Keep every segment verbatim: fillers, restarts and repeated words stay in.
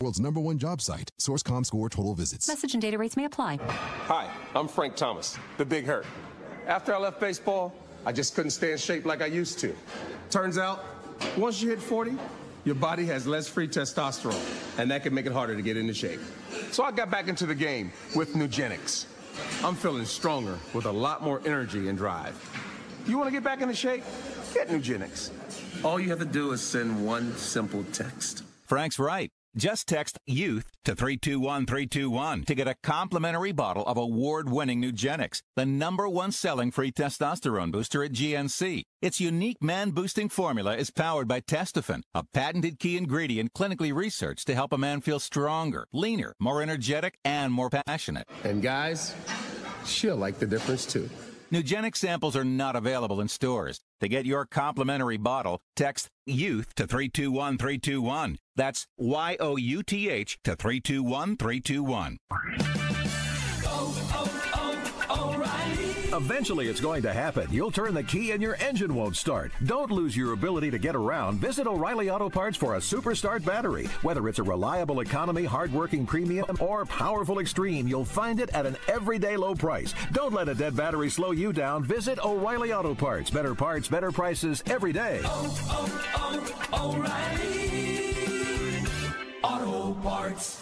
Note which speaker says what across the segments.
Speaker 1: world's number one job site, source dot com score total visits.
Speaker 2: Message and data rates may apply.
Speaker 3: Hi, I'm Frank Thomas, the Big Hurt. After I left baseball, I just couldn't stay in shape like I used to. Turns out, once you hit forty, your body has less free testosterone, and that can make it harder to get into shape. So I got back into the game with Nugenix. I'm feeling stronger with a lot more energy and drive. You want to get back into shape? Get Nugenix. All you have to do is send one simple text.
Speaker 4: Frank's right. Just text YOUTH to three two one three two one to get a complimentary bottle of award-winning Nugenix, the number one selling free testosterone booster at G N C. Its unique man-boosting formula is powered by Testofen, a patented key ingredient clinically researched to help a man feel stronger, leaner, more energetic, and more passionate.
Speaker 3: And guys, she'll like the difference too.
Speaker 4: Nugenix samples are not available in stores. To get your complimentary bottle, text YOUTH to three two one three two one. That's Y O U T H to three two one three two one.
Speaker 5: Eventually, it's going to happen. You'll turn the key and your engine won't start. Don't lose your ability to get around. Visit O'Reilly Auto Parts for a Super Start battery. Whether it's a reliable economy, hardworking premium, or powerful extreme, you'll find it at an everyday low price. Don't let a dead battery slow you down. Visit O'Reilly Auto Parts. Better parts, better prices every day.
Speaker 6: Oh, oh, oh, O'Reilly Auto Parts.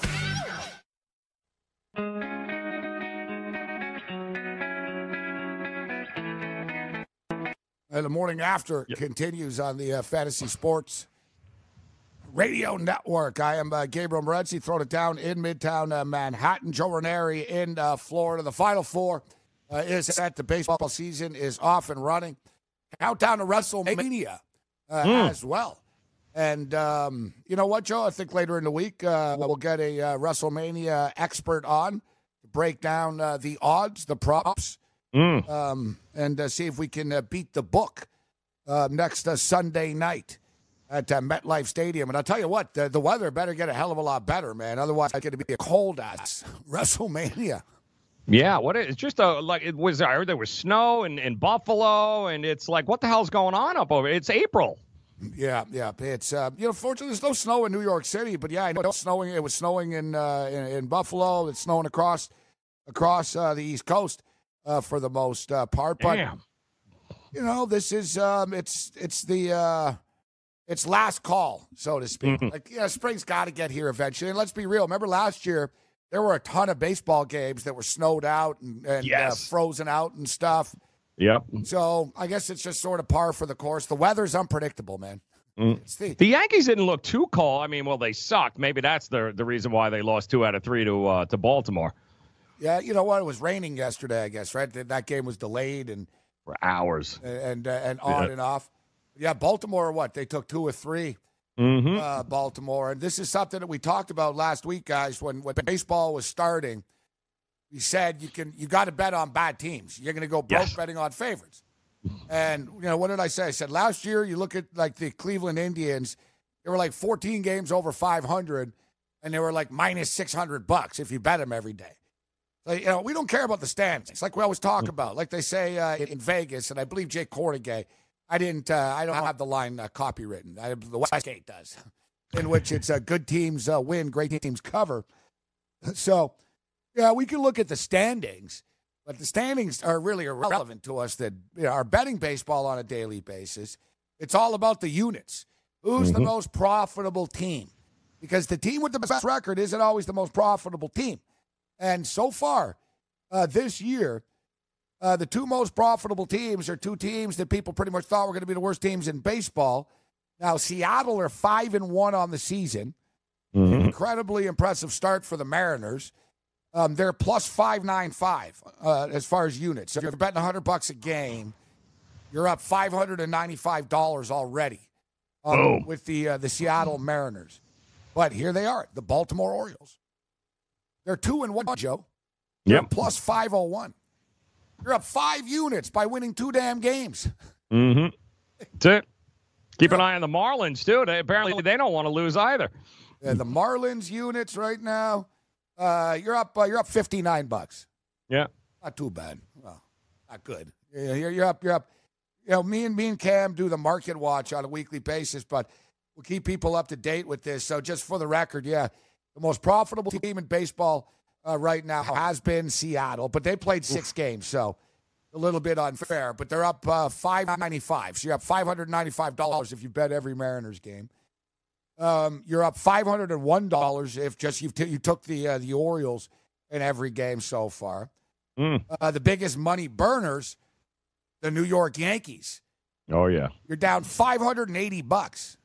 Speaker 7: Uh, the morning after yep. continues on the uh, Fantasy Sports Radio Network. I am uh, Gabriel Morency, throwing it down in Midtown uh, Manhattan. Joe Ranieri in uh, Florida. The Final Four uh, is set. The baseball season is off and running. Countdown to WrestleMania uh, mm. as well. And um, you know what, Joe? I think later in the week uh, we'll get a uh, WrestleMania expert on to break down uh, the odds, the props, Mm. Um, and uh, see if we can uh, beat the book uh, next uh, Sunday night at uh, MetLife Stadium. And I'll tell you what, the, the weather better get a hell of a lot better, man. Otherwise, it's going to be a cold-ass WrestleMania.
Speaker 8: Yeah, what it's just a like it was. I heard there was snow in, in Buffalo, and it's like, what the hell's going on up over? It's April.
Speaker 7: Yeah, yeah. It's uh, you know, fortunately, there's no snow in New York City, but yeah, I know it's snowing. It was snowing in uh, in, in Buffalo. It's snowing across across uh, the East Coast. Uh, for the most uh, part, but
Speaker 8: Damn.
Speaker 7: you know, this is um, it's it's the uh, it's last call, so to speak. Mm-hmm. Like, yeah, spring's got to get here eventually. And let's be real. Remember last year, there were a ton of baseball games that were snowed out and, and
Speaker 8: yes.
Speaker 7: uh, frozen out and stuff.
Speaker 8: Yep.
Speaker 7: So I guess it's just sort of par for the course. The weather's unpredictable, man.
Speaker 8: Mm. The, the Yankees didn't look too cold. I mean, well, they sucked. Maybe that's the the reason why they lost two out of three to uh, to Baltimore.
Speaker 7: Yeah, you know what? It was raining yesterday, I guess, right? That game was delayed and
Speaker 8: for hours
Speaker 7: and uh, and on yeah. and off. Yeah, Baltimore, what? They took two or three.
Speaker 8: Mm-hmm.
Speaker 7: Uh, Baltimore, and this is something that we talked about last week, guys. When when baseball was starting, we said you can you got to bet on bad teams. You're going to go broke yes. betting on favorites. And you know what did I say? I said last year you look at like the Cleveland Indians, they were like fourteen games over five hundred, and they were like minus six hundred bucks if you bet them every day. Like, you know, we don't care about the standings. It's like we always talk about. Like they say uh, in Vegas, and I believe Jake Cornegay, I didn't, uh, I don't have the line uh, copywritten. I, the Westgate does, in which it's uh, good teams uh, win, great teams cover. So, yeah, we can look at the standings, but the standings are really irrelevant to us that you know, are betting baseball on a daily basis. It's all about the units. Who's mm-hmm. the most profitable team? Because the team with the best record isn't always the most profitable team. And so far, uh, this year, uh, the two most profitable teams are two teams that people pretty much thought were going to be the worst teams in baseball. Now, Seattle are five and one on the season. Mm-hmm. Incredibly impressive start for the Mariners. Um, they're plus five nine five uh, as far as units. So if you're betting a hundred bucks a game, you're up five hundred and ninety five dollars already um, oh. with the uh, the Seattle Mariners. But here they are, the Baltimore Orioles. They're two and one, Joe.
Speaker 8: Yep.
Speaker 7: Plus five oh one. You're up five units by winning two damn games.
Speaker 8: Mm-hmm. That's it. Keep an eye on the Marlins, too. They, apparently, they don't want to lose either.
Speaker 7: Yeah, the Marlins units right now, uh, you're up. Uh, you're up fifty-nine bucks.
Speaker 8: Yeah,
Speaker 7: not too bad. Well, not good. You're, you're up. You're up. You know, me and me and Cam do the market watch on a weekly basis, but we'll keep people up to date with this. So, just for the record, yeah. The most profitable team in baseball uh, right now has been Seattle, but they played six Oof. games, so a little bit unfair. But they're up uh, five ninety-five, so you're up five hundred ninety-five dollars if you bet every Mariners game. Um, you're up five hundred one dollars if just you t- you took the uh, the Orioles in every game so far.
Speaker 8: Mm.
Speaker 7: Uh, the biggest money burners, the New York Yankees.
Speaker 8: Oh yeah,
Speaker 7: you're down five hundred eighty bucks.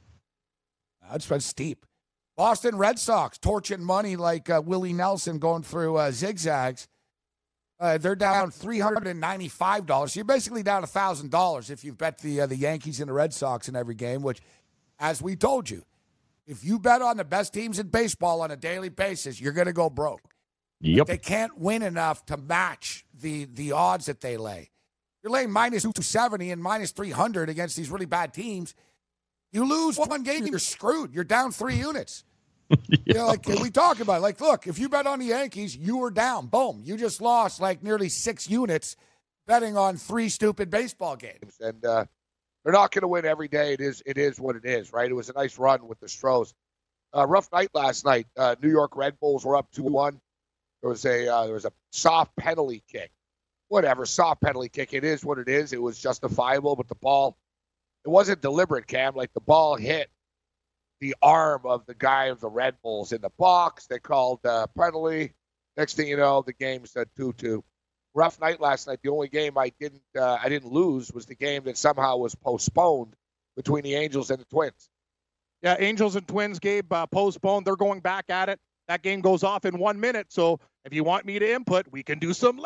Speaker 7: That's that's steep. Boston Red Sox torching money like uh, Willie Nelson going through uh, zigzags. Uh, they're down three hundred ninety-five dollars. So you're basically down one thousand dollars if you bet the uh, the Yankees and the Red Sox in every game, which, as we told you, if you bet on the best teams in baseball on a daily basis, you're going to go broke.
Speaker 8: Yep.
Speaker 7: They can't win enough to match the, the odds that they lay. You're laying minus two seventy and minus three hundred against these really bad teams. You lose one game, you're screwed. You're down three units. Yeah. You know, like we talk about, like, look, if you bet on the Yankees, you were down. Boom. You just lost like nearly six units betting on three stupid baseball games.
Speaker 2: And uh, they're not going to win every day. It is it is what it is, right? It was a nice run with the Stros. Uh, rough night last night. Uh, New York Red Bulls were up two one. There was a uh, there was a soft penalty kick. Whatever, soft penalty kick. It is what it is. It was justifiable, but the ball, it wasn't deliberate, Cam. Like, the ball hit the arm of the guy of the Red Bulls in the box. They called uh, penalty. Next thing you know, the game's at two two. Rough night last night. The only game I didn't uh, I didn't lose was the game that somehow was postponed between the Angels and the Twins.
Speaker 9: Yeah, Angels and Twins, Gabe, uh, postponed. They're going back at it. That game goes off in one minute. So if you want me to input, we can do some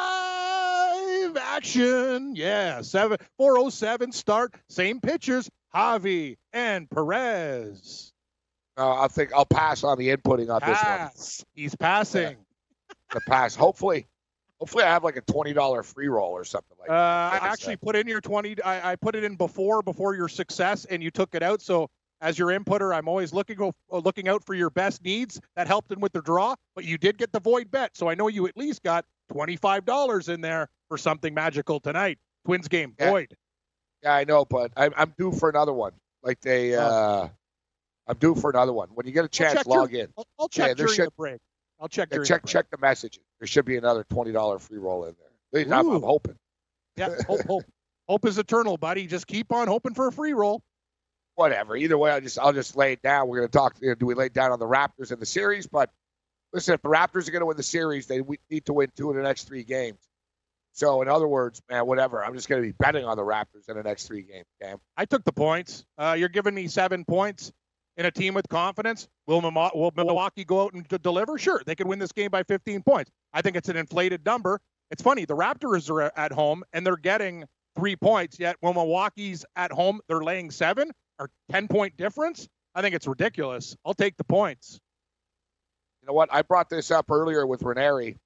Speaker 9: live action. Yeah, seven four oh seven start. Same pitchers, Javi and Perez.
Speaker 2: Uh, I think I'll pass on the inputting on
Speaker 9: pass.
Speaker 2: this one.
Speaker 9: He's passing.
Speaker 2: Yeah. The pass. Hopefully, hopefully I have like a twenty dollars free roll or something like
Speaker 9: uh,
Speaker 2: that.
Speaker 9: I actually put in your twenty. I, I put it in before before your success, and you took it out. So as your inputter, I'm always looking looking out for your best needs. That helped him with the draw, but you did get the void bet. So I know you at least got twenty-five dollars in there for something magical tonight. Twins game,
Speaker 2: yeah.
Speaker 9: void.
Speaker 2: Yeah, I know, but I'm, I'm due for another one. Like they, uh, I'm due for another one. When you get a chance, log
Speaker 9: your,
Speaker 2: in.
Speaker 9: I'll, I'll check
Speaker 2: yeah,
Speaker 9: during
Speaker 2: should,
Speaker 9: the break. I'll check
Speaker 2: yeah,
Speaker 9: during
Speaker 2: check
Speaker 9: the break.
Speaker 2: check the messages. There should be another twenty dollars free roll in there. At least I'm, I'm hoping.
Speaker 9: Yeah, hope, hope, hope is eternal, buddy. Just keep on hoping for a free roll.
Speaker 2: Whatever. Either way, I'll just I'll just lay it down. We're going to talk. You know, do we lay it down on the Raptors in the series? But listen, if the Raptors are going to win the series, they need to win two of the next three games. So, in other words, man, whatever. I'm just going to be betting on the Raptors in the next three games, Cam.
Speaker 9: I took the points. Uh, you're giving me seven points in a team with confidence. Will, Mil- will Milwaukee go out and d- deliver? Sure, they could win this game by fifteen points. I think it's an inflated number. It's funny. The Raptors are at home, and they're getting three points, yet when Milwaukee's at home, they're laying seven or ten-point difference. I think it's ridiculous. I'll take the points.
Speaker 2: You know what? I brought this up earlier with Ranieri,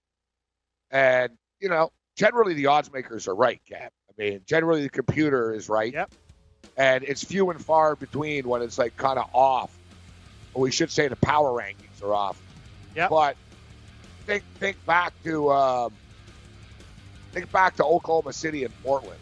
Speaker 2: and, you know, generally, the odds makers are right, Cap. I mean, generally, the computer is right.
Speaker 9: Yep.
Speaker 2: And it's few and far between when it's, like, kind of off. Or we should say the power rankings are off.
Speaker 9: Yep.
Speaker 2: But think think back to um, think back to Oklahoma City and Portland.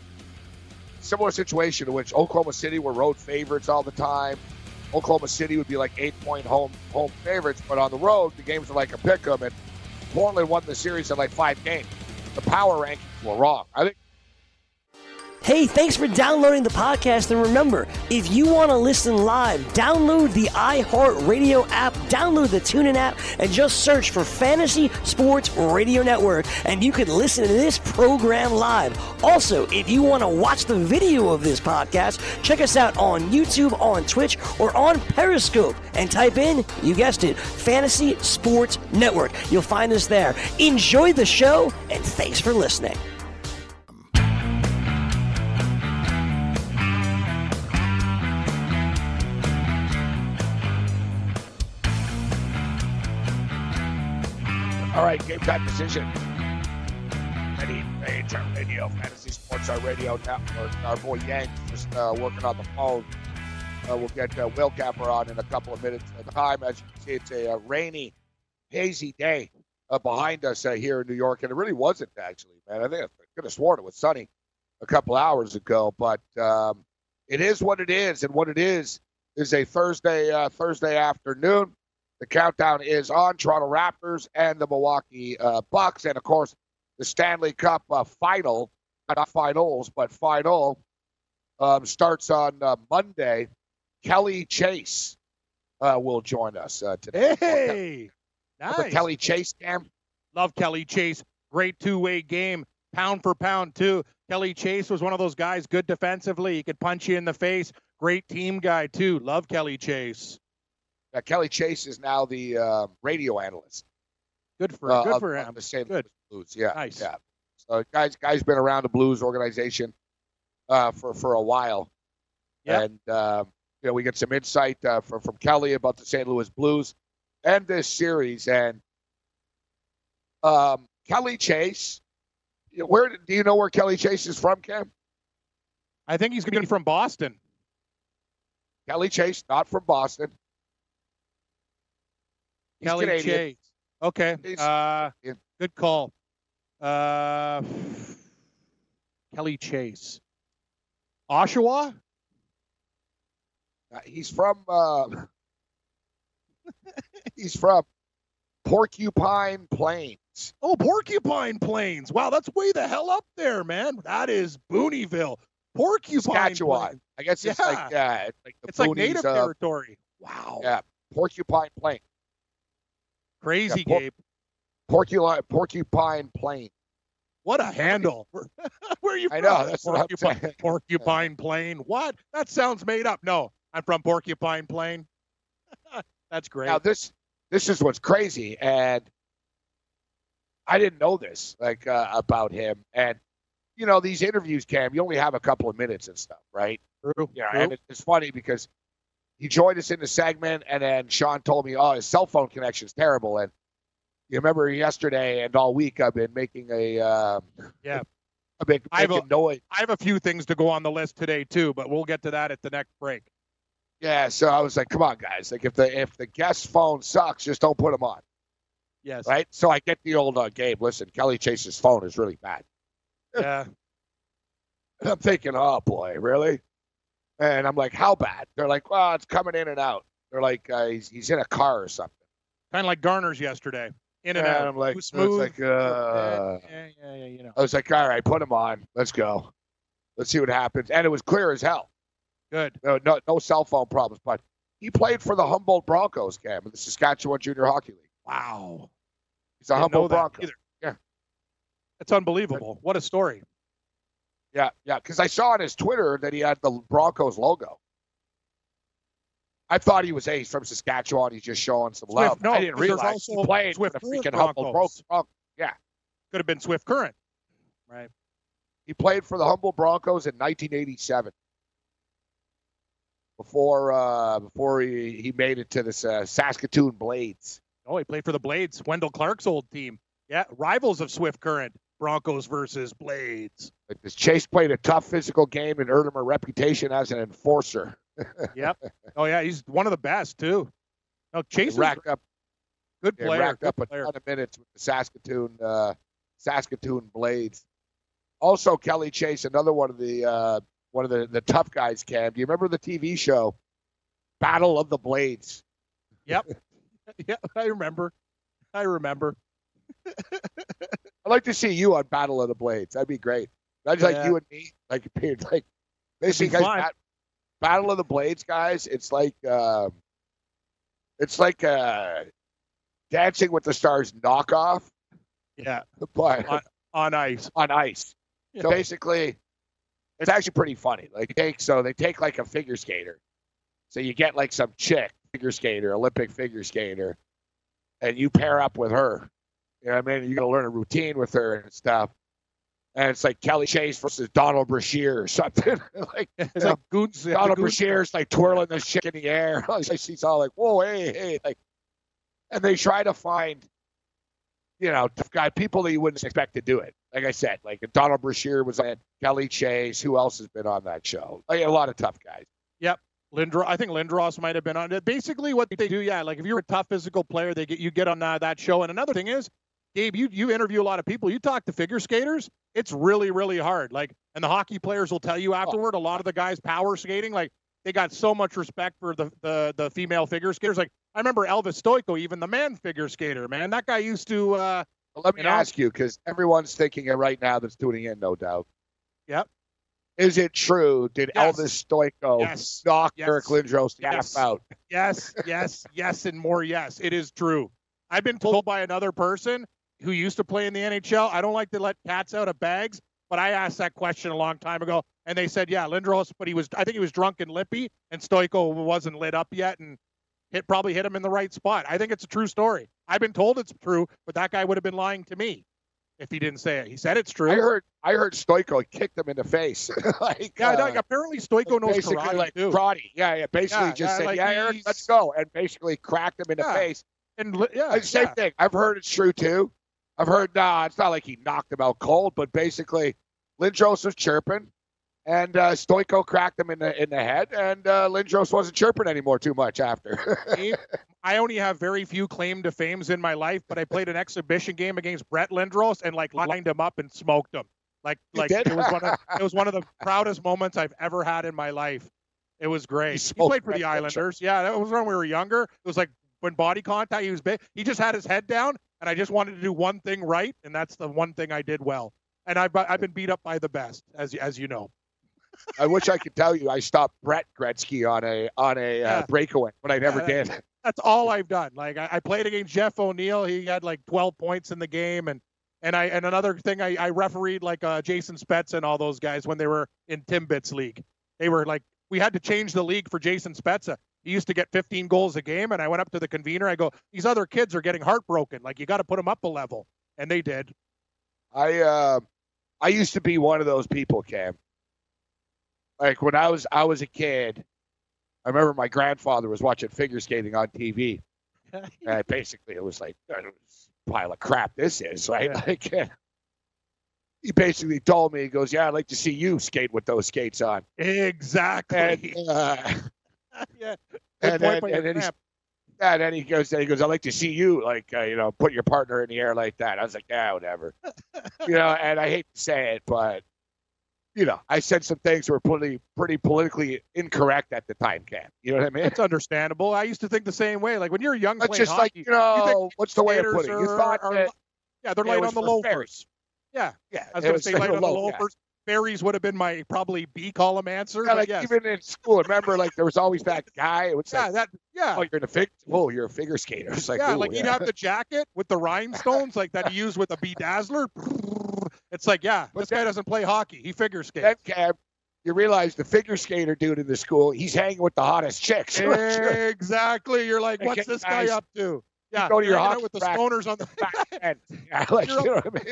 Speaker 2: Similar situation in which Oklahoma City were road favorites all the time. Oklahoma City would be like eight-point home home favorites, but on the road, the games were like a pick-em, and Portland won the series in like five games. The power rankings were wrong. I think.
Speaker 10: Hey, thanks for downloading the podcast. And remember, if you want to listen live, download the iHeartRadio app, download the TuneIn app, and just search for Fantasy Sports Radio Network, and you can listen to this program live. Also, if you want to watch the video of this podcast, check us out on YouTube, on Twitch, or on Periscope, and type in, you guessed it, Fantasy Sports Network. You'll find us there. Enjoy the show, and thanks for listening.
Speaker 2: All right, Game Time Decision. Ready, Major Radio, Fantasy Sports, our radio network. Our boy Yank just uh, working on the phone. Uh, we'll get uh, Will Capper on in a couple of minutes at time. As you can see, it's a, a rainy, hazy day uh, behind us uh, here in New York, and it really wasn't, actually, man. I think I could have sworn it was sunny a couple hours ago, but um, it is what it is, and what it is is a Thursday uh, Thursday afternoon. The countdown is on. Toronto Raptors and the Milwaukee uh, Bucks. And, of course, the Stanley Cup uh, final, not finals, but final, um, starts on uh, Monday. Kelly Chase uh, will join us uh, today.
Speaker 9: Hey, nice.
Speaker 2: Kelly Chase, Cam?
Speaker 9: Love Kelly Chase. Great two-way game, pound for pound, too. Kelly Chase was one of those guys, good defensively. He could punch you in the face. Great team guy, too. Love Kelly Chase.
Speaker 2: Uh, Kelly Chase is now the uh, radio analyst.
Speaker 9: Good for
Speaker 2: uh,
Speaker 9: good
Speaker 2: of,
Speaker 9: for him.
Speaker 2: Of the Saint
Speaker 9: Good.
Speaker 2: Louis Blues. Yeah,
Speaker 9: nice.
Speaker 2: Yeah. So guys, guys, been around the Blues organization uh, for for a while.
Speaker 9: Yeah.
Speaker 2: And uh, you know, we get some insight uh, from from Kelly about the Saint Louis Blues and this series. And um, Kelly Chase, where do you know where Kelly Chase is from, Cam?
Speaker 9: I think he's going to be from Boston.
Speaker 2: Kelly Chase, not from Boston. He's
Speaker 9: Kelly
Speaker 2: Canadian.
Speaker 9: Chase. Okay. Uh, good call. Uh, Kelly Chase. Oshawa?
Speaker 2: Uh, he's from. Uh, he's from Porcupine Plains.
Speaker 9: Oh, Porcupine Plains. Wow, that's way the hell up there, man. That is Booneyville. Porcupine
Speaker 2: Saskatchewan.
Speaker 9: Plains.
Speaker 2: I guess it's
Speaker 9: Yeah.
Speaker 2: like yeah, it's like the
Speaker 9: It's like
Speaker 2: boonies
Speaker 9: native
Speaker 2: of-
Speaker 9: territory. Wow.
Speaker 2: Yeah, Porcupine Plain.
Speaker 9: Crazy,
Speaker 2: Yeah, por-
Speaker 9: Gabe.
Speaker 2: Porcupine Porcupine Plain.
Speaker 9: What a handle. Where, where are you
Speaker 2: I
Speaker 9: from?
Speaker 2: know, that's what I'm
Speaker 9: Porcupine,
Speaker 2: saying.
Speaker 9: Porcupine Plain. What? That sounds made up. No, I'm from Porcupine Plain. That's great.
Speaker 2: Now this this is what's crazy, and I didn't know this like uh, about him. And you know, these interviews, Cam, you only have a couple of minutes and stuff, right?
Speaker 9: True.
Speaker 2: Yeah,
Speaker 9: True.
Speaker 2: and it, it's funny because he joined us in the segment, and then Sean told me, "Oh, his cell phone connection's terrible." And you remember yesterday and all week, I've been making a um,
Speaker 9: Yeah.
Speaker 2: I've been
Speaker 9: I have,
Speaker 2: making
Speaker 9: a,
Speaker 2: noise.
Speaker 9: I have a few things to go on the list today too, but we'll get to that at the next break.
Speaker 2: Yeah, so I was like, "Come on, guys! Like, if the if the guest phone sucks, just don't put him on."
Speaker 9: Yes.
Speaker 2: Right? So I get the old uh, Gabe. Listen, Kelly Chase's phone is really bad.
Speaker 9: Yeah.
Speaker 2: And I'm thinking, oh boy, really? And I'm like, how bad? They're like, well, it's coming in and out. They're like, uh, he's he's in a car or something.
Speaker 9: Kind of like Garner's yesterday. In and
Speaker 2: And
Speaker 9: out.
Speaker 2: I'm like,
Speaker 9: Too
Speaker 2: it's
Speaker 9: smooth.
Speaker 2: like, uh,
Speaker 9: yeah, yeah, yeah, you know.
Speaker 2: I was like, all right, put him on. Let's go. Let's see what happens. And it was clear as hell.
Speaker 9: Good.
Speaker 2: No, no, no cell phone problems. But he played for the Humboldt Broncos, Cam, in the Saskatchewan Junior Hockey League.
Speaker 9: Wow.
Speaker 2: He's a
Speaker 9: Didn't
Speaker 2: Humboldt
Speaker 9: know that
Speaker 2: Bronco.
Speaker 9: either.
Speaker 2: Yeah.
Speaker 9: That's unbelievable. What a story.
Speaker 2: Yeah, yeah. Because I saw on his Twitter that he had the Broncos logo. I thought he was hey, he's from Saskatchewan. He's just showing some
Speaker 9: Swift,
Speaker 2: love.
Speaker 9: no,
Speaker 2: I didn't
Speaker 9: there's
Speaker 2: realize he
Speaker 9: also
Speaker 2: played
Speaker 9: Swift
Speaker 2: for the
Speaker 9: Current
Speaker 2: freaking Humboldt
Speaker 9: Broncos.
Speaker 2: Broncos. Yeah,
Speaker 9: Could have been Swift Current. Right.
Speaker 2: he played for the Humboldt Broncos in nineteen eighty-seven. Before uh, before he, he made it to the uh, Saskatoon Blades.
Speaker 9: Oh, he played for the Blades, Wendell Clark's old team. Yeah, rivals of Swift Current, Broncos versus Blades.
Speaker 2: Like this, Chase played a tough physical game and earned him a reputation as an enforcer.
Speaker 9: Yep. Oh yeah, he's one of the best too. No, Chase
Speaker 2: He racked up
Speaker 9: good
Speaker 2: yeah,
Speaker 9: player.
Speaker 2: racked
Speaker 9: good
Speaker 2: up a
Speaker 9: player.
Speaker 2: ton of minutes with the Saskatoon uh, Saskatoon Blades. Also, Kelly Chase, another one of the uh, one of the, the tough guys. Cam, do you remember the T V show Battle of the Blades?
Speaker 9: Yep. Yeah, I remember. I remember.
Speaker 2: I'd like to see you on Battle of the Blades. That'd be great. That's
Speaker 9: Yeah.
Speaker 2: like you and me, like being like basically
Speaker 9: be
Speaker 2: guys,
Speaker 9: fun.
Speaker 2: Bat- Battle of the Blades, guys. It's like um, it's like uh, Dancing with the Stars knockoff,
Speaker 9: Yeah.
Speaker 2: but
Speaker 9: On, on ice.
Speaker 2: on ice. So
Speaker 9: Yeah.
Speaker 2: basically, it's actually pretty funny. Like take so they take like a figure skater, so you get like some chick figure skater, Olympic figure skater, and you pair up with her. You know what I mean? You're gonna learn a routine with her and stuff. And it's like Kelly Chase versus Donald Brashear or something. like
Speaker 9: It's
Speaker 2: you know,
Speaker 9: like Goons.
Speaker 2: Donald Brashear's like twirling this chick in the air. She's all like, "Whoa, hey, hey!" Like, and they try to find, you know, tough guy people that you wouldn't expect to do it. Like I said, like Donald Brashear was on it, Kelly Chase. Who else has been on that show? Like a lot of tough guys.
Speaker 9: Yep. Lindros, I think Lindros might have been on it. Basically, what they do, yeah, like if you're a tough physical player, they get you get on uh, that show. And another thing is, Gabe, you you interview a lot of people. You talk to figure skaters. It's really, really hard. Like, and the hockey players will tell you afterward. A lot of the guys power skating, like they got so much respect for the the the female figure skaters. Like, I remember Elvis Stoico, even the man figure skater, man. That guy used to. Uh,
Speaker 2: well, let me
Speaker 9: you know,
Speaker 2: ask you, because everyone's thinking it right now that's tuning in, no doubt.
Speaker 9: Yep.
Speaker 2: Is it true? Did
Speaker 9: Yes.
Speaker 2: Elvis Stoico
Speaker 9: Yes.
Speaker 2: knock
Speaker 9: Yes.
Speaker 2: Eric Lindros the
Speaker 9: Yes.
Speaker 2: F out?
Speaker 9: Yes, yes, yes, and more yes. It is true. I've been told by another person who used to play in the N H L, I don't like to let cats out of bags, but I asked that question a long time ago, and they said, yeah, Lindros, but he was, I think he was drunk and lippy, and Stoico wasn't lit up yet, and hit probably hit him in the right spot. I think it's a true story. I've been told it's true, but that guy would have been lying to me if he didn't say it. He said it's true.
Speaker 2: I heard I heard Stoico kicked him in the face. like,
Speaker 9: yeah,
Speaker 2: uh,
Speaker 9: like, apparently Stoico knows
Speaker 2: basically
Speaker 9: karate
Speaker 2: like
Speaker 9: too.
Speaker 2: karate. Yeah, yeah. Basically
Speaker 9: Yeah,
Speaker 2: just
Speaker 9: yeah,
Speaker 2: said,
Speaker 9: like
Speaker 2: yeah, Eric,
Speaker 9: he's-
Speaker 2: let's go. And basically cracked him in the
Speaker 9: Yeah.
Speaker 2: face.
Speaker 9: And li- yeah,
Speaker 2: Uh, Same
Speaker 9: yeah.
Speaker 2: thing. I've heard it's true too. I've heard, nah, it's not like he knocked him out cold, but basically Lindros was chirping and uh, Stoico cracked him in the in the head, and uh, Lindros wasn't chirping anymore too much after.
Speaker 9: I only have very few claim to fames in my life, but I played an exhibition game against Brett Lindros and like lined him up and smoked him. Like,
Speaker 2: You
Speaker 9: like
Speaker 2: did?
Speaker 9: it was one of it was one of the proudest moments I've ever had in my life. It was great.
Speaker 2: You
Speaker 9: He
Speaker 2: smoked
Speaker 9: played for
Speaker 2: Brett
Speaker 9: the
Speaker 2: Lindros.
Speaker 9: Islanders. Yeah, that was when we were younger. It was like when body contact, he was big. He just had his head down, and I just wanted to do one thing right, and that's the one thing I did well. And I've I've been beat up by the best, as as you know.
Speaker 2: I wish I could tell you I stopped Brett Gretzky on a on a uh,
Speaker 9: Yeah.
Speaker 2: breakaway, but I never
Speaker 9: Yeah,
Speaker 2: did.
Speaker 9: That's all I've done. Like I, I played against Jeff O'Neill. He had like twelve points in the game, and and I and another thing I, I refereed like uh, Jason Spetz and all those guys when they were in Timbits League. They were like, we had to change the league for Jason Spezza. He used to get fifteen goals a game, and I went up to the convener. I go, these other kids are getting heartbroken. Like you got to put them up a level, and they did.
Speaker 2: I uh, I used to be one of those people, Cam. Like when I was I was a kid, I remember my grandfather was watching figure skating on T V. And basically, it was like, it was a pile of crap this is, right?
Speaker 9: Yeah.
Speaker 2: Like, uh, he basically told me, he goes, yeah, I'd like to see you skate with those skates on.
Speaker 9: Exactly.
Speaker 2: And, uh,
Speaker 9: yeah. Good
Speaker 2: and
Speaker 9: point
Speaker 2: then,
Speaker 9: by
Speaker 2: and
Speaker 9: your
Speaker 2: then, he's,
Speaker 9: snap.
Speaker 2: yeah, and then he goes, then he goes, I'd like to see you, like, uh, you know, put your partner in the air like that. I was like, yeah, whatever. you know, and I hate to say it, but, you know, I said some things that were pretty, pretty politically incorrect at the time, Cam. You know what I mean?
Speaker 9: It's understandable. I used to think the same way. Like when you're young
Speaker 2: It's
Speaker 9: playing
Speaker 2: just like,
Speaker 9: hockey,
Speaker 2: you know,
Speaker 9: think
Speaker 2: what's the way of
Speaker 9: skaters
Speaker 2: putting it? You
Speaker 9: are-
Speaker 2: thought
Speaker 9: are-
Speaker 2: that,
Speaker 9: yeah, they're
Speaker 2: it
Speaker 9: light
Speaker 2: was
Speaker 9: on the
Speaker 2: for
Speaker 9: loafers.
Speaker 2: fairies.
Speaker 9: Yeah.
Speaker 2: yeah,
Speaker 9: I was
Speaker 2: it
Speaker 9: going to say
Speaker 2: they
Speaker 9: light
Speaker 2: were
Speaker 9: on the
Speaker 2: low, yeah.
Speaker 9: loafers. Berries would have been my probably B column answer.
Speaker 2: Yeah,
Speaker 9: but
Speaker 2: like
Speaker 9: yes.
Speaker 2: even in school, remember, like there was always that guy. It would say,
Speaker 9: yeah, that yeah.
Speaker 2: "Oh, you're in a fig. Oh, you're a figure skater." It's like,
Speaker 9: yeah,
Speaker 2: ooh,
Speaker 9: like he'd
Speaker 2: yeah.
Speaker 9: have the jacket with the rhinestones, like that he used with a bedazzler. It's like, yeah,
Speaker 2: But
Speaker 9: this guy
Speaker 2: then-
Speaker 9: doesn't play hockey. He figure skates.
Speaker 2: Then, Cam, you realize the figure skater dude in the school, he's hanging with the hottest chicks.
Speaker 9: Exactly. You're like, what's
Speaker 2: Okay,
Speaker 9: this
Speaker 2: guys,
Speaker 9: guy up to? Yeah,
Speaker 2: go to your
Speaker 9: hanging out
Speaker 2: hockey
Speaker 9: with the
Speaker 2: practice.
Speaker 9: stoners on the
Speaker 2: Back then. Yeah, like, you
Speaker 9: You're
Speaker 2: know what I mean?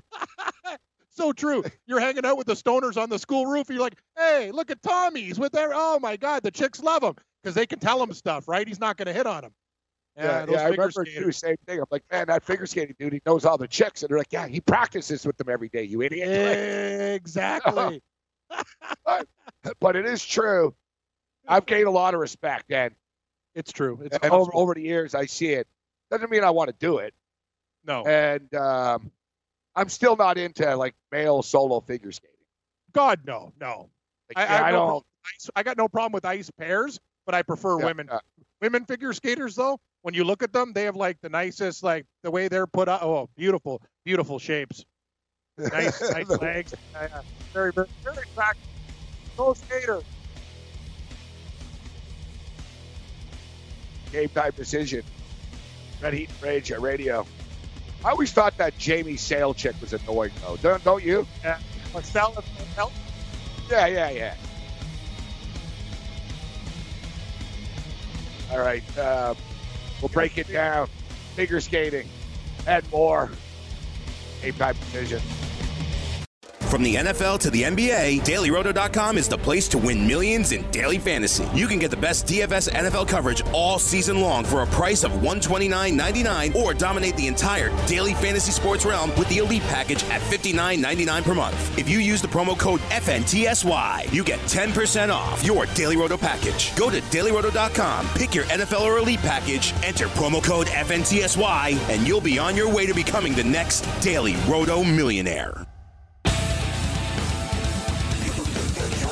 Speaker 9: So true. You're hanging out with the stoners on the school roof. You're like, hey, look at Tommy. He's with their. Oh my God, the chicks love him because they can tell him stuff, right? He's not going to hit on him.
Speaker 2: Yeah,
Speaker 9: those
Speaker 2: yeah, I
Speaker 9: figure
Speaker 2: remember
Speaker 9: skaters.
Speaker 2: too. Same thing. I'm like, man, that figure skating dude, he knows all the chicks, and they're like, yeah, he practices with them every day. You idiot.
Speaker 9: Exactly.
Speaker 2: but, but it is true. I've gained a lot of respect, and
Speaker 9: It's true. It's
Speaker 2: and over over the years, I see it. Doesn't mean I want to do it.
Speaker 9: no.
Speaker 2: And um, I'm still not into like male solo figure skating.
Speaker 9: God, no, no.
Speaker 2: Like,
Speaker 9: I,
Speaker 2: yeah,
Speaker 9: I, have
Speaker 2: I
Speaker 9: no
Speaker 2: don't.
Speaker 9: problem with ice- I got no problem with ice pairs, but I prefer
Speaker 2: yeah,
Speaker 9: women.
Speaker 2: yeah.
Speaker 9: Women figure skaters, though, when you look at them, they have like the nicest, like the way they're put up. Oh, beautiful, beautiful shapes. Nice, nice legs. Yeah, yeah. Very, very, very attractive. Go skater.
Speaker 2: Game time decision. Red Heat and Rage at radio. I always thought that Jamie Sale chick was annoying, though. Don't, don't you?
Speaker 9: Yeah. Marcel, Marcel.
Speaker 2: Yeah, yeah, yeah. All right. Uh, we'll break it down. Figure skating and more. Game time decision.
Speaker 11: From the N F L to the N B A, Daily Roto dot com is the place to win millions in daily fantasy. You can get the best D F S N F L coverage all season long for a price of one hundred twenty-nine ninety-nine, or dominate the entire daily fantasy sports realm with the Elite package at fifty-nine ninety-nine per month. If you use the promo code F N T S Y, you get ten percent off your Daily Roto package. Go to Daily Roto dot com, pick your N F L or Elite package, enter promo code F N T S Y, and you'll be on your way to becoming the next Daily Roto millionaire.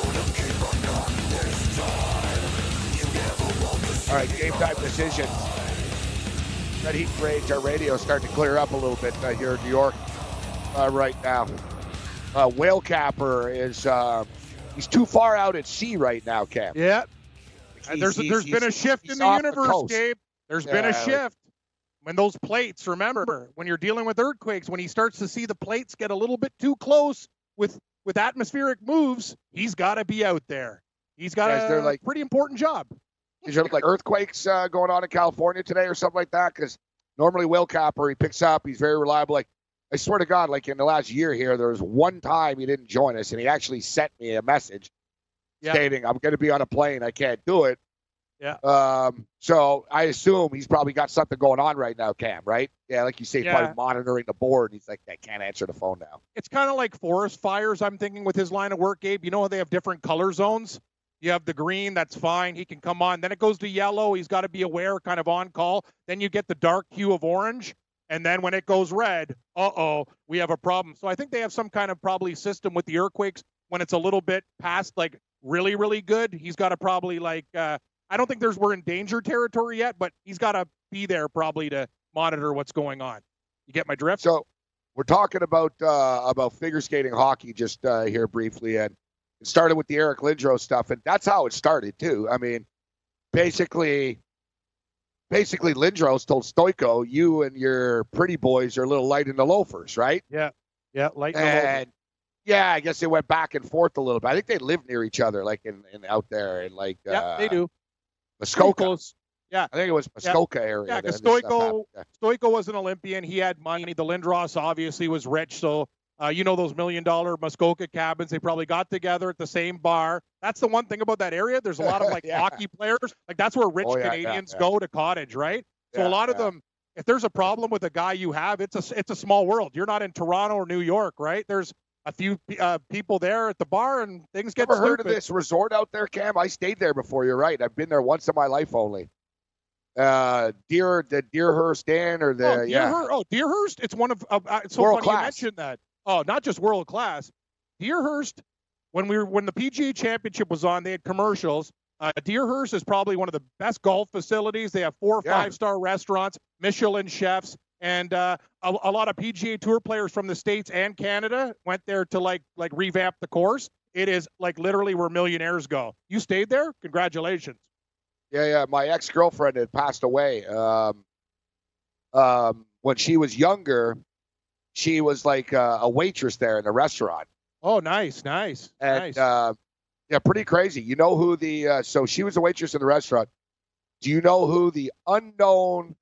Speaker 2: All right, game time decision. Red Heat Rage, our radio, starting to clear up a little bit uh, here in New York uh, right now. Uh, Whale Capper is uh, he's too far out at sea right now, Cam.
Speaker 9: Yeah.
Speaker 2: He's,
Speaker 9: And there's
Speaker 2: he's,
Speaker 9: there's
Speaker 2: he's,
Speaker 9: been a shift in the universe,
Speaker 2: the
Speaker 9: Gabe. There's
Speaker 2: yeah,
Speaker 9: been a
Speaker 2: like,
Speaker 9: shift. When those plates, remember, when you're dealing with earthquakes, when he starts to see the plates get a little bit too close with with atmospheric moves, he's got to be out there. He's got
Speaker 2: yeah,
Speaker 9: a
Speaker 2: like,
Speaker 9: pretty important job.
Speaker 2: Is there like earthquakes uh, going on in California today or something like that? Because normally Will Capper, he picks up, he's very reliable. Like I swear to God, like in the last year here, there was one time he didn't join us, and he actually sent me a message
Speaker 9: yeah.
Speaker 2: stating, "I'm going to be on a plane, I can't do it."
Speaker 9: Yeah.
Speaker 2: Um. So I assume he's probably got something going on right now, Cam. Right? Yeah, like you say,
Speaker 9: Yeah.
Speaker 2: probably monitoring the board. He's like, I can't answer the phone now.
Speaker 9: It's kind of like forest fires, I'm thinking, with his line of work, Gabe. You know how they have different color zones? You have the green, that's fine. He can come on. Then it goes to yellow. He's got to be aware, kind of on call. Then you get the dark hue of orange. And then when it goes red, uh-oh, we have a problem. So I think they have some kind of probably system with the earthquakes when it's a little bit past, like, really, really good. He's got to probably, like, uh, I don't think there's we're in danger territory yet, but he's got to be there probably to monitor what's going on. You get my drift?
Speaker 2: So we're talking about uh, about figure skating hockey just uh, here briefly, and it started with the Eric Lindros stuff, and that's how it started too. I mean, basically, basically Lindros told Stoico, "You and your pretty boys are a little light in the loafers, right?"
Speaker 9: Yeah, yeah, light in the
Speaker 2: and
Speaker 9: loafers.
Speaker 2: yeah, I guess they went back and forth a little bit. I think they live near each other, like in, in out there in like
Speaker 9: Yeah,
Speaker 2: uh,
Speaker 9: they do.
Speaker 2: Muskoka.
Speaker 9: Yeah,
Speaker 2: I think it was Muskoka area.
Speaker 9: Yeah,
Speaker 2: that
Speaker 9: because
Speaker 2: this stuff
Speaker 9: Stoico,
Speaker 2: happened. Yeah.
Speaker 9: Stoico was an Olympian. He had money. The Lindros obviously was rich. So, uh, you know, those million dollar Muskoka cabins, they probably got together at the same bar. That's the one thing about that area. There's a lot of like
Speaker 2: Yeah.
Speaker 9: hockey players. Like that's where rich
Speaker 2: Oh, yeah,
Speaker 9: Canadians
Speaker 2: yeah, yeah.
Speaker 9: go to cottage, right? So
Speaker 2: Yeah,
Speaker 9: a lot of
Speaker 2: yeah.
Speaker 9: them, if there's a problem with a guy you have, it's a, it's a small world. You're not in Toronto or New York, right? There's a few uh, people there at the bar and things get
Speaker 2: Ever heard of
Speaker 9: stupid.
Speaker 2: this resort out there, Cam? I stayed there before. You're right. I've been there once in my life only. Uh, Deer, the Deerhurst Inn, or the
Speaker 9: Oh,
Speaker 2: yeah,
Speaker 9: Deerhurst, oh, Deerhurst. It's one of. Uh, uh, it's so
Speaker 2: World
Speaker 9: funny you
Speaker 2: class.
Speaker 9: mentioned that. Oh, not just world class. Deerhurst. When we were when the P G A Championship was on, they had commercials. Uh, Deerhurst is probably one of the best golf facilities. They have four or
Speaker 2: Yeah.
Speaker 9: five star restaurants, Michelin chefs, and uh, a, a lot of P G A Tour players from the States and Canada went there to like like revamp the course. It is like literally where millionaires go. You stayed there? Congratulations.
Speaker 2: yeah, yeah. My ex girlfriend had passed away. Um, um, when she was younger, she was like uh, a waitress there in the restaurant.
Speaker 9: Oh, nice, nice,
Speaker 2: And
Speaker 9: nice.
Speaker 2: uh, yeah, pretty crazy. You know who the uh, so she was a waitress in the restaurant. Do you know who the unknown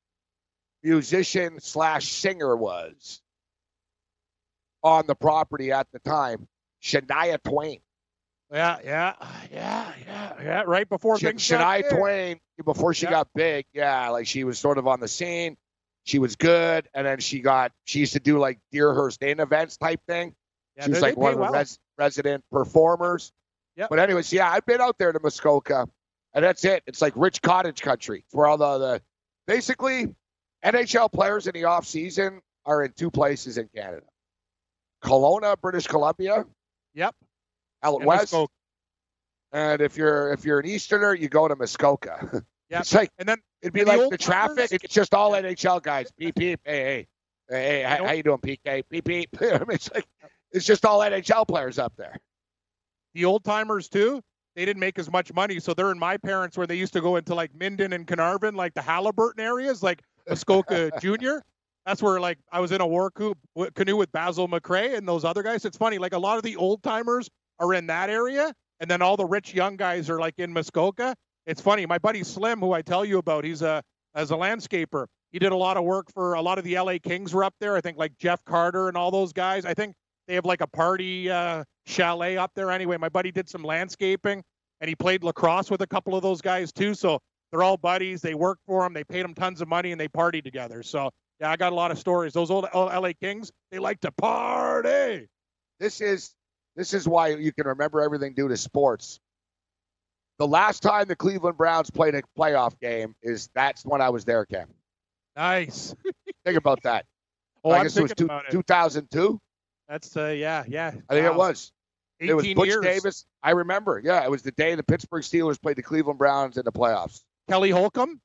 Speaker 2: musician slash singer was on the property at the time? Shania Twain.
Speaker 9: Yeah, yeah, yeah, yeah, yeah. Right before
Speaker 2: Sh-
Speaker 9: things got
Speaker 2: Shania
Speaker 9: big.
Speaker 2: Twain, before she
Speaker 9: Yeah.
Speaker 2: got big, yeah, like she was sort of on the scene. She was good, and then she got she used to do like Deerhurst Inn events type thing.
Speaker 9: Yeah,
Speaker 2: she was
Speaker 9: they-
Speaker 2: like
Speaker 9: they
Speaker 2: one
Speaker 9: pay
Speaker 2: of the
Speaker 9: well.
Speaker 2: res- resident performers.
Speaker 9: Yep.
Speaker 2: But anyways, yeah, I've been out there to Muskoka, and that's it. It's like rich cottage country. It's where all the, the basically N H L players in the off season are in two places in Canada: Kelowna, British Columbia,
Speaker 9: Yep.
Speaker 2: out
Speaker 9: And
Speaker 2: west.
Speaker 9: Muskoka.
Speaker 2: And if you're if you're an Easterner, you go to Muskoka.
Speaker 9: Yep.
Speaker 2: It's like
Speaker 9: And then
Speaker 2: it'd be
Speaker 9: and the
Speaker 2: like
Speaker 9: old
Speaker 2: the traffic.
Speaker 9: timers-
Speaker 2: It's just all N H L guys. Beep beep. Hey hey hey. hey how,
Speaker 9: know-
Speaker 2: how you doing, P K? Beep beep. I mean, it's like it's just all N H L players up there.
Speaker 9: the old timers too, they didn't make as much money. So they're in my parents where they used to go into like Minden and Carnarvon, like the Halliburton areas, like Muskoka Junior. That's where like I was in a war canoe, canoe with Basil McRae and those other guys. It's funny, like a lot of the old timers are in that area, and then all the rich young guys are like in Muskoka. It's funny. My buddy Slim, who I tell you about, he's a as a landscaper. He did a lot of work for a lot of the L A Kings were up there. I think like Jeff Carter and all those guys. I think they have like a party uh, chalet up there. Anyway, my buddy did some landscaping, and he played lacrosse with a couple of those guys too. So they're all buddies. They work for him. They paid him tons of money, and they party together. So yeah, I got a lot of stories. Those old L A Kings, they like to party.
Speaker 2: This is this is why you can remember everything due to sports. The last time the Cleveland Browns played a playoff game is that's when I was there, Cam.
Speaker 9: Nice.
Speaker 2: Think about that.
Speaker 9: Oh,
Speaker 2: I
Speaker 9: I'm
Speaker 2: guess it was
Speaker 9: thinking
Speaker 2: two,
Speaker 9: about it.
Speaker 2: two thousand two.
Speaker 9: That's uh, yeah, yeah.
Speaker 2: I think it
Speaker 9: Wow.
Speaker 2: was. It was
Speaker 9: eighteen
Speaker 2: Butch
Speaker 9: years.
Speaker 2: Davis. I remember. Yeah, it was the day the Pittsburgh Steelers played the Cleveland Browns in the playoffs.
Speaker 9: Kelly Holcomb.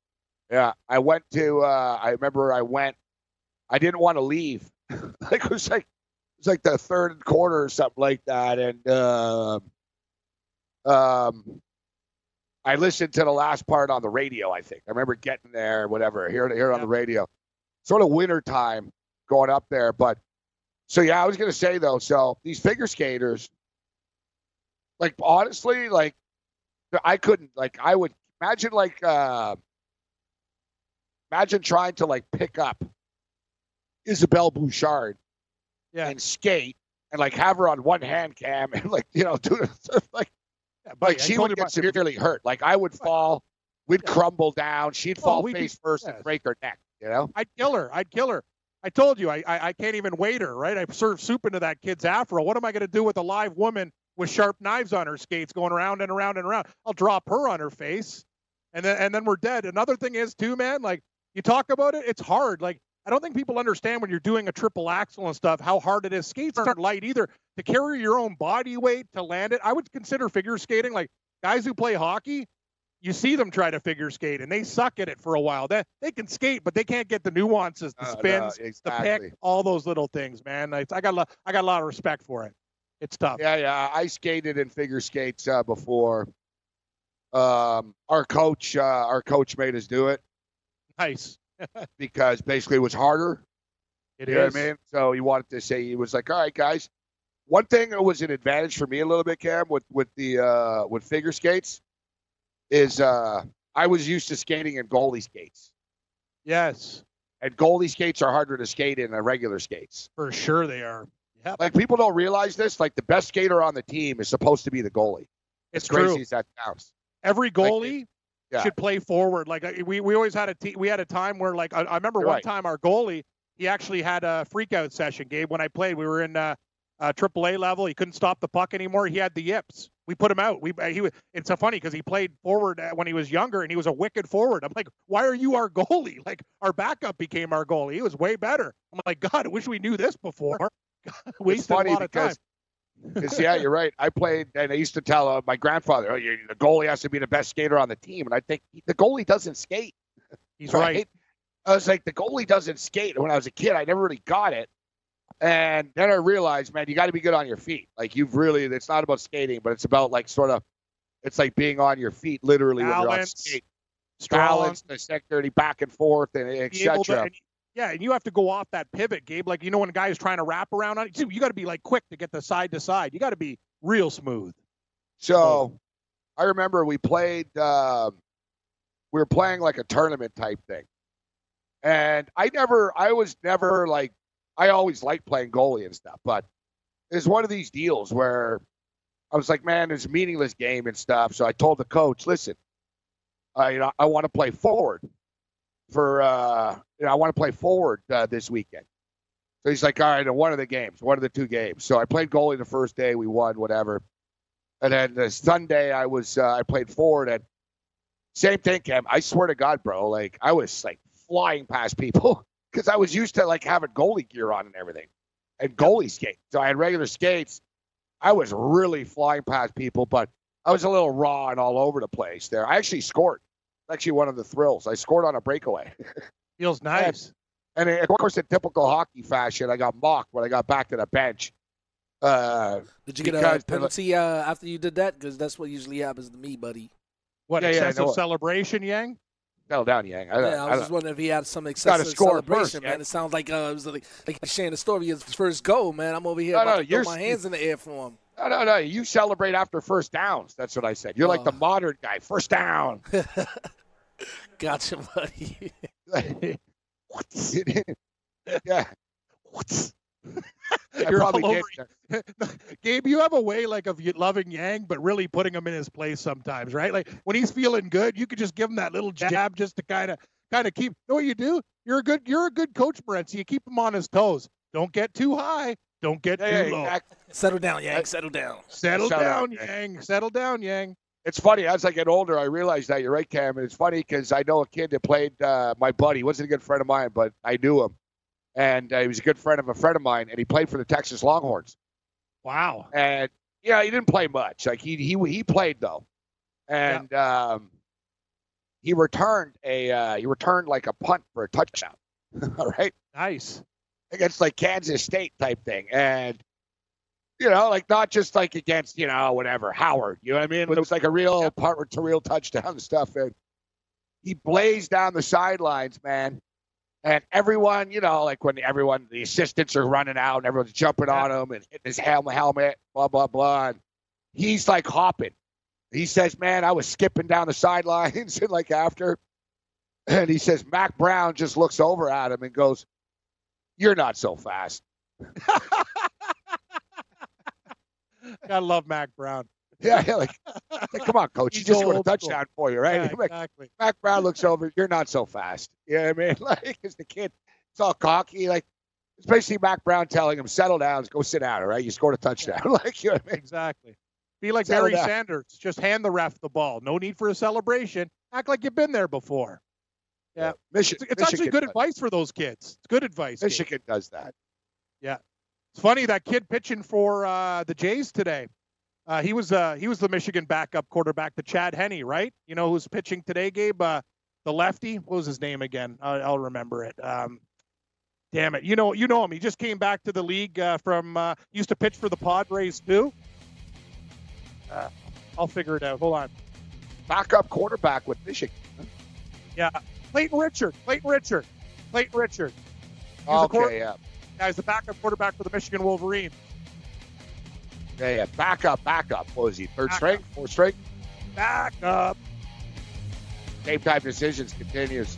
Speaker 2: Yeah, I went to. Uh, I remember I went. I didn't want to leave. like it was like it was like the third quarter or something like that, and uh, um, I listened to the last part on the radio. I think I remember getting there, whatever, hearing hear it on the radio. Sort of winter time going up there, but so yeah, I was gonna say though. So these figure skaters, like honestly, like I couldn't like I would imagine like. Uh, Imagine trying to, like, pick up Isabelle Bouchard
Speaker 9: yeah.
Speaker 2: and skate and, like, have her on one hand cam and, like, you know, do it. Like,
Speaker 9: yeah,
Speaker 2: like she would get severely hurt. Like, I would fall. We'd yeah. crumble down. She'd oh, fall face be, first yes. and break her neck, you know?
Speaker 9: I'd kill her. I'd kill her. I told you, I, I, I can't even wait her, right? I served soup into that kid's afro. What am I going to do with a live woman with sharp knives on her skates going around and around and around? I'll drop her on her face, and then and then we're dead. Another thing is, too, man, like, you talk about it, it's hard. Like, I don't think people understand when you're doing a triple axel and stuff how hard it is. Skates aren't light either. To carry your own body weight to land it, I would consider figure skating. Like, guys who play hockey, you see them try to figure skate, and they suck at it for a while. They, they can skate, but they can't get the nuances, the spins,
Speaker 2: uh, no, exactly.
Speaker 9: the pick, all those little things, man. I, I, got a, I got a lot of respect for it. It's tough.
Speaker 2: Yeah, yeah. I skated in figure skates uh, before. Um, our coach, uh, our coach made us do it.
Speaker 9: Nice.
Speaker 2: Because basically it was harder.
Speaker 9: It
Speaker 2: you
Speaker 9: is.
Speaker 2: Know what I mean? So he wanted to say, he was like, all right, guys. One thing that was an advantage for me a little bit, Cam, with, with the uh, with figure skates is uh, I was used to skating in goalie skates.
Speaker 9: Yes.
Speaker 2: And goalie skates are harder to skate in than regular skates.
Speaker 9: For sure they are. Yeah.
Speaker 2: Like, people don't realize this. Like, the best skater on the team is supposed to be the goalie.
Speaker 9: It's
Speaker 2: as crazy
Speaker 9: true.
Speaker 2: as that sounds.
Speaker 9: Every goalie
Speaker 2: like, yeah.
Speaker 9: should play forward. Like, we, we always had a te- we had a time where, like, I, I remember
Speaker 2: You're
Speaker 9: one
Speaker 2: right.
Speaker 9: time our goalie, he actually had a freak out session, Gabe, when I played. We were in uh, uh, triple A level. He couldn't stop the puck anymore. He had the yips. We put him out. We he was. It's so funny because he played forward when he was younger, and he was a wicked forward. I'm like, why are you our goalie? Like, our backup became our goalie. He was way better. I'm like, God, I wish we knew this before. Wasted a lot of time.
Speaker 2: Because, yeah, you're right. I played, and I used to tell uh, my grandfather, oh, you, the goalie has to be the best skater on the team. And I think the goalie doesn't skate.
Speaker 9: He's right. right.
Speaker 2: I was like, the goalie doesn't skate. When I was a kid, I never really got it. And then I realized, man, you got to be good on your feet. Like, you've really, it's not about skating, but it's about, like, sort of, it's like being on your feet, literally,
Speaker 9: balance,
Speaker 2: when you're on skate.
Speaker 9: Strong.
Speaker 2: Balance, the security, back and forth, and et cetera.
Speaker 9: Yeah, and you have to go off that pivot, Gabe. Like, you know, when a guy is trying to wrap around on it, you got to be, like, quick to get the side to side. You got to be real smooth.
Speaker 2: So, oh. I remember we played, uh, we were playing, like, a tournament type thing. And I never, I was never, like, I always liked playing goalie and stuff. But it's one of these deals where I was like, man, it's a meaningless game and stuff. So I told the coach, listen, uh, you know, I want to play forward. For uh, you know, I want to play forward uh, this weekend. So he's like, all right, one of the games, one of the two games. So I played goalie the first day, we won, whatever. And then the Sunday, I was uh, I played forward, and same thing, Cam. I swear to God, bro, like I was like flying past people because I was used to like having goalie gear on and everything, and goalie skates. So I had regular skates. I was really flying past people, but I was a little raw and all over the place there. I actually scored. Actually one of the thrills. I scored on a breakaway.
Speaker 9: Feels nice.
Speaker 2: And, and, of course, in typical hockey fashion, I got mocked when I got back to the bench. Uh,
Speaker 12: did you get a penalty uh, after you did that? Because that's what usually happens to me, buddy.
Speaker 9: What,
Speaker 2: yeah,
Speaker 9: excessive
Speaker 2: yeah,
Speaker 9: celebration, Yang?
Speaker 2: Settle down, Yang. I,
Speaker 12: yeah, I,
Speaker 2: I
Speaker 12: was just wondering if he had some excessive celebration,
Speaker 2: first,
Speaker 12: man.
Speaker 2: yeah.
Speaker 12: It sounds like uh, it was like, like sharing the story of his first goal, man. I'm over here
Speaker 2: no,
Speaker 12: about
Speaker 2: no,
Speaker 12: to throw my hands in the air for him.
Speaker 2: No, no, no. You celebrate after first downs. That's what I said. You're uh, like the modern guy. First down.
Speaker 12: Gotcha, buddy.
Speaker 2: yeah.
Speaker 9: You're all over. Gabe, you have a way like of loving Yang, but really putting him in his place sometimes, right? Like when he's feeling good, you could just give him that little jab just to kind of, kind of keep. You know what you do? You're a good, you're a good coach, Brent. So you keep him on his toes. Don't get too high. Don't get
Speaker 2: yeah,
Speaker 9: too
Speaker 2: yeah,
Speaker 9: low.
Speaker 2: Exactly.
Speaker 12: Settle down, Yang. Settle down.
Speaker 9: Settle, Settle down,
Speaker 2: down,
Speaker 9: Yang. Settle down, Yang.
Speaker 2: It's funny. As I get older, I realize that you're right, Cam. And it's funny because I know a kid that played uh, my buddy. He wasn't a good friend of mine, but I knew him. And uh, he was a good friend of a friend of mine, and he played for the Texas Longhorns.
Speaker 9: Wow.
Speaker 2: And, yeah, he didn't play much. Like, he he he played, though. And, yeah. um, he returned a uh, he returned like a punt for a touchdown. All right,
Speaker 9: nice
Speaker 2: against like Kansas State type thing, and you know, like not just like against you know whatever Howard. You know what I mean? It was like a real punt to real touchdown stuff, and he blazed down the sidelines, man. And everyone, you know, like when everyone, the assistants are running out and everyone's jumping on him and hitting his helmet, helmet, blah, blah, blah. And he's like hopping. He says, man, I was skipping down the sidelines and like after. And he says, Mac Brown just looks over at him and goes, you're not so fast.
Speaker 9: Gotta love Mac Brown.
Speaker 2: Yeah, yeah, like, like, come on, coach. He just scored a touchdown for you, right?
Speaker 9: Yeah, exactly.
Speaker 2: Mac Brown looks over. You're not so fast. You know what I mean? Like, because the kid, it's all cocky. Like, it's basically Mac Brown telling him, settle down, go sit down, all right? You scored a touchdown. Like, you know what I mean?
Speaker 9: Exactly. Be like
Speaker 2: Settle
Speaker 9: Barry
Speaker 2: down.
Speaker 9: Sanders. Just hand the ref the ball. No need for a celebration. Act like you've been there before. Yeah.
Speaker 2: Yeah. Michigan,
Speaker 9: It's, it's actually
Speaker 2: Michigan
Speaker 9: good
Speaker 2: does.
Speaker 9: advice for those kids. It's good advice.
Speaker 2: Michigan does that.
Speaker 9: Yeah. It's funny, that kid pitching for uh, the Jays today. Uh, he was uh, he was the Michigan backup quarterback, the Chad Henne, right? You know who's pitching today, Gabe? Uh, the lefty. What was his name again? I'll, I'll remember it. Um, damn it, you know you know him. He just came back to the league uh, from uh, used to pitch for the Padres too. Uh, I'll figure it out. Hold on.
Speaker 2: Backup quarterback with Michigan.
Speaker 9: Yeah, Clayton Richard. Clayton Richard. Clayton Richard. He's the
Speaker 2: Okay,
Speaker 9: quar-
Speaker 2: yeah.
Speaker 9: Yeah, he's the backup quarterback for the Michigan Wolverines.
Speaker 2: Yeah, yeah. Backup, backup. What was he? Third
Speaker 9: Backup.
Speaker 2: string? Fourth string?
Speaker 9: Backup.
Speaker 2: Game time decisions continues.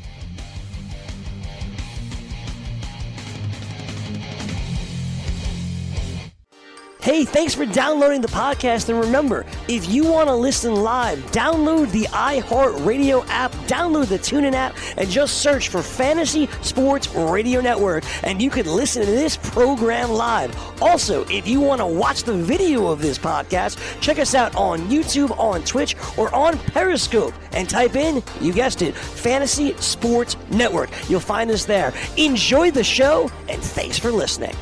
Speaker 10: Hey, thanks for downloading the podcast. And remember, if you want to listen live, download the iHeartRadio app, download the TuneIn app, and just search for Fantasy Sports Radio Network, and you can listen to this program live. Also, if you want to watch the video of this podcast, check us out on YouTube, on Twitch, or on Periscope, and type in, you guessed it, Fantasy Sports Network. You'll find us there. Enjoy the show, and thanks for listening.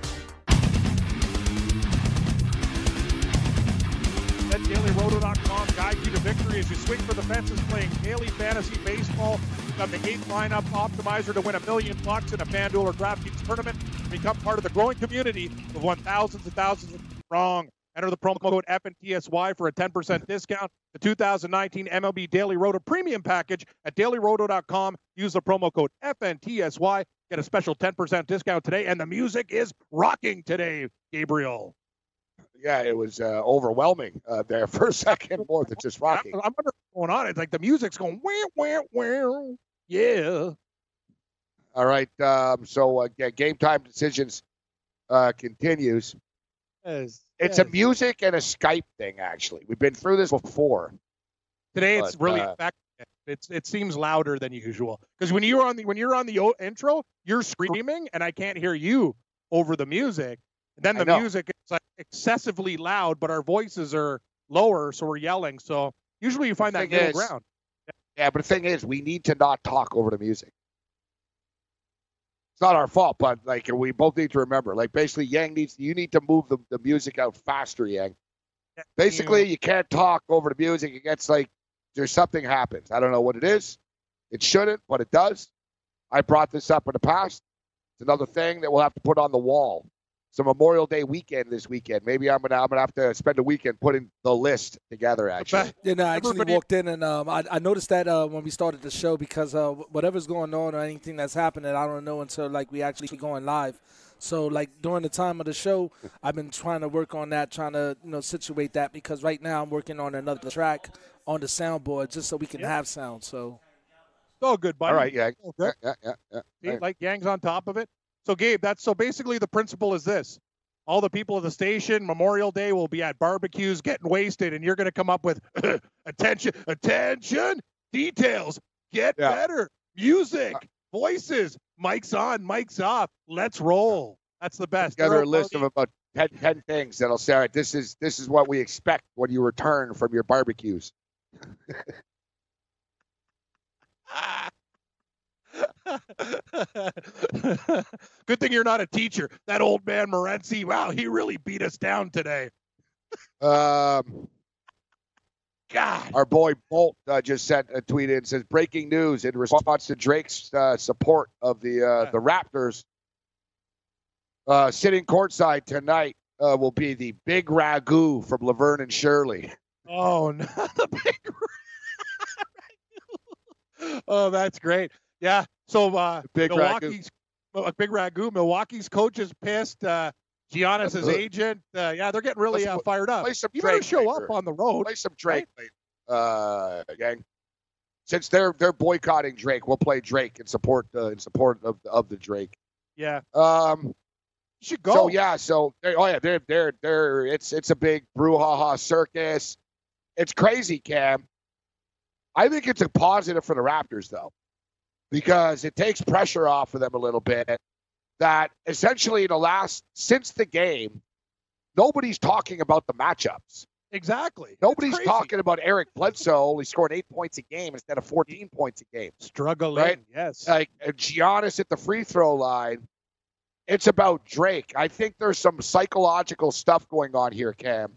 Speaker 9: Daily Roto dot com guides you to victory as you swing for the fences playing daily fantasy baseball. Become the eighth lineup optimizer to win a million bucks in a FanDuel or DraftKings tournament. Become part of the growing community of one thousands and thousands of strong. Enter the promo code F N T S Y for a ten percent discount. The two thousand nineteen M L B Daily Roto Premium Package at Daily Roto dot com. Use the promo code F N T S Y. Get a special ten percent discount today. And the music is rocking today, Gabriel.
Speaker 2: Yeah, it was uh, overwhelming uh, there for a second, more than just rocking.
Speaker 9: I'm wondering what's going on. It's like the music's going, wah, wah, wah. Yeah.
Speaker 2: All right, um, so uh, yeah, game time decisions uh, continues.
Speaker 9: Yes,
Speaker 2: It's
Speaker 9: yes.
Speaker 2: a music and a Skype thing, actually. We've been through this before.
Speaker 9: Today it's
Speaker 2: But,
Speaker 9: really
Speaker 2: uh,
Speaker 9: effective. It's it seems louder than usual because when you're on the when you're on the o- intro, you're screaming and I can't hear you over the music. And then
Speaker 2: I
Speaker 9: the
Speaker 2: know.
Speaker 9: music is like excessively loud, but our voices are lower, so we're yelling. So usually you find that
Speaker 2: Thing
Speaker 9: middle
Speaker 2: is-
Speaker 9: ground.
Speaker 2: Yeah, but the thing is, we need to not talk over the music. It's not our fault, but like we both need to remember, like basically, Yang needs you need to move the, the music out faster, Yang. Basically, you can't talk over the music. It gets like there's something happens. I don't know what it is. It shouldn't, but it does. I brought this up in the past. It's another thing that we'll have to put on the wall. It's a Memorial Day weekend this weekend. Maybe I'm gonna I'm gonna have to spend a weekend putting the list together. Actually,
Speaker 12: Yeah, no, I actually
Speaker 9: Everybody-
Speaker 12: walked in and um, I, I noticed that uh, when we started the show because uh, whatever's going on or anything that's happening, I don't know until like we actually going live. So like during the time of the show, I've been trying to work on that, trying to you know situate that because right now I'm working on another track on the soundboard just so we can have sound. So
Speaker 9: It's all good, buddy.
Speaker 2: all right, Yang.
Speaker 9: All
Speaker 2: Yeah,
Speaker 9: good.
Speaker 2: yeah, yeah. yeah.
Speaker 9: See,
Speaker 2: All right.
Speaker 9: like Yang's on top of it. So Gabe, that's so basically the principle is this. All the people of the station, Memorial Day will be at barbecues getting wasted, and you're going to come up with attention, attention, details, get
Speaker 2: Yeah.
Speaker 9: better, music, voices, mics on, mics off. Let's roll. That's the best.
Speaker 2: Together a
Speaker 9: They're all
Speaker 2: list of about ten, ten things that'll say, all right, this is this is what we expect when you return from your barbecues.
Speaker 9: Good thing you're not a teacher. That old man Morency, wow, he really beat us down today.
Speaker 2: Um,
Speaker 9: God.
Speaker 2: Our boy Bolt uh, just sent a tweet in, says, breaking news in response to Drake's uh, support of the uh,
Speaker 9: Yeah.
Speaker 2: the Raptors. Uh, sitting courtside tonight uh, will be the Big Ragu from Laverne and Shirley.
Speaker 9: Oh, no. The big ragu. Oh, that's great. Yeah. So uh,
Speaker 2: Big
Speaker 9: Milwaukee's uh, Big Ragu. Milwaukee's coach is pissed. Uh, Giannis' agent. Uh, yeah, they're getting really uh, fired up.
Speaker 2: Play some
Speaker 9: You better
Speaker 2: Drake
Speaker 9: show
Speaker 2: later.
Speaker 9: up on the road.
Speaker 2: Play some Drake, uh, gang. Since they're they're boycotting Drake, we'll play Drake in support uh, in support of of the Drake.
Speaker 9: Yeah.
Speaker 2: Um,
Speaker 9: You should go.
Speaker 2: So yeah, so they, oh yeah, they're they're they're it's it's a big brouhaha circus. It's crazy, Cam. I think it's a positive for the Raptors though, because it takes pressure off of them a little bit. That essentially in the last since the game, nobody's talking about the matchups.
Speaker 9: Exactly.
Speaker 2: Nobody's
Speaker 9: It's crazy.
Speaker 2: talking about Eric Bledsoe only scoring eight points a game instead of fourteen points a game.
Speaker 9: Struggling.
Speaker 2: Right?
Speaker 9: Yes.
Speaker 2: Like uh, Giannis at the free throw line. It's about Drake. I think there's some psychological stuff going on here, Cam,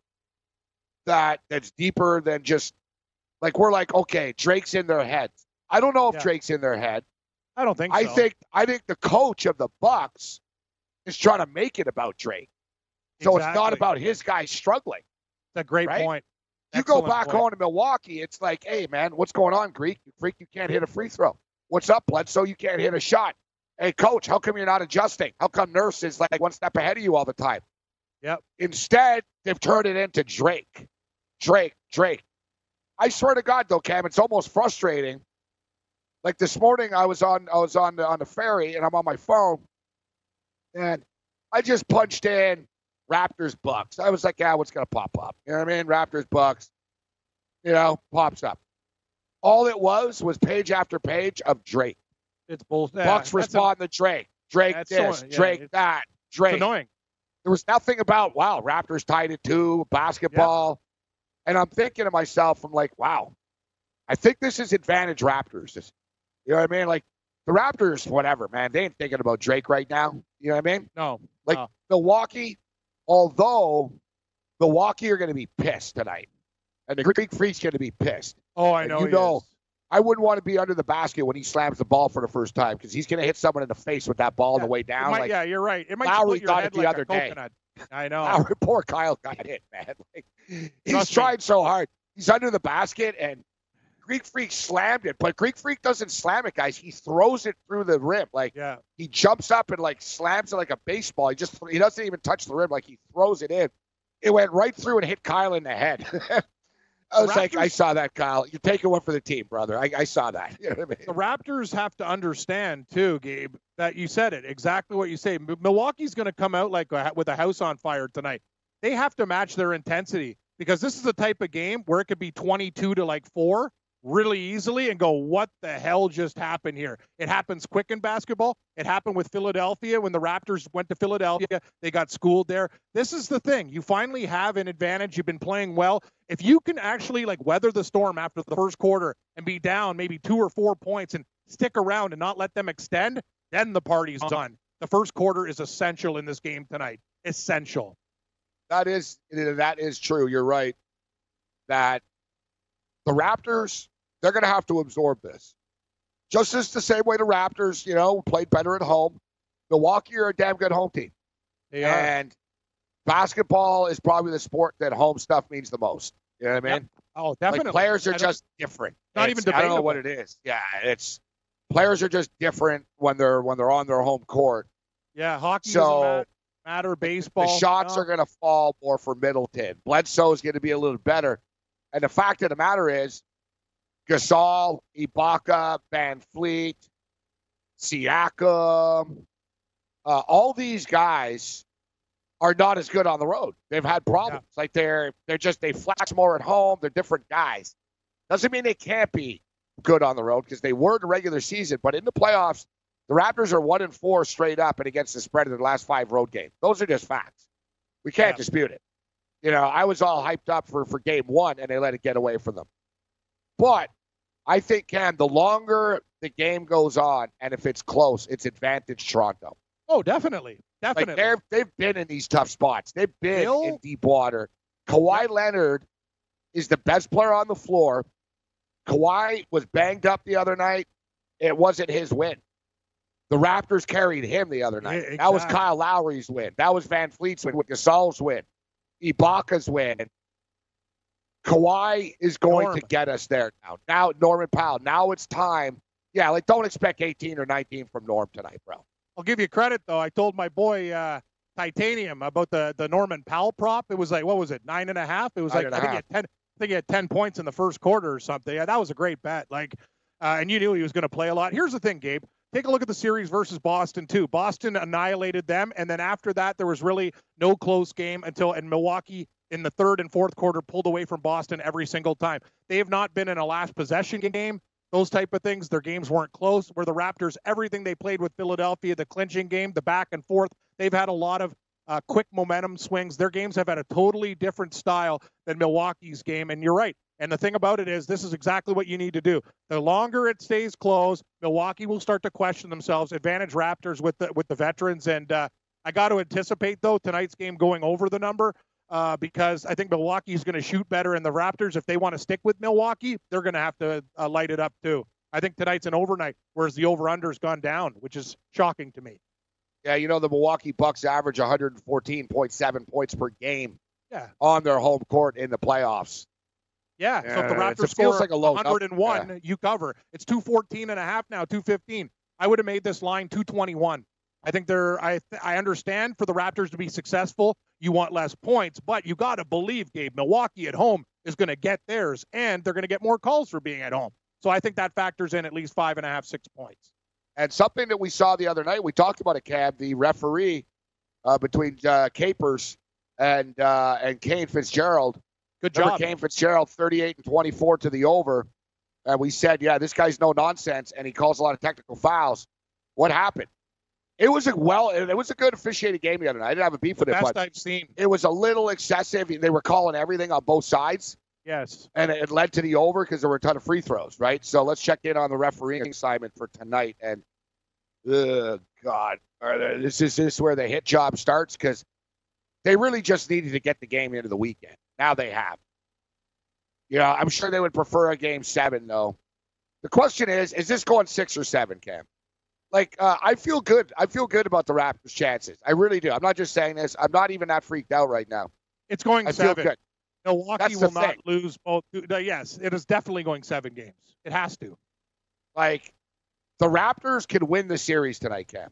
Speaker 2: that that's deeper than just like we're like, okay, Drake's in their head. I don't know if
Speaker 9: Yeah.
Speaker 2: Drake's in their head.
Speaker 9: I don't think
Speaker 2: I
Speaker 9: so.
Speaker 2: think I think the coach of the Bucks is trying to make it about Drake. So it's not
Speaker 9: Exactly.
Speaker 2: about his guys struggling.
Speaker 9: That's a great
Speaker 2: right?
Speaker 9: point.
Speaker 2: You go
Speaker 9: Excellent
Speaker 2: back
Speaker 9: point.
Speaker 2: home to Milwaukee, it's like, hey, man, what's going on, Greek? You freak, you can't hit a free throw. What's up, Bledsoe? You can't hit a shot. Hey, coach, how come you're not adjusting? How come Nurse is like one step ahead of you all the time?
Speaker 9: Yep.
Speaker 2: Instead, they've turned it into Drake. Drake, Drake. I swear to God, though, Cam, it's almost frustrating. Like this morning, I was on I was on the, on the ferry, and I'm on my phone, and I just punched in Raptors Bucks. I was like, yeah, what's gonna pop up? You know what I mean? Raptors Bucks. You know, pops up. All it was was page after page of Drake.
Speaker 9: It's bullshit.
Speaker 2: Bucks respond to Drake. Drake
Speaker 9: That's
Speaker 2: this,
Speaker 9: so- yeah,
Speaker 2: Drake
Speaker 9: it's-
Speaker 2: that,
Speaker 9: It's
Speaker 2: Drake.
Speaker 9: annoying.
Speaker 2: There was nothing about, wow, Raptors tied it two, basketball. And I'm thinking to myself, I'm like, wow, I think this is advantage Raptors. This- You know what I mean? Like, the Raptors, whatever, man, they ain't thinking about Drake right now. You know what I mean?
Speaker 9: No.
Speaker 2: Like,
Speaker 9: no.
Speaker 2: Milwaukee, although Milwaukee are going to be pissed tonight. And the Greek Freak's going to be pissed.
Speaker 9: Oh, I
Speaker 2: And
Speaker 9: know.
Speaker 2: you
Speaker 9: he
Speaker 2: know,
Speaker 9: is.
Speaker 2: I wouldn't want to be under the basket when he slams the ball for the first time because he's going to hit someone in the face with that ball on the way
Speaker 9: It
Speaker 2: down.
Speaker 9: might-
Speaker 2: like,
Speaker 9: yeah, you're right. It might
Speaker 2: Lowry
Speaker 9: split your
Speaker 2: got
Speaker 9: head
Speaker 2: it the
Speaker 9: like
Speaker 2: other
Speaker 9: a
Speaker 2: day.
Speaker 9: coconut. I know.
Speaker 2: Lowry, poor Kyle got hit, man. Like, he's
Speaker 9: Trust me.
Speaker 2: trying so hard. He's under the basket, and Greek Freak slammed it. But Greek Freak doesn't slam it, guys. He throws it through the rim. Like,
Speaker 9: Yeah.
Speaker 2: he jumps up and, like, slams it like a baseball. He just he doesn't even touch the rim. Like, he throws it in. It went right through and hit Kyle in the head. I was like,
Speaker 9: Raptors-
Speaker 2: I saw that, Kyle. You're taking one for the team, brother. I, I saw that. You know what I mean?
Speaker 9: The Raptors have to understand too, Gabe, that you said it exactly what you say. M- Milwaukee's going to come out like a, with a house on fire tonight. They have to match their intensity because this is the type of game where it could be twenty-two to like four really easily and go, what the hell just happened here? It happens quick in basketball. It happened with Philadelphia when the Raptors went to Philadelphia. They got schooled there. This is the thing. You finally have an advantage. You've been playing well. If you can actually like weather the storm after the first quarter and be down maybe two or four points and stick around and not let them extend, then the party's done. The first quarter is essential in this game tonight. Essential.
Speaker 2: That is that is true. You're right. That the Raptors, they're going to have to absorb this. Just as the same way the Raptors, you know, played better at home. Milwaukee are a damn good home team.
Speaker 9: They are.
Speaker 2: And basketball is probably the sport that home stuff means the most. You know what I mean?
Speaker 9: Yep. Oh, definitely.
Speaker 2: Like players are
Speaker 9: I don't-
Speaker 2: just different.
Speaker 9: Not
Speaker 2: It's-
Speaker 9: even
Speaker 2: I don't know
Speaker 9: debatable.
Speaker 2: what it is. Yeah, it's players are just different when they're when they're on their home court.
Speaker 9: Yeah, hockey
Speaker 2: So,
Speaker 9: doesn't matter. matter. Baseball.
Speaker 2: The shots
Speaker 9: no.
Speaker 2: are going to fall more for Middleton. Bledsoe's going to be a little better. And the fact of the matter is, Gasol, Ibaka, Van Fleet, Siakam, uh, all these guys are not as good on the road. They've had problems. Yeah. Like they're they're just they flash more at home. They're different guys. Doesn't mean they can't be good on the road because they were in the regular season, but in the playoffs, the Raptors are one and four straight up and against the spread in the last five road games. Those are just facts. We can't yeah. dispute it. You know, I was all hyped up for, for game one, and they let it get away from them. But I think, Cam, the longer the game goes on, and if it's close, it's advantage Toronto.
Speaker 9: Oh, definitely. Definitely.
Speaker 2: Like they're, they've been in these tough spots. They've been
Speaker 9: Bill?
Speaker 2: in deep water. Kawhi Leonard is the best player on the floor. Kawhi was banged up the other night. It wasn't his win. The Raptors carried him the other night. Yeah, exactly. That was Kyle Lowry's win. That was Van Fleet's win, with Gasol's win, Ibaka's win. Kawhi is going Norm. to get us there now. Now, Norman Powell. Now it's time. Yeah, like don't expect eighteen or nineteen from Norm tonight, bro.
Speaker 9: I'll give you credit, though. I told my boy uh, Titanium about the, the Norman Powell prop. It was like, what was it, nine and a half? It was nine like, I think, he had ten, I think he had ten points in the first quarter or something. Yeah, that was a great bet. Like, uh, and you knew he was going to play a lot. Here's the thing, Gabe. Take a look at the series versus Boston, too. Boston annihilated them, and then after that, there was really no close game until and Milwaukee in the third and fourth quarter pulled away from Boston every single time. They have not been in a last possession game, those type of things. Their games weren't close. Where the Raptors, everything they played with Philadelphia, the clinching game, the back and forth, they've had a lot of uh, quick momentum swings. Their games have had a totally different style than Milwaukee's game, and you're right. And the thing about it is, this is exactly what you need to do. The longer it stays close, Milwaukee will start to question themselves. Advantage Raptors with the with the veterans. And uh, I got to anticipate, though, tonight's game going over the number uh, because I think Milwaukee is going to shoot better. And the Raptors, if they want to stick with Milwaukee, they're going to have to uh, light it up, too. I think tonight's an overnight, whereas the over-under's gone down, which is shocking to me.
Speaker 2: Yeah, you know, the Milwaukee Bucks average one hundred fourteen point seven points per game
Speaker 9: yeah.
Speaker 2: on their home court in the playoffs.
Speaker 9: Yeah, so if the Raptors
Speaker 2: it feels
Speaker 9: score
Speaker 2: like a low
Speaker 9: one hundred one,
Speaker 2: yeah.
Speaker 9: you cover. It's two fourteen and a half now, two fifteen. I would have made this line two twenty-one. I think they're I I understand for the Raptors to be successful, you want less points, but you got to believe, Gabe, Milwaukee at home is going to get theirs, and they're going to get more calls for being at home. So I think that factors in at least five and a half, six points.
Speaker 2: And something that we saw the other night, we talked about it, Cam, the referee uh, between uh, Capers and uh, and Kane Fitzgerald.
Speaker 9: Good
Speaker 2: Remember
Speaker 9: job.
Speaker 2: Kane Fitzgerald, thirty-eight and twenty-four to the over. And we said, yeah, this guy's no nonsense, and he calls a lot of technical fouls. What happened? It was a well, it was a good officiated game the other night. I didn't have a beef with it,
Speaker 9: Best
Speaker 2: but
Speaker 9: I've seen.
Speaker 2: It was a little excessive. They were calling everything on both sides.
Speaker 9: Yes.
Speaker 2: And it led to the over because there were a ton of free throws, right? So let's check in on the refereeing assignment for tonight. And, oh, God, are there, this is this where the hit job starts? Because they really just needed to get the game into the weekend. Now they have. You know, I'm sure they would prefer a game seven, though. The question is, is this going six or seven, Cam? Like, uh, I feel good. I feel good about the Raptors' chances. I really do. I'm not just saying this. I'm not even that freaked out right now.
Speaker 9: It's going
Speaker 2: I
Speaker 9: seven.
Speaker 2: feel good.
Speaker 9: Milwaukee
Speaker 2: That's
Speaker 9: will
Speaker 2: the
Speaker 9: not
Speaker 2: thing.
Speaker 9: lose both. Yes, it is definitely going seven games. It has to.
Speaker 2: Like, the Raptors can win the series tonight, Cam.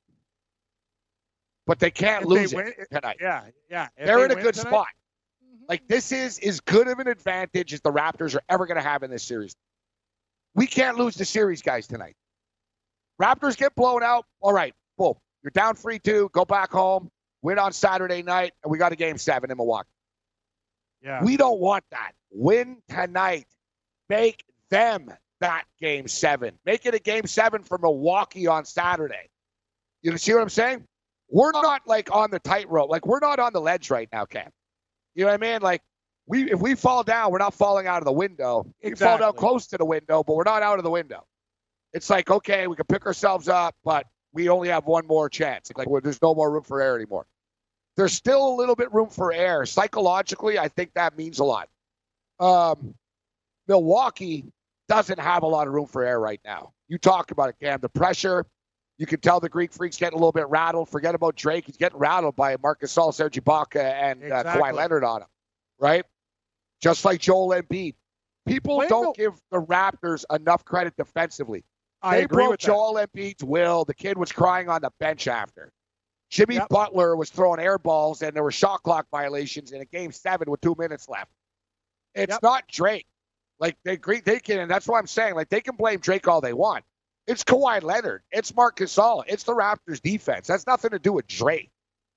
Speaker 2: But they can't
Speaker 9: If
Speaker 2: lose
Speaker 9: they
Speaker 2: it
Speaker 9: win-
Speaker 2: tonight.
Speaker 9: Yeah, yeah. If
Speaker 2: They're
Speaker 9: they
Speaker 2: in a
Speaker 9: win
Speaker 2: good
Speaker 9: tonight-
Speaker 2: spot. Like, this is as good of an advantage as the Raptors are ever going to have in this series. We can't lose the series, guys, tonight. Raptors get blown out. All right, boom. You're down three two. Go back home. Win on Saturday night, and we got a game seven in Milwaukee.
Speaker 9: Yeah.
Speaker 2: We don't want that. Win tonight. Make them that game seven. Make it a game seven for Milwaukee on Saturday. You see what I'm saying? We're not, like, on the tightrope. Like, we're not on the ledge right now, Cam. You know what I mean? Like, we if we fall down, we're not falling out of the window. We
Speaker 9: Exactly.
Speaker 2: fall down close to the window, but we're not out of the window. It's like, okay, we can pick ourselves up, but we only have one more chance. Like, well, there's no more room for error anymore. There's still a little bit room for error. Psychologically, I think that means a lot. Um, Milwaukee doesn't have a lot of room for error right now. You talk about it, Cam. The pressure, you can tell the Greek Freak's getting a little bit rattled. Forget about Drake. He's getting rattled by Marc Gasol, Serge Ibaka, and uh,
Speaker 9: Exactly.
Speaker 2: Kawhi Leonard on him, right? Just like Joel Embiid. People
Speaker 9: Wait,
Speaker 2: don't
Speaker 9: no.
Speaker 2: give the Raptors enough credit defensively.
Speaker 9: I
Speaker 2: they
Speaker 9: agree
Speaker 2: broke
Speaker 9: with that.
Speaker 2: Joel Embiid's will. The kid was crying on the bench after. Jimmy
Speaker 9: Yep.
Speaker 2: Butler was throwing air balls, and there were shot clock violations in a game seven with two minutes left. It's
Speaker 9: Yep.
Speaker 2: not Drake. Like, they they can, and that's what I'm saying. Like, they can blame Drake all they want. It's Kawhi Leonard. It's Marc Gasol. It's the Raptors' defense. That's nothing to do with Drake.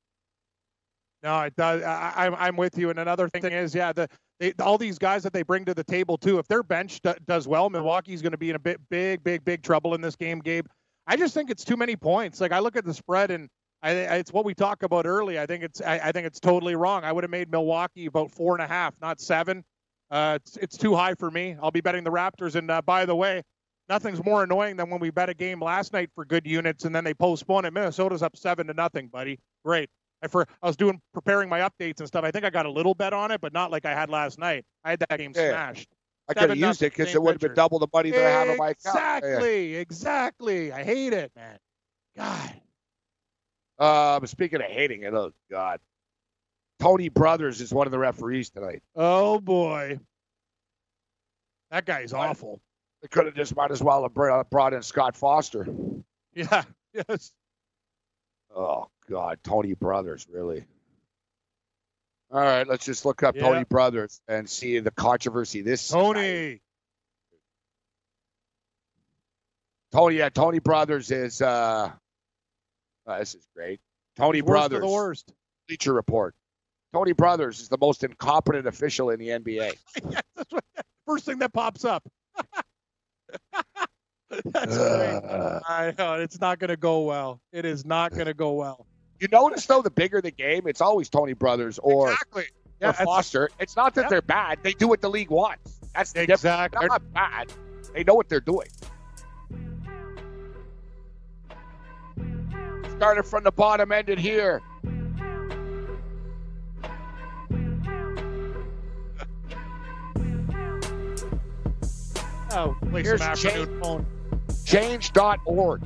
Speaker 9: No, it does. I, I'm I'm with you. And another thing is, yeah, the they, all these guys that they bring to the table too. If their bench do, does well, Milwaukee's going to be in a bit big, big, big trouble in this game, Gabe. I just think it's too many points. Like, I look at the spread, and I, I it's what we talked about early. I think it's I, I think it's totally wrong. I would have made Milwaukee about four and a half, not seven. Uh, it's it's too high for me. I'll be betting the Raptors. And uh, by the way, nothing's more annoying than when we bet a game last night for good units and then they postpone it. Minnesota's up seven to nothing, buddy. Great. I for I was doing preparing my updates and stuff. I think I got a little bet on it, but not like I had last night. I had that game
Speaker 2: Yeah.
Speaker 9: smashed.
Speaker 2: I could have used it because it would have been double the money that I have on my account.
Speaker 9: Exactly, yeah. exactly. I hate it, man. God.
Speaker 2: Um, speaking of hating it, oh God, Tony Brothers is one of the referees tonight.
Speaker 9: Oh boy, that guy's
Speaker 2: What?
Speaker 9: awful.
Speaker 2: They could have just might as well have brought brought in Scott Foster.
Speaker 9: Yeah. Yes.
Speaker 2: Oh God, Tony Brothers, really. All right, let's just look up
Speaker 9: Yeah.
Speaker 2: Tony Brothers and see the controversy. This
Speaker 9: Tony.
Speaker 2: guy- Tony, yeah, Tony Brothers is. Uh, uh, this is great. Tony
Speaker 9: Worst
Speaker 2: Brothers,
Speaker 9: of the worst.
Speaker 2: Bleacher Report. Tony Brothers is the most incompetent official in the N B A.
Speaker 9: Yes, that's what, first thing that pops up. That's
Speaker 2: Uh.
Speaker 9: great. I know it's not going to go well. It is not going to go well.
Speaker 2: You notice though, the bigger the game, it's always Tony Brothers or,
Speaker 9: Exactly.
Speaker 2: or
Speaker 9: Yeah, that's-
Speaker 2: Foster. It's not that
Speaker 9: Yep.
Speaker 2: they're bad; they do what the league wants. That's the difference.
Speaker 9: Exactly.
Speaker 2: They're not bad; they know what they're doing. Started from the bottom, ended here.
Speaker 9: Oh, play
Speaker 2: Here's
Speaker 9: some afternoon
Speaker 2: Jane.
Speaker 9: phone.
Speaker 2: Change dot org.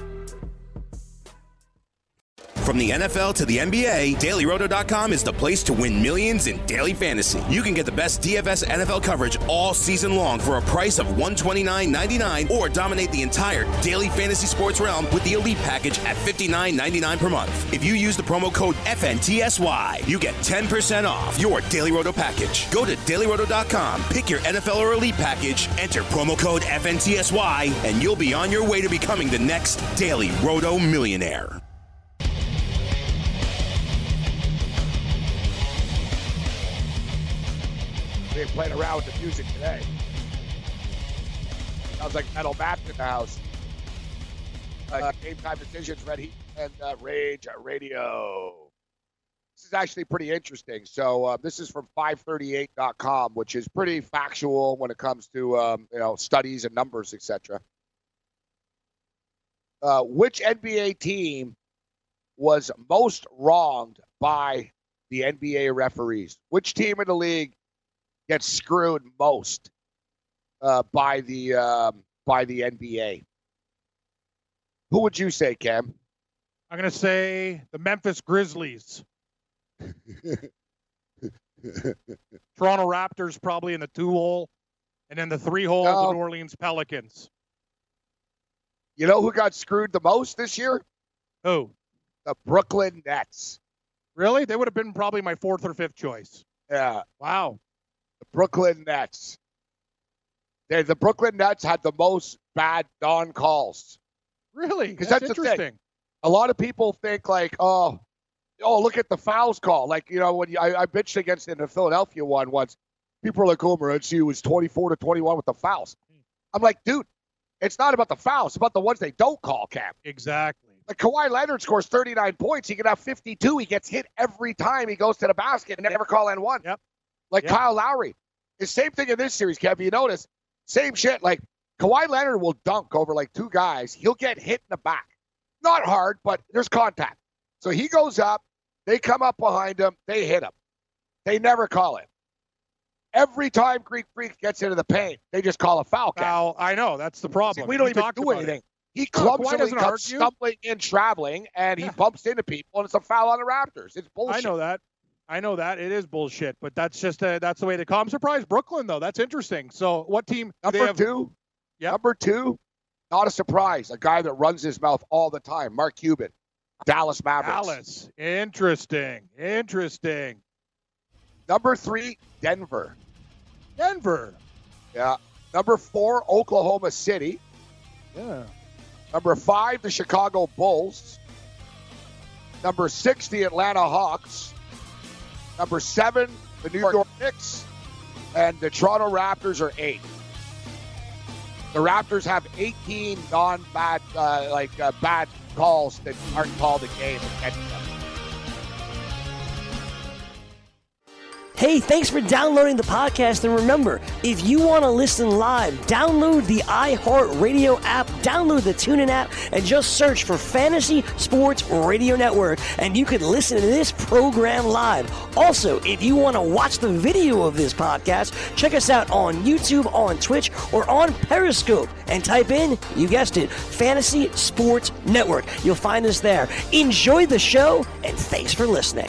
Speaker 11: From the N F L to the N B A, Daily Roto dot com is the place to win millions in daily fantasy. You can get the best D F S N F L coverage all season long for a price of one hundred twenty-nine ninety-nine, or dominate the entire daily fantasy sports realm with the Elite package at fifty-nine ninety-nine per month. If you use the promo code F N T S Y, you get ten percent off your Daily Roto package. Go to Daily Roto dot com, pick your N F L or Elite package, enter promo code F N T S Y, and you'll be on your way to becoming the next Daily Roto millionaire.
Speaker 2: We ain't playing around with the music today. Sounds like Metal Baptist in the house. Uh, Game Time Decisions, Red Heat, and uh, Rage Radio. This is actually pretty interesting. So uh, this is from five thirty-eight dot com, which is pretty factual when it comes to um, you know studies and numbers, et cetera. Uh, which N B A team was most wronged by the N B A referees? Which team in the league gets screwed most uh, by the um, by the N B A? Who would you say, Cam?
Speaker 9: I'm going to say the Memphis Grizzlies. Toronto Raptors probably in the two hole, and then the three hole,
Speaker 2: No.
Speaker 9: the New Orleans Pelicans.
Speaker 2: You know who got screwed the most this year?
Speaker 9: Who?
Speaker 2: The Brooklyn Nets.
Speaker 9: Really? They would have been probably my fourth or fifth choice.
Speaker 2: Yeah,
Speaker 9: Wow.
Speaker 2: the Brooklyn Nets. They, the Brooklyn Nets had the most bad non-calls.
Speaker 9: Really?
Speaker 2: Because
Speaker 9: That's,
Speaker 2: that's the thing.
Speaker 9: interesting.
Speaker 2: A lot of people think like, oh, oh, look at the fouls call. Like, you know, when you, I, I bitched against in the Philadelphia one once, people were like, oh, Morency was twenty-four to twenty-one with the fouls. I'm like, dude, it's not about the fouls. It's about the ones they don't call, Cam.
Speaker 9: Exactly.
Speaker 2: Like Kawhi Leonard scores thirty-nine points. He can have fifty-two. He gets hit every time he goes to the basket and never call N one.
Speaker 9: Yep.
Speaker 2: Like
Speaker 9: Yep.
Speaker 2: Kyle Lowry. The same thing in this series, Kev. You notice, same shit. Like Kawhi Leonard will dunk over like two guys. He'll get hit in the back. Not hard, but there's contact. So he goes up. They come up behind him. They hit him. They never call it. Every time Greek Freak gets into the paint, they just call a foul. Kev.
Speaker 9: Now, I know. That's the problem.
Speaker 2: See, we don't
Speaker 9: We
Speaker 2: even
Speaker 9: talked
Speaker 2: do
Speaker 9: about
Speaker 2: anything.
Speaker 9: it.
Speaker 2: He
Speaker 9: No, Kawhi
Speaker 2: clumsily
Speaker 9: doesn't
Speaker 2: comes
Speaker 9: argue.
Speaker 2: stumbling in, traveling, and he
Speaker 9: Yeah.
Speaker 2: bumps into people, and it's a foul on the Raptors. It's bullshit.
Speaker 9: I know that. I know that. It is bullshit, but that's just uh, that's the way they call. I'm surprised Brooklyn, though. That's interesting. So what team? do they
Speaker 2: Number
Speaker 9: have?
Speaker 2: two,
Speaker 9: Yep.
Speaker 2: number two, not a surprise. A guy that runs his mouth all the time, Mark Cuban, Dallas Mavericks.
Speaker 9: Dallas. Interesting. Interesting.
Speaker 2: Number three, Denver.
Speaker 9: Denver.
Speaker 2: Yeah. Number four, Oklahoma City.
Speaker 9: Yeah.
Speaker 2: Number five, the Chicago Bulls. Number six, the Atlanta Hawks. Number seven, the New York Knicks. And the Toronto Raptors are eight. The Raptors have eighteen non-bad, uh, like uh, bad calls that aren't called a game against them.
Speaker 10: Hey, thanks for downloading the podcast. And remember, if you want to listen live, download the iHeartRadio app, download the TuneIn app, and just search for Fantasy Sports Radio Network, and you can listen to this program live. Also, if you want to watch the video of this podcast, check us out on YouTube, on Twitch, or on Periscope, and type in, you guessed it, Fantasy Sports Network. You'll find us there. Enjoy the show, and thanks for listening.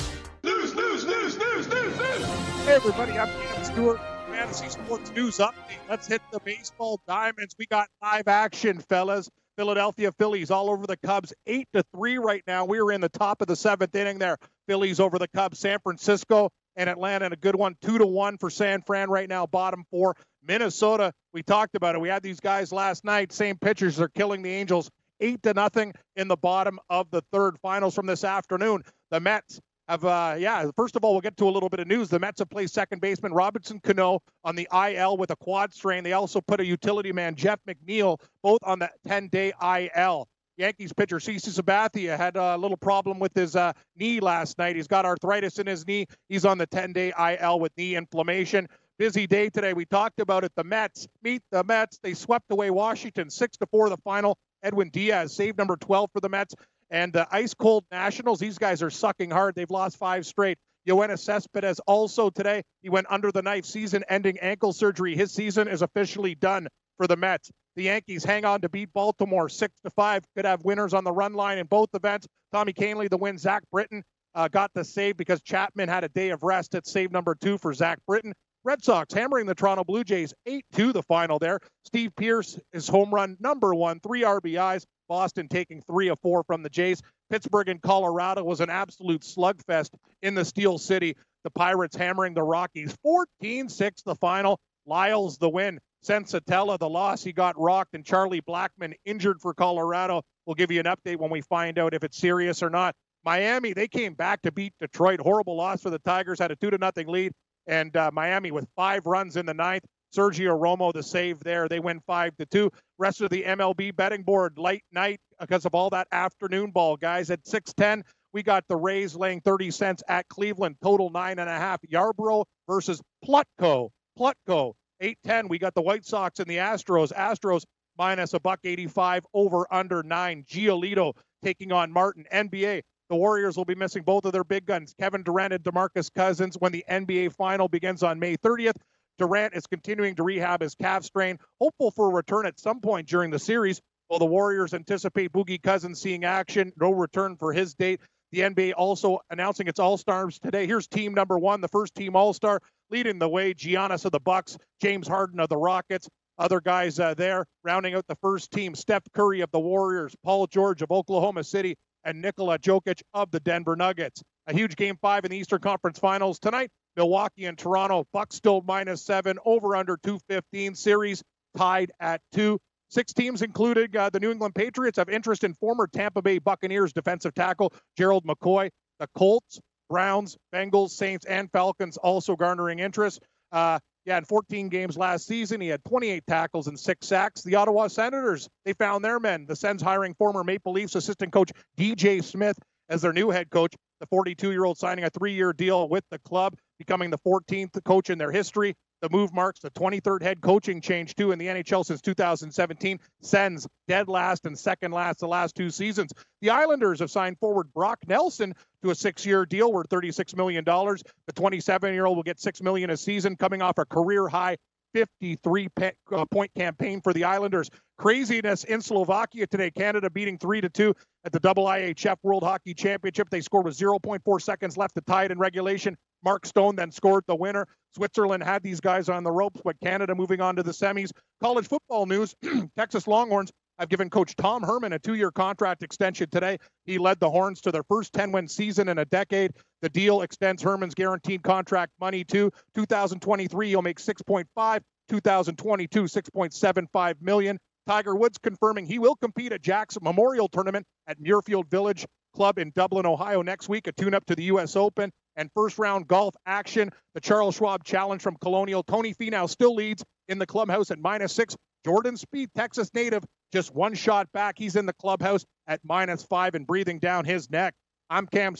Speaker 9: News, news, news, news, news, news. Hey, everybody, I'm Cam Stewart, Fantasy Sports News Update. Let's hit the baseball diamonds. We got live action, fellas. Philadelphia Phillies all over the Cubs, eight to three right now. We are in the top of the seventh inning there. Phillies over the Cubs. San Francisco and Atlanta in a good one, two to one for San Fran right now, bottom four. Minnesota, we talked about it. We had these guys last night. Same pitchers. They're killing the Angels, eight to nothing in the bottom of the third. Finals from this afternoon. The Mets have, uh, yeah, first of all, we'll get to a little bit of news. The Mets have placed second baseman Robinson Cano on the I L with a quad strain. They also put a utility man, Jeff McNeil, both on the ten-day I L. Yankees pitcher CeCe Sabathia had a little problem with his uh, knee last night. He's got arthritis in his knee. He's on the ten-day I L with knee inflammation. Busy day today. We talked about it. The Mets meet the Mets. They swept away Washington six to four the final. Edwin Diaz saved number twelve for the Mets. And the ice-cold Nationals, these guys are sucking hard. They've lost five straight. Yoenis Cespedes also today. He went under the knife, season-ending ankle surgery. His season is officially done for the Mets. The Yankees hang on to beat Baltimore six to five. Could have winners on the run line in both events. Tommy Kahnle, the win. Zach Britton uh, got the save because Chapman had a day of rest at save number two for Zach Britton. Red Sox hammering the Toronto Blue Jays eight two the final there. Steve Pearce is home run number one, three R B Is. Boston taking three of four from the Jays. Pittsburgh and Colorado was an absolute slugfest in the Steel City. The Pirates hammering the Rockies fourteen six the final. Lyles the win. Sensatella the loss. He got rocked, and Charlie Blackmon injured for Colorado. We'll give you an update when we find out if it's serious or not. Miami, they came back to beat Detroit. Horrible loss for the Tigers. Had a two to nothing lead. And uh, Miami with five runs in the ninth. Sergio Romo, the save there. They win five to two. Rest of the M L B betting board, light night because of all that afternoon ball, guys. At six ten, we got the Rays laying thirty cents at Cleveland. Total nine and a half. Yarbrough versus Plutko. Plutko. eight ten, we got the White Sox and the Astros. Astros minus a buck eighty-five, over under nine. Giolito taking on Martin. N B A. The Warriors will be missing both of their big guns, Kevin Durant and DeMarcus Cousins, when the N B A final begins on May thirtieth. Durant is continuing to rehab his calf strain, hopeful for a return at some point during the series. While the Warriors anticipate Boogie Cousins seeing action, no return for his date. The N B A also announcing its All-Stars today. Here's team number one, the first team All-Star, leading the way, Giannis of the Bucks, James Harden of the Rockets. Other guys uh, there, rounding out the first team, Steph Curry of the Warriors, Paul George of Oklahoma City, and Nikola Jokic of the Denver Nuggets. A huge game five in the Eastern Conference Finals tonight. Milwaukee and Toronto. Bucks still minus seven, over under two fifteen. Series tied at two. Six teams, including uh, the New England Patriots, have interest in former Tampa Bay Buccaneers defensive tackle Gerald McCoy. The Colts, Browns, Bengals, Saints, and Falcons also garnering interest. Uh, yeah, in fourteen games last season, he had twenty-eight tackles and six sacks. The Ottawa Senators, they found their men. The Sens hiring former Maple Leafs assistant coach D J Smith as their new head coach. The forty-two-year-old signing a three-year deal with the club, becoming the fourteenth coach in their history. The move marks the twenty-third head coaching change, too, in the N H L since two thousand seventeen. Sens dead last and second last the last two seasons. The Islanders have signed forward Brock Nelson to a six-year deal worth thirty-six million dollars. The twenty-seven-year-old will get six million dollars a season, coming off a career-high fifty-three point campaign for the Islanders. Craziness in Slovakia today. Canada beating three to two at the W I H F World Hockey Championship. They scored with zero point four seconds left to tie it in regulation. Mark Stone then scored the winner. Switzerland had these guys on the ropes, but Canada moving on to the semis. College football news. Texas Longhorns have given Coach Tom Herman a two-year contract extension today. He led the Horns to their first ten-win season in a decade. The deal extends Herman's guaranteed contract money to two thousand twenty-three. He'll make six point five. two thousand twenty-two, six point seven five million dollars. Tiger Woods confirming he will compete at Jack's Memorial Tournament at Muirfield Village Club in Dublin, Ohio next week, a tune-up to the U S Open. And first-round golf action, the Charles Schwab Challenge from Colonial. Tony Finau still leads in the clubhouse at minus six. Jordan Spieth, Texas native, just one shot back. He's in the clubhouse at minus five and breathing down his neck. I'm Cam Stewart.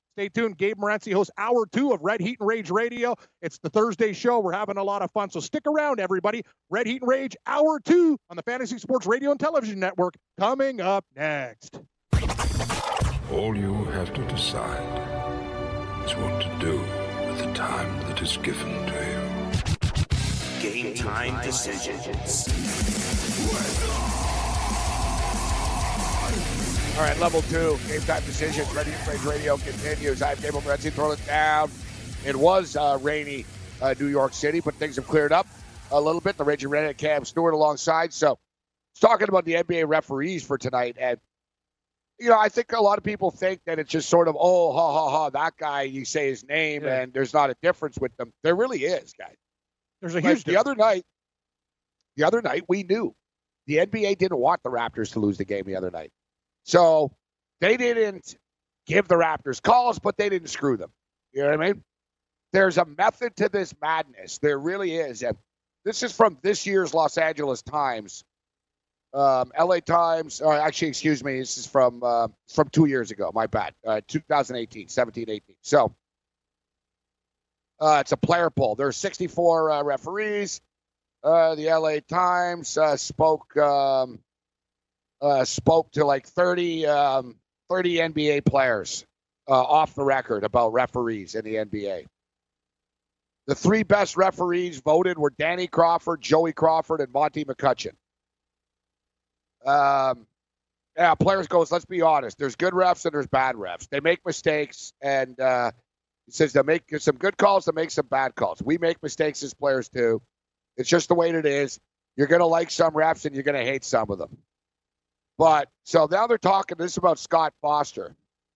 Speaker 9: Stay tuned. Gabe Morency hosts Hour two of Red Heat and Rage Radio. It's the Thursday show. We're having a lot of fun, so stick around, everybody. Red Heat and Rage, Hour two on the Fantasy Sports Radio and Television Network, coming up next.
Speaker 13: All you have to decide is what to do with the time that is given to you.
Speaker 11: Game time decisions.
Speaker 2: All right, level two, game time decisions. Ready to Rage Radio continues. I'm Gabe Morency, throwing it down. It was uh, rainy uh, New York City, but things have cleared up a little bit. The Raging Redhead, Cam Stewart alongside. So, talking about the N B A referees for tonight, and you know, I think a lot of people think that it's just sort of, oh, ha ha ha, that guy. You say his name, yeah. and there's not a difference with them. There really is, guys.
Speaker 9: There's a huge
Speaker 2: like
Speaker 9: difference.
Speaker 2: The other night, the other night we knew the N B A didn't want the Raptors to lose the game the other night. So they didn't give the Raptors calls, but they didn't screw them. You know what I mean? There's a method to this madness. There really is. And this is from this year's Los Angeles Times, um, L A Times. Or actually, excuse me, this is from uh, from two years ago. My bad. Uh, twenty eighteen, seventeen eighteen. So uh, it's a player poll. There are sixty-four uh, referees. Uh, the L A Times uh, spoke... Um, Uh, spoke to like thirty, um, thirty N B A players uh, off the record about referees in the N B A. The three best referees voted were Danny Crawford, Joey Crawford, and Monty McCutcheon. Um, yeah, players goes, let's be honest. There's good refs and there's bad refs. They make mistakes, and uh, he says they'll make some good calls, they'll make some bad calls. We make mistakes as players too. It's just the way it is. You're going to like some refs and you're going to hate some of them. But, so now they're talking, this is about Scott Foster.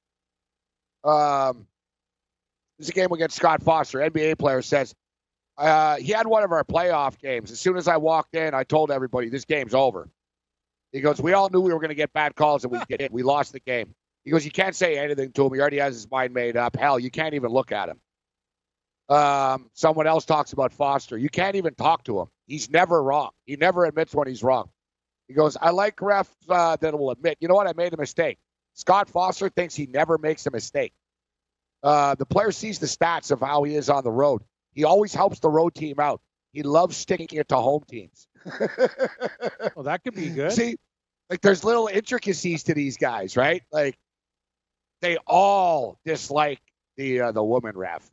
Speaker 2: Um, this is a game against Scott Foster. N B A player says, uh, he had one of our playoff games. As soon as I walked in, I told everybody, this game's over. He goes, we all knew we were going to get bad calls, and we did. We lost the game. He goes, you can't say anything to him. He already has his mind made up. Hell, you can't even look at him. Um, someone else talks about Foster. You can't even talk to him. He's never wrong. He never admits when he's wrong. He goes, I like refs uh, that will admit, you know what, I made a mistake. Scott Foster thinks he never makes a mistake. Uh, the player sees the stats of how he is on the road. He always helps the road team out. He loves sticking it to home teams.
Speaker 9: Well, that could be good.
Speaker 2: See, like there's little intricacies to these guys, right? Like they all dislike the uh, the woman ref.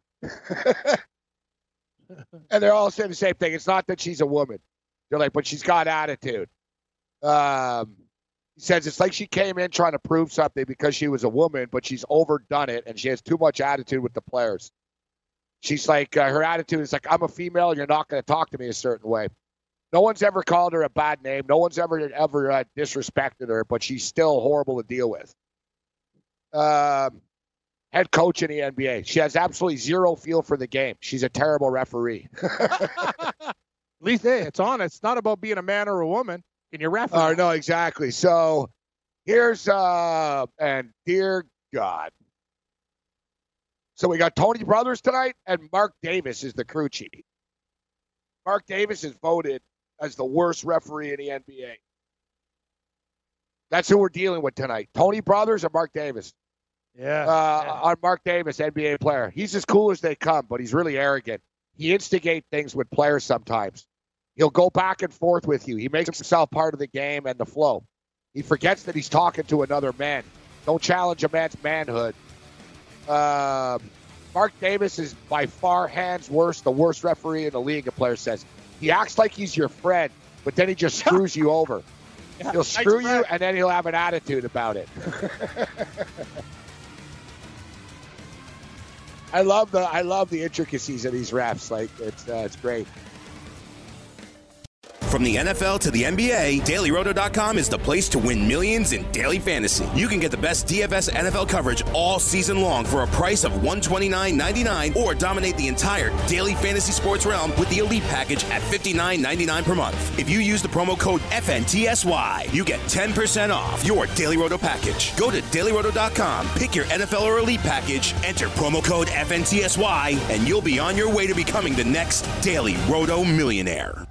Speaker 2: And they're all saying the same thing. It's not that she's a woman. They're like, but she's got attitude. Um, he says it's like she came in trying to prove something because she was a woman, but she's overdone it, and she has too much attitude with the players. She's like, uh, her attitude is like, I'm a female, and you're not going to talk to me a certain way. No one's ever called her a bad name. No one's ever ever uh, disrespected her, but she's still horrible to deal with. Um, head coach in the N B A. She has absolutely zero feel for the game. She's a terrible referee.
Speaker 9: At least, hey, it's on. It's not about being a man or a woman. Can you ref?
Speaker 2: Oh, no, exactly. So here's, uh, and dear God. So we got Tony Brothers tonight, and Mark Davis is the crew chief. Mark Davis is voted as the worst referee in the N B A. That's who we're dealing with tonight. Tony Brothers or Mark Davis?
Speaker 9: Yeah.
Speaker 2: Uh,
Speaker 9: yeah.
Speaker 2: On Mark Davis, N B A player. He's as cool as they come, but he's really arrogant. He instigates things with players sometimes. He'll go back and forth with you. He makes himself part of the game and the flow. He forgets that he's talking to another man. Don't challenge a man's manhood. Um, Mark Davis is by far hands worse, the worst referee in the league, a player says. He acts like he's your friend, but then he just screws you over.
Speaker 9: Yeah,
Speaker 2: he'll screw you, and then he'll have an attitude about it. I love the I love the intricacies of these refs. Like it's uh, it's great.
Speaker 11: From the N F L to the N B A, Daily Roto dot com is the place to win millions in daily fantasy. You can get the best D F S N F L coverage all season long for a price of one hundred twenty-nine ninety-nine, or dominate the entire daily fantasy sports realm with the Elite package at fifty-nine ninety-nine per month. If you use the promo code F N T S Y, you get ten percent off your Daily Roto package. Go to Daily Roto dot com, pick your N F L or Elite package, enter promo code F N T S Y, and you'll be on your way to becoming the next Daily Roto millionaire.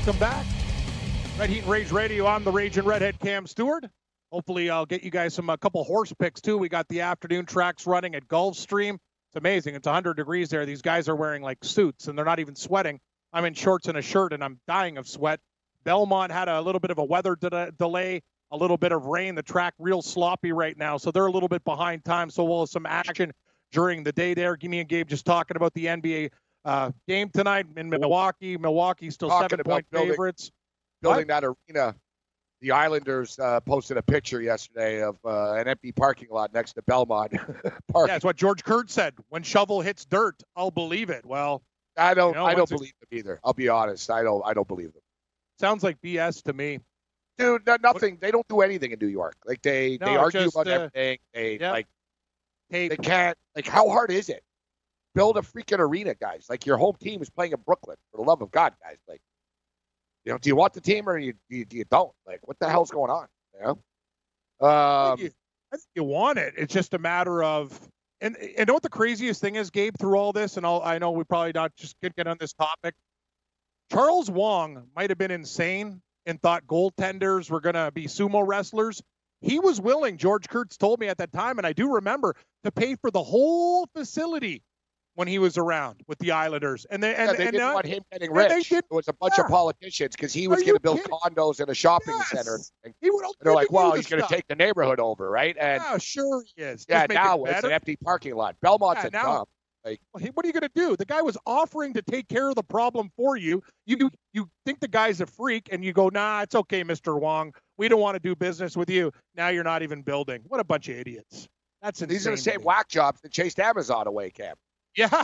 Speaker 9: Welcome back. Red Heat and Rage Radio. I'm the Raging Redhead Cam Stewart. Hopefully I'll get you guys some a couple horse picks too. We got the afternoon tracks running at Gulfstream. It's amazing. It's one hundred degrees there. These guys are wearing like suits and they're not even sweating. I'm in shorts and a shirt and I'm dying of sweat. Belmont had a little bit of a weather de- delay, a little bit of rain. The track real sloppy right now, so they're a little bit behind time. So we'll have some action during the day there. Gimme and Gabe just talking about the N B A uh, game tonight in Milwaukee. Milwaukee still
Speaker 2: Talking
Speaker 9: seven-point
Speaker 2: building,
Speaker 9: favorites.
Speaker 2: Building
Speaker 9: What?
Speaker 2: that arena. The Islanders uh, posted a picture yesterday of uh, an empty parking lot next to Belmont.
Speaker 9: Yeah, that's what George Kurt said. When shovel hits dirt, I'll believe it. Well,
Speaker 2: I don't.
Speaker 9: you know,
Speaker 2: I don't
Speaker 9: once it-
Speaker 2: believe them either. I'll be honest. I don't. I don't believe them.
Speaker 9: sounds like B S to me.
Speaker 2: Dude, no, nothing. They don't do anything in New York. Like they,
Speaker 9: No,
Speaker 2: they argue
Speaker 9: just,
Speaker 2: about
Speaker 9: uh,
Speaker 2: everything. They
Speaker 9: yeah.
Speaker 2: like.
Speaker 9: Tape.
Speaker 2: They can't. Like, how hard is it? Build a freaking arena, guys. Like your home team is playing in Brooklyn. For the love of God, guys. Like, you know, do you want the team or you you, you don't? Like, what the hell's going on? You know.
Speaker 9: I
Speaker 2: Um,
Speaker 9: think you, I think you want it. It's just a matter of, and and know what the craziest thing is, Gabe, through all this, and I'll, I know we probably not just get, get on this topic. Charles Wong might have been insane and thought goaltenders were going to be sumo wrestlers. He was willing, George Kurtz told me at that time, and I do remember, to pay for the whole facility when he was around with the Islanders. And they, and,
Speaker 2: yeah, they
Speaker 9: and,
Speaker 2: didn't
Speaker 9: uh,
Speaker 2: want him getting
Speaker 9: and they
Speaker 2: rich.
Speaker 9: did-
Speaker 2: It was a bunch
Speaker 9: yeah.
Speaker 2: of politicians because he was
Speaker 9: Are
Speaker 2: going to
Speaker 9: you
Speaker 2: build
Speaker 9: kidding?
Speaker 2: condos in a shopping
Speaker 9: Yes.
Speaker 2: center. And
Speaker 9: He would
Speaker 2: they're like, well,
Speaker 9: do
Speaker 2: he's
Speaker 9: this
Speaker 2: going to
Speaker 9: stuff.
Speaker 2: take the neighborhood over, right? And
Speaker 9: Yeah, sure he is. Just
Speaker 2: yeah,
Speaker 9: make
Speaker 2: now
Speaker 9: it
Speaker 2: it's
Speaker 9: better.
Speaker 2: an empty parking lot. Belmont's
Speaker 9: Yeah,
Speaker 2: a
Speaker 9: now-
Speaker 2: dump. Like,
Speaker 9: Well, he- what are you going to do? The guy was offering to take care of the problem for you. You you think the guy's a freak, and you go, nah, it's okay, Mister Wong. We don't want to do business with you. Now you're not even building. What a bunch of idiots. That's insane.
Speaker 2: these are the
Speaker 9: to
Speaker 2: same
Speaker 9: me.
Speaker 2: whack jobs that chased Amazon away, Cam.
Speaker 9: Yeah.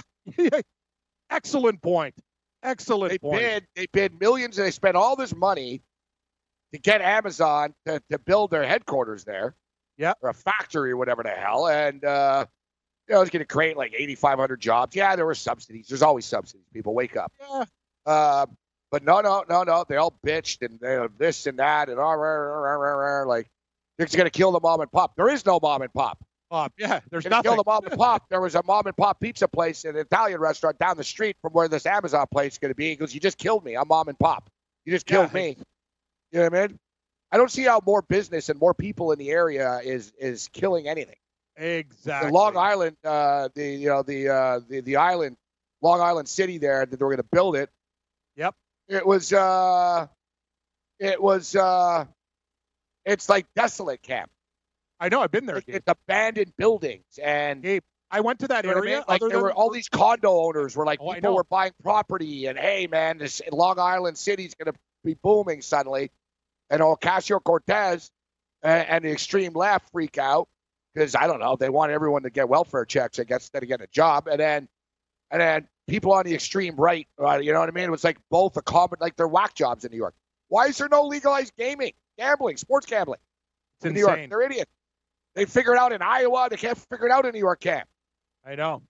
Speaker 9: Excellent point. Excellent
Speaker 2: They
Speaker 9: point.
Speaker 2: bid, they bid millions, and they spent all this money to get Amazon to, to build their headquarters there.
Speaker 9: Yeah.
Speaker 2: Or a factory or whatever the hell. And, uh, you know, it's going to create like eighty-five hundred jobs. Yeah, there were subsidies. There's always subsidies. People wake up.
Speaker 9: Yeah.
Speaker 2: Uh, but no, no, no, no. They all bitched and they, this and that and all, rah, rah, rah, rah, like it's going to kill the mom and pop. There is no mom and pop.
Speaker 9: Uh, yeah, there's
Speaker 2: Gonna
Speaker 9: nothing.
Speaker 2: kill the mom and pop. There was a mom and pop pizza place, an Italian restaurant down the street from where this Amazon place is going to be. He goes, "You just killed me. I'm mom and pop. You just killed
Speaker 9: Yeah.
Speaker 2: me." You know what I mean? I don't see how more business and more people in the area is is killing anything.
Speaker 9: Exactly.
Speaker 2: The Long Island, uh, the you know the uh, the the island, Long Island City there that they were going to build it.
Speaker 9: Yep.
Speaker 2: It was uh, it was uh, it's like desolate camp.
Speaker 9: I know. I've been there.
Speaker 2: Like,
Speaker 9: Gabe.
Speaker 2: it's abandoned buildings and.
Speaker 9: Gabe, I went to that
Speaker 2: You know what I
Speaker 9: area.
Speaker 2: mean? Like
Speaker 9: other
Speaker 2: there
Speaker 9: than-
Speaker 2: were all these condo owners were like
Speaker 9: Oh, I
Speaker 2: people
Speaker 9: know.
Speaker 2: were buying property and hey man, this Long Island City's going to be booming suddenly, and Ocasio Cortez and, and the extreme left freak out because I don't know they want everyone to get welfare checks I guess instead of getting a job, and then and then people on the extreme right, uh, you know what I mean? It was like both a common like they're whack jobs in New York. Why is there no legalized gaming, gambling, sports gambling
Speaker 9: It's
Speaker 2: in New York?
Speaker 9: insane.
Speaker 2: They're idiots. They figure it out in Iowa. They can't figure it out in New York camp.
Speaker 9: I know.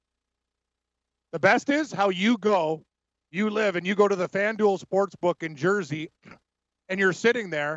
Speaker 9: The best is how you go, you live, and you go to the FanDuel Sportsbook in Jersey, and you're sitting there.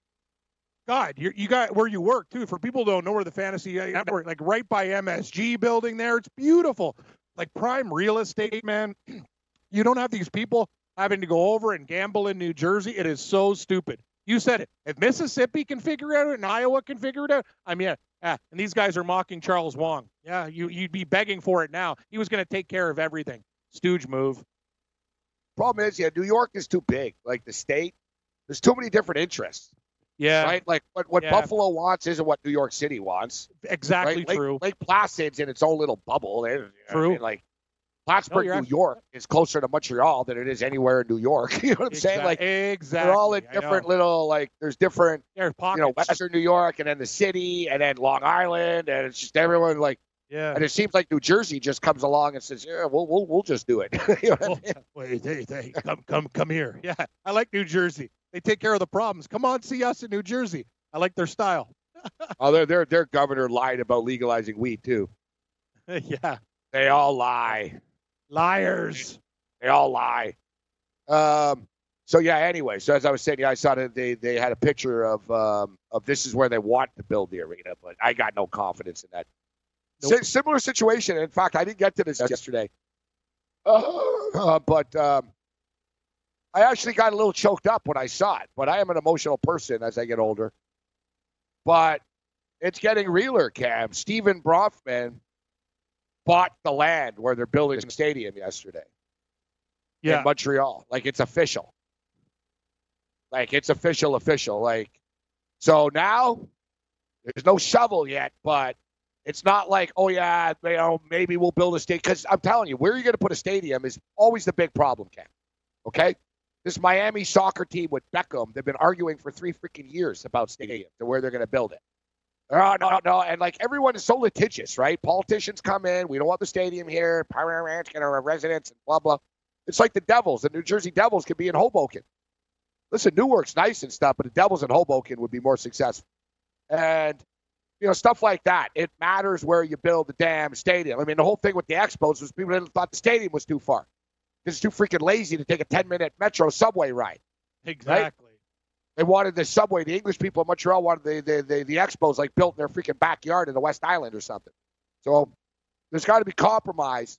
Speaker 9: God, you you got where you work too. For people who don't know where the fantasy network, like right by M S G building there, it's beautiful, like prime real estate, man. You don't have these people having to go over and gamble in New Jersey. It is so stupid. You said it. If Mississippi can figure it out and Iowa can figure it out, I mean, yeah, and these guys are mocking Charles Wong. Yeah, you, you'd be begging for it now. He was going to take care of everything. Stooge move.
Speaker 2: Problem is, yeah, New York is too big. Like the state, there's too many different interests.
Speaker 9: Yeah.
Speaker 2: Right? Like what, what
Speaker 9: Yeah.
Speaker 2: Buffalo wants isn't what New York City wants.
Speaker 9: Exactly
Speaker 2: right? Lake,
Speaker 9: true.
Speaker 2: Lake Placid's in its own little bubble. They- you know what I
Speaker 9: True.
Speaker 2: mean? Like Plattsburgh,
Speaker 9: you're
Speaker 2: New
Speaker 9: abs-
Speaker 2: York is closer to Montreal than it is anywhere in New York. You know what I'm saying?
Speaker 9: Exac-
Speaker 2: Like
Speaker 9: exactly.
Speaker 2: they're all in
Speaker 9: I know.
Speaker 2: different little, like there's different,
Speaker 9: There's
Speaker 2: you know,
Speaker 9: pockets.
Speaker 2: Western New York and then the city and then Long Island. And it's just everyone like,
Speaker 9: Yeah.
Speaker 2: and it seems like New Jersey just comes along and says, yeah, we'll, we'll, we'll just do it. You know what I
Speaker 9: Oh,
Speaker 2: mean?
Speaker 9: wait, hey, hey, come, come, come here. Yeah, I like New Jersey. They take care of the problems. Come on, see us in New Jersey. I like their style.
Speaker 2: Oh, their their their governor lied about legalizing weed too.
Speaker 9: Yeah,
Speaker 2: They all lie.
Speaker 9: liars.
Speaker 2: They all lie. Um. So yeah. Anyway, so as I was saying, yeah, I saw that they they had a picture of um of this is where they want to build the arena, but I got no confidence in that.
Speaker 9: Nope.
Speaker 2: Si- similar situation. In fact, I didn't get to this yesterday. Uh, uh, but um, I actually got a little choked up when I saw it, but I am an emotional person as I get older. But it's getting realer, Cam. Stephen Bronfman bought the land where they're building a stadium yesterday
Speaker 9: yeah.
Speaker 2: in Montreal. Like, it's official. Like, it's official, official. Like, so now there's no shovel yet, but it's not like, oh, yeah, you know, maybe we'll build a stadium. Because I'm telling you, where you're going to put a stadium is always the big problem, Cam. Okay? This Miami soccer team with Beckham, they've been arguing for three freaking years about stadiums and where they're going to build it. Oh, no, no, and like everyone is so litigious, right? Politicians come in, we don't want the stadium here, Power Ranch, get our residents, and blah, blah. It's like the Devils. The New Jersey Devils could be in Hoboken. Listen, Newark's nice and stuff, but the Devils in Hoboken would be more successful. And, you know, stuff like that. It matters where you build the damn stadium. I mean, the whole thing with the Expos was people didn't thought the stadium was too far. Because it's too freaking lazy to take a ten-minute Metro subway ride.
Speaker 9: Exactly.
Speaker 2: Right? They wanted the subway. The English people in Montreal wanted the, the, the, the Expos like built in their freaking backyard in the West Island or something. So there's got to be compromise.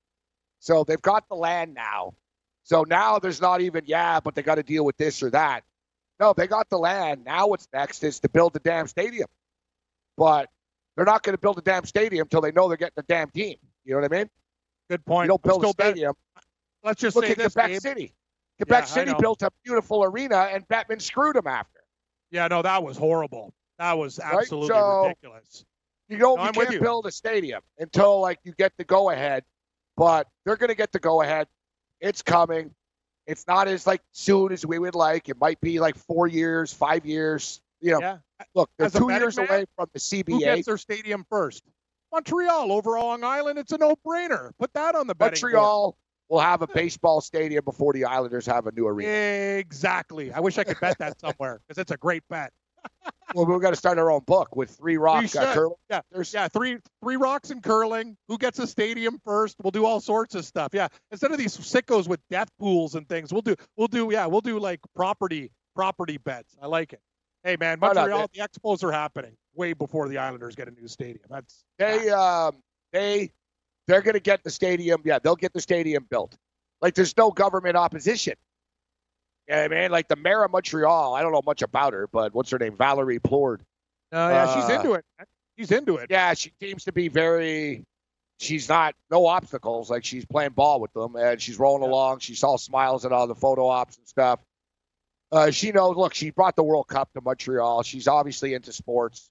Speaker 2: So they've got the land now. So now there's not even, yeah, but they got to deal with this or that. No, they got the land. Now what's next is to build the damn stadium. But they're not going to build a damn stadium until they know they're getting a damn team. You know what I mean?
Speaker 9: Good point.
Speaker 2: You don't build
Speaker 9: Still
Speaker 2: a stadium.
Speaker 9: Bet- Let's just
Speaker 2: Look
Speaker 9: say
Speaker 2: at
Speaker 9: this,
Speaker 2: Quebec
Speaker 9: Gabe.
Speaker 2: City. Quebec
Speaker 9: Yeah,
Speaker 2: City built a beautiful arena, and Bettman screwed them after.
Speaker 9: Yeah, no, that was horrible. That was absolutely
Speaker 2: right? so,
Speaker 9: ridiculous.
Speaker 2: You don't.
Speaker 9: No,
Speaker 2: you
Speaker 9: I'm with
Speaker 2: can't
Speaker 9: you.
Speaker 2: build a stadium until like you get the go ahead, but they're going to get the go ahead. It's coming. It's not as like soon as we would like. It might be like four years, five years. You know,
Speaker 9: Yeah.
Speaker 2: look, they're
Speaker 9: As a
Speaker 2: two
Speaker 9: betting
Speaker 2: years
Speaker 9: man,
Speaker 2: away from the C B A.
Speaker 9: Who gets their stadium first? Montreal over Long Island. It's a no-brainer. Put that on the betting board.
Speaker 2: Montreal will have a baseball stadium before the Islanders have a new arena.
Speaker 9: Exactly. I wish I could bet that somewhere because it's a great bet.
Speaker 2: Well, we've got to start our own book with three
Speaker 9: We
Speaker 2: rocks.
Speaker 9: should.
Speaker 2: Uh, curling.
Speaker 9: Yeah,
Speaker 2: There's
Speaker 9: yeah, three three rocks and curling. Who gets a stadium first? We'll do all sorts of stuff. Yeah, instead of these sickos with death pools and things, we'll do we'll do yeah we'll do like property property bets. I like it. Hey man,
Speaker 2: Why not,
Speaker 9: Montreal,
Speaker 2: man?
Speaker 9: the Expos are happening way before the Islanders get a new stadium. That's
Speaker 2: They um they they're gonna get the stadium. Yeah, they'll get the stadium built. Like there's no government opposition. Yeah, I mean, like the mayor of Montreal. I don't know much about her, but what's her name? Valerie Plord.
Speaker 9: uh, yeah, she's
Speaker 2: Uh,
Speaker 9: into it. She's into it.
Speaker 2: Yeah, she seems to be very. She's not no obstacles. Like she's playing ball with them, and she's rolling
Speaker 9: Yeah.
Speaker 2: along. She's all smiles at all the photo ops and stuff. Uh, she knows. Look, she brought the World Cup to Montreal. She's obviously into sports.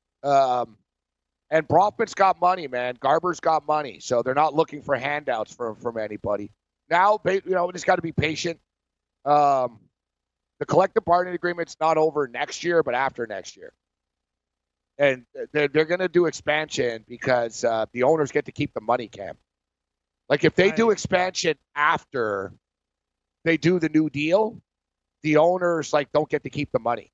Speaker 2: Um, and Bronfman's got money, man. Garber's got money, so they're not looking for handouts from from anybody. Now, ba- you know, we just got to be patient. Um, the collective bargaining agreement's not over next year, but after next year. And they're, they're going to do expansion because uh, the owners get to keep the money, Cam. Like if they do expansion after they do the new deal, the owners like don't get to keep the money.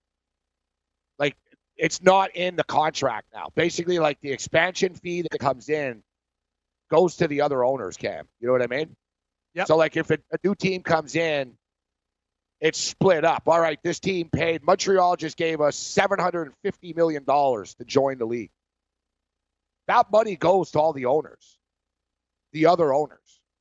Speaker 2: Like it's not in the contract now. Basically, like the expansion fee that comes in goes to the other owners, Cam. You know what I mean?
Speaker 9: Yep.
Speaker 2: So like if a, a new team comes in, it's split up. All right, this team paid. Montreal just gave us seven hundred fifty million dollars to join the league. That money goes to all the owners, the other owners.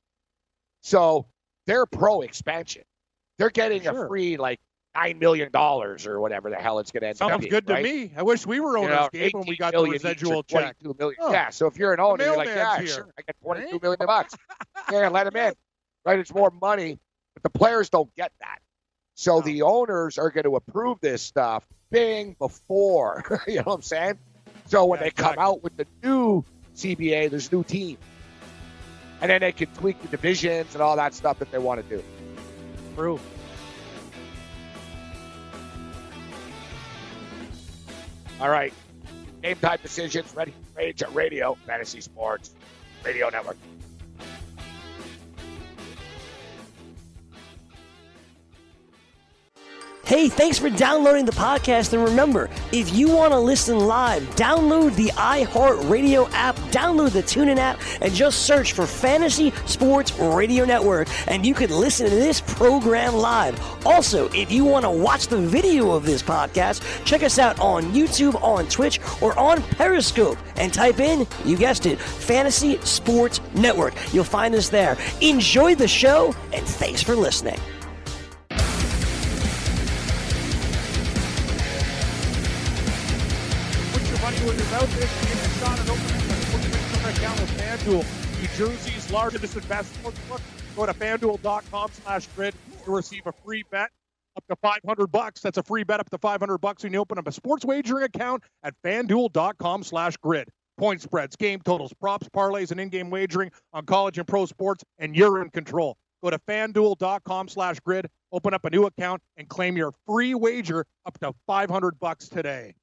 Speaker 2: So they're pro-expansion. They're getting
Speaker 9: Sure.
Speaker 2: a free, like, nine million dollars or whatever the hell it's going to end up
Speaker 9: Sounds
Speaker 2: being,
Speaker 9: good to
Speaker 2: right?
Speaker 9: me. I wish we were
Speaker 2: You
Speaker 9: owners,
Speaker 2: know,
Speaker 9: Gabe, when we
Speaker 2: eighteen
Speaker 9: got the
Speaker 2: million each or
Speaker 9: residual check.
Speaker 2: twenty-two million.
Speaker 9: Oh.
Speaker 2: Yeah, so if you're an owner, you're like, yeah,
Speaker 9: mailman's here.
Speaker 2: sure, I got twenty-two million bucks. Yeah, let them in. Right, it's more money, but the players don't get that. So the owners are going to approve this stuff bing before, you know what I'm saying? So when
Speaker 9: Yeah,
Speaker 2: they come
Speaker 9: exactly.
Speaker 2: out with the new C B A, there's new team. And then they can tweak the divisions and all that stuff that they want to do.
Speaker 9: True.
Speaker 2: All right. Game time decisions, ready, Rage Radio, Fantasy Sports, Radio Network.
Speaker 10: Hey, thanks for downloading the podcast. And remember, if you want to listen live, download the iHeartRadio app, download the TuneIn app, and just search for Fantasy Sports Radio Network, and you can listen to this program live. Also, if you want to watch the video of this podcast, check us out on YouTube, on Twitch, or on Periscope, and type in, you guessed it, Fantasy Sports Network. You'll find us there. Enjoy the show, and thanks for listening.
Speaker 9: FanDuel is out there. Get a shot at opening a sports account with FanDuel, New Jersey's largest and best sportsbook. Go to FanDuel.com slash grid to receive a free bet up to five hundred bucks. That's a free bet up to five hundred bucks when you open up a sports wagering account at FanDuel.com slash grid. Point spreads, game totals, props, parlays, and in-game wagering on college and pro sports, and you're in control. Go to FanDuel.com slash grid, open up a new account, and claim your free wager up to five hundred bucks today.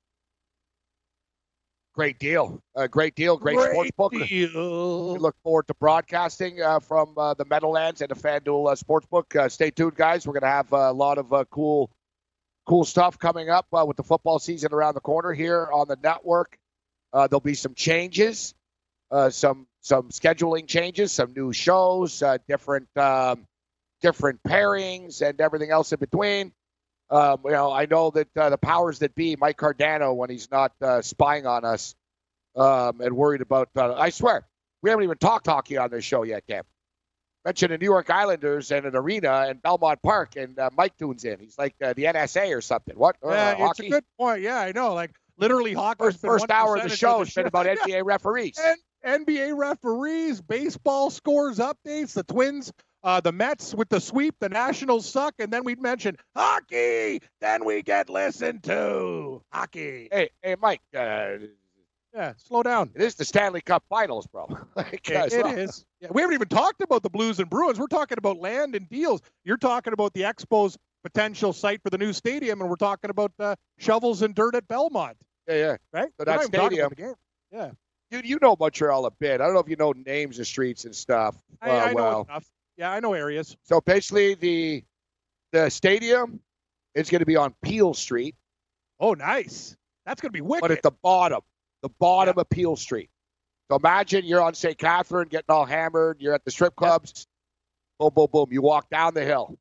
Speaker 2: Great deal. Uh, great deal. Great,
Speaker 9: Great
Speaker 2: sports book.
Speaker 9: deal.
Speaker 2: We look forward to broadcasting uh, from uh, the Meadowlands and the FanDuel uh, Sportsbook. Uh, stay tuned, guys. We're going to have uh, a lot of uh, cool cool stuff coming up uh, with the football season around the corner here on the network. Uh, there'll be some changes, uh, some some scheduling changes, some new shows, uh, different um, different pairings, and everything else in between. Um, you know, I know that uh, the powers that be, Mike Cardano, when he's not uh, spying on us um, and worried about, uh, I swear, we haven't even talked hockey on this show yet, Cam. Mentioned the New York Islanders and an arena and Belmont Park, and uh, Mike tunes in. He's like uh, the N S A or something. What?
Speaker 9: Yeah,
Speaker 2: uh,
Speaker 9: it's
Speaker 2: hockey?
Speaker 9: a good point. Yeah, I know. Like, literally, hockey.
Speaker 2: First, first hour of the show has been about N B A referees.
Speaker 9: And N B A referees, baseball scores updates, the Twins, uh, the Mets with the sweep, the Nationals suck, and then we'd mention hockey. Then we get listened to hockey.
Speaker 2: Hey, hey, Mike. Uh,
Speaker 9: yeah, slow down.
Speaker 2: It is the Stanley Cup Finals, bro. like,
Speaker 9: it,
Speaker 2: uh,
Speaker 9: it
Speaker 2: so.
Speaker 9: is. Yeah, we haven't even talked about the Blues and Bruins. We're talking about land and deals. You're talking about the Expos' potential site for the new stadium, and we're talking about uh, shovels and dirt at Belmont.
Speaker 2: Yeah, yeah.
Speaker 9: Right?
Speaker 2: So
Speaker 9: We're not
Speaker 2: that
Speaker 9: even talking
Speaker 2: stadium.
Speaker 9: about the game. Yeah.
Speaker 2: Dude, you know Montreal a bit. I don't know if you know names of streets and stuff.
Speaker 9: I,
Speaker 2: uh,
Speaker 9: I know
Speaker 2: well.
Speaker 9: enough. Yeah, I know areas.
Speaker 2: So basically, the the stadium is going to be on Peel Street.
Speaker 9: Oh, nice. That's going to be wicked.
Speaker 2: But at the bottom, the bottom yeah. of Peel Street. So imagine you're on Saint Catherine getting all hammered. You're at the strip clubs. Yep. Boom, boom, boom. You walk down the hill.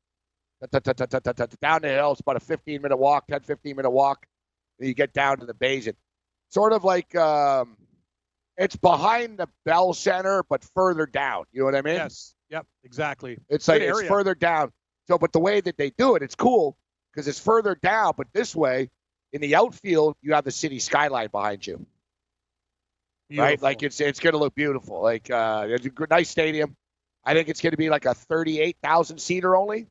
Speaker 2: Down the hill. It's about a fifteen-minute walk, ten, fifteen-minute walk. And you get down to the Basin. Sort of like um, it's behind the Bell Center, but further down. You know what I mean?
Speaker 9: Yes. Yep. Exactly.
Speaker 2: It's like it's further down. So, but the way that they do it, it's cool because it's further down. But this way, in the outfield, you have the city skyline behind you. Beautiful. Right? Like it's it's going to look beautiful. Like uh, it's a nice stadium. I think it's going to be like a thirty-eight thousand seater only.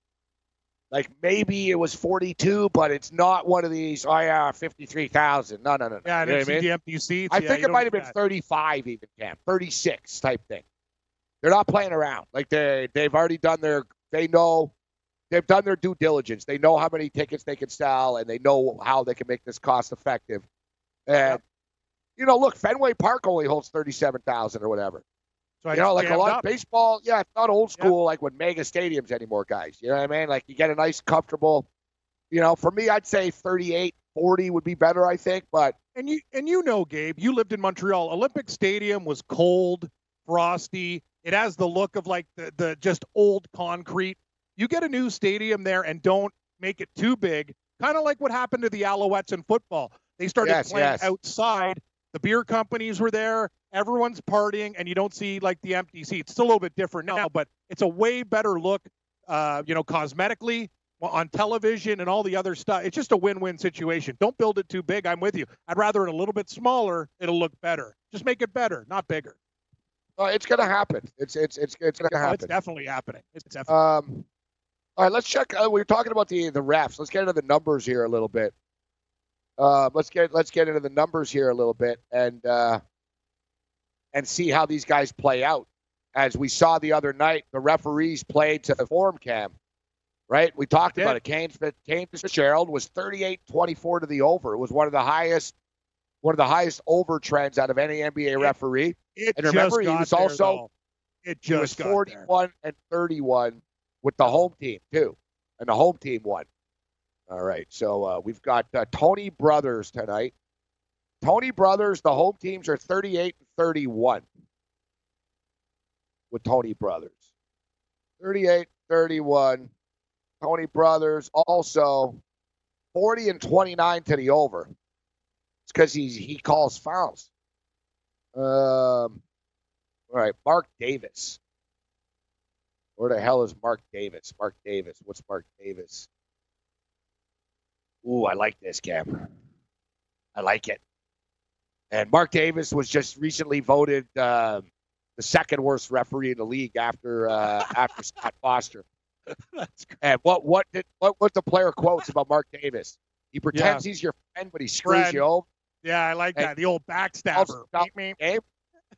Speaker 2: Like maybe it was forty-two, but it's not one of these, oh yeah, fifty-three thousand. No, no, no. no.
Speaker 9: Yeah, I
Speaker 2: didn't
Speaker 9: see I mean? the empty seats.
Speaker 2: I
Speaker 9: yeah,
Speaker 2: think it might have been that. thirty-five even, Cam. thirty-six type thing. They're not playing around. Like they, they've already done their, they know, they've done their due diligence. They know how many tickets they can sell, and they know how they can make this cost effective. And, yep. you know, look, Fenway Park only holds thirty-seven thousand or whatever. So you know, like a lot up. of baseball, yeah, it's not old school yeah. like with mega stadiums anymore, guys. You know what I mean? Like you get a nice, comfortable, you know, for me, I'd say thirty-eight, forty would be better, I think. But
Speaker 9: and you and you know, Gabe, you lived in Montreal. Olympic Stadium was cold, frosty. It has the look of like the, the just old concrete. You get a new stadium there and don't make it too big. Kind of like what happened to the Alouettes in football. They started
Speaker 2: yes,
Speaker 9: playing
Speaker 2: yes.
Speaker 9: outside. The beer companies were there. Everyone's partying, and you don't see, like, the empty seats. It's a little bit different now, but it's a way better look, uh, you know, cosmetically, on television and all the other stuff. It's just a win-win situation. Don't build it too big. I'm with you. I'd rather it a little bit smaller. It'll look better. Just make it better, not bigger.
Speaker 2: Uh, it's going to happen. It's it's it's it's going to happen.
Speaker 9: It's definitely happening. It's definitely
Speaker 2: um, all right, let's check. Uh, we were talking about the the refs. Let's get into the numbers here a little bit. Uh, let's get let's get into the numbers here a little bit and uh, and see how these guys play out. As we saw the other night, the referees played to the form, Cam. Right? We talked yeah. about it. Kane, Kane Fitzgerald was thirty-eight twenty-four to the over. It was one of the highest one of the highest over trends out of any N B A
Speaker 9: it,
Speaker 2: referee.
Speaker 9: It
Speaker 2: and remember,
Speaker 9: just
Speaker 2: he was
Speaker 9: there,
Speaker 2: also
Speaker 9: though. It just
Speaker 2: he was
Speaker 9: got
Speaker 2: forty-one
Speaker 9: there.
Speaker 2: and thirty-one with the home team too, and the home team won. All right, so uh, we've got uh, Tony Brothers tonight. Tony Brothers, the home teams are thirty-eight and thirty-one with Tony Brothers. thirty-eight thirty-one. Tony Brothers also forty and twenty-nine to the over. It's because he he calls fouls. Um, all right, Mark Davis. Where the hell is Mark Davis? Mark Davis. What's Mark Davis? Ooh, I like this, Cam. I like it. And Mark Davis was just recently voted uh, the second worst referee in the league after uh, after Scott Foster.
Speaker 9: That's great.
Speaker 2: And what what did what what the player quotes about Mark Davis? He pretends
Speaker 9: Yeah.
Speaker 2: he's your friend, but he screws
Speaker 9: Friend.
Speaker 2: you over.
Speaker 9: Yeah, I like
Speaker 2: And
Speaker 9: that. The old backstabber.
Speaker 2: Stop
Speaker 9: Meep, meep.
Speaker 2: game.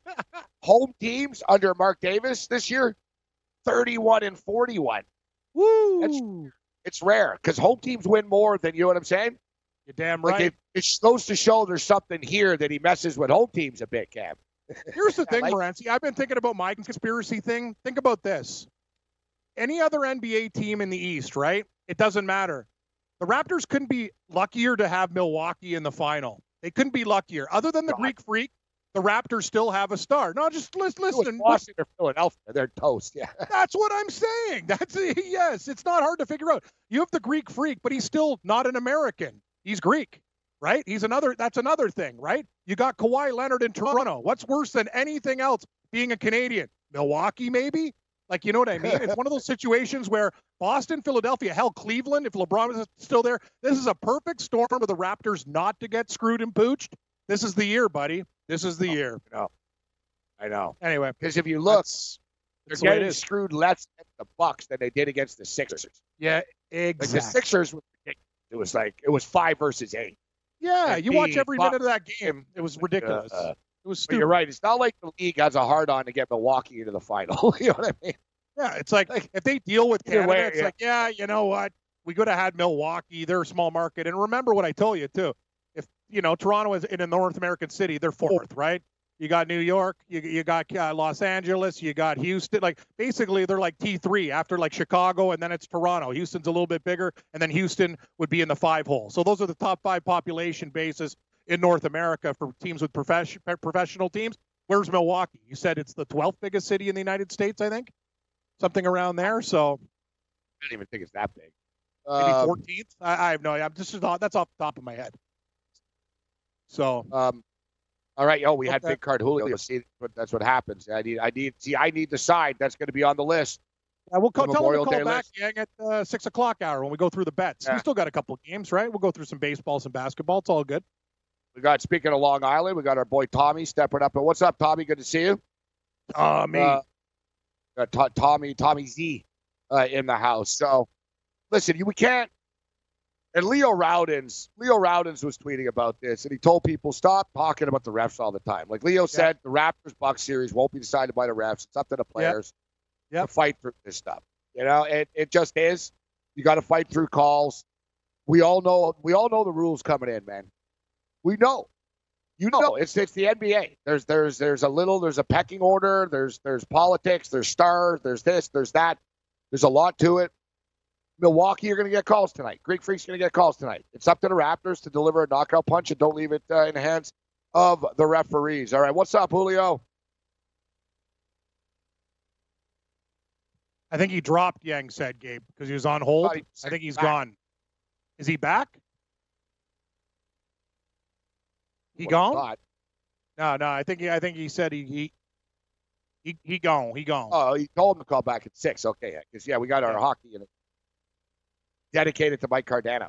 Speaker 2: Home teams under Mark Davis this year, thirty-one and forty-one.
Speaker 9: Woo!
Speaker 2: That's, it's rare because home teams win more than, you know what I'm saying?
Speaker 9: You're damn
Speaker 2: Like
Speaker 9: right.
Speaker 2: it, it goes to show there's something here that he messes with home teams a bit, Cam.
Speaker 9: Here's the thing,
Speaker 2: like-
Speaker 9: Morency. I've been thinking about my conspiracy thing. Think about this. Any other N B A team in the East, right? It doesn't matter. The Raptors couldn't be luckier to have Milwaukee in the final. They couldn't be luckier. Other than the
Speaker 2: God.
Speaker 9: Greek Freak, the Raptors still have a star. No, just listen.
Speaker 2: It was
Speaker 9: listen.
Speaker 2: Boston or Philadelphia. They're toast, yeah.
Speaker 9: That's what I'm saying. That's yes. It's not hard to figure out. You have the Greek Freak, but he's still not an American. He's Greek, right? He's another. That's another thing, right? You got Kawhi Leonard in Toronto. What's worse than anything else being a Canadian? Milwaukee, maybe? Like, you know what I mean? It's one of those situations where Boston, Philadelphia, hell, Cleveland, if LeBron is still there, this is a perfect storm for the Raptors not to get screwed and pooched. This is the year, buddy. This is the
Speaker 2: Oh,
Speaker 9: year.
Speaker 2: I know. I know.
Speaker 9: Anyway,
Speaker 2: Because if you look,
Speaker 9: that's,
Speaker 2: they're
Speaker 9: that's the way it
Speaker 2: getting
Speaker 9: is.
Speaker 2: screwed less against the Bucks than they did against the Sixers.
Speaker 9: Yeah,
Speaker 2: Like
Speaker 9: exactly.
Speaker 2: the Sixers was ridiculous. It was like it was five versus eight.
Speaker 9: Yeah,
Speaker 2: and
Speaker 9: you watch
Speaker 2: the
Speaker 9: every
Speaker 2: Bucks-
Speaker 9: minute of that game. It was ridiculous.
Speaker 2: Uh,
Speaker 9: it was
Speaker 2: But
Speaker 9: stupid.
Speaker 2: you're right. It's not like the league has a hard on to get Milwaukee into the final. You know what I mean?
Speaker 9: Yeah, it's like,
Speaker 2: Like,
Speaker 9: if they deal with
Speaker 2: either
Speaker 9: Canada,
Speaker 2: way,
Speaker 9: it's
Speaker 2: yeah.
Speaker 9: like, yeah, you know what? We could have had Milwaukee. They're a small market. And remember what I told you, too. If, you know, Toronto is in a North American city, they're fourth, right? You got New York, you, you got uh, Los Angeles, you got Houston. Like, basically, they're like T three after, like, Chicago, and then it's Toronto. Houston's a little bit bigger, and then Houston would be in the five hole. So those are the top five population bases in North America for teams with profes- professional teams. Where's Milwaukee? You said it's the twelfth biggest city in the United States, I think? Something around there. So
Speaker 2: I don't even think it's that big.
Speaker 9: maybe
Speaker 2: Um,
Speaker 9: fourteenth. I, I have no idea. I'm just that's off the top of my head. So
Speaker 2: Um, all right, yo, we had
Speaker 9: Okay.
Speaker 2: big card Julio. See, but that's what happens. I need, I need, see, I need the side that's going to be on the list.
Speaker 9: I will call,
Speaker 2: The
Speaker 9: tell them to
Speaker 2: Memorial
Speaker 9: call
Speaker 2: Day
Speaker 9: back,
Speaker 2: list.
Speaker 9: gang, at uh, six o'clock hour when we go through the bets. We
Speaker 2: Yeah.
Speaker 9: still got a couple of games, right? We'll go through some baseball, some basketball. It's all good.
Speaker 2: We got, speaking of Long Island, we got our boy Tommy stepping up. And what's up, Tommy? Good to see you.
Speaker 9: Uh, me.
Speaker 2: Uh, got to- Tommy, Tommy Z uh, in the house. So, listen, you, we can't. And Leo Rowdens, Leo Rowdens was tweeting about this, and he told people, stop talking about the refs all the time. Like Leo said, the Raptors-Bucks series won't be decided by the refs. It's up to the players
Speaker 9: Yep.
Speaker 2: to fight through this stuff. You know, it, it just is. You got to fight through calls. We all know. We all know the rules coming in, man. We know. You know, it's it's the N B A. There's there's there's a little there's a pecking order. There's there's politics. There's stars. There's this. There's that. There's a lot to it. Milwaukee, you're going to get calls tonight. Greek Freak's going to get calls tonight. It's up to the Raptors to deliver a knockout punch and don't leave it uh, in the hands of the referees. All right, what's up, Julio?
Speaker 9: I think he dropped, Yang said, Gabe, because he was on hold.
Speaker 2: Thought he
Speaker 9: I think he's
Speaker 2: back.
Speaker 9: gone. Is he back? He
Speaker 2: What
Speaker 9: gone?
Speaker 2: thought.
Speaker 9: No, no. I think he. I think he said he he he, he gone. He gone.
Speaker 2: Oh, you told him to call back at six. Okay, because yeah, we got our
Speaker 9: Yeah.
Speaker 2: hockey in it. Dedicated to Mike Cardano.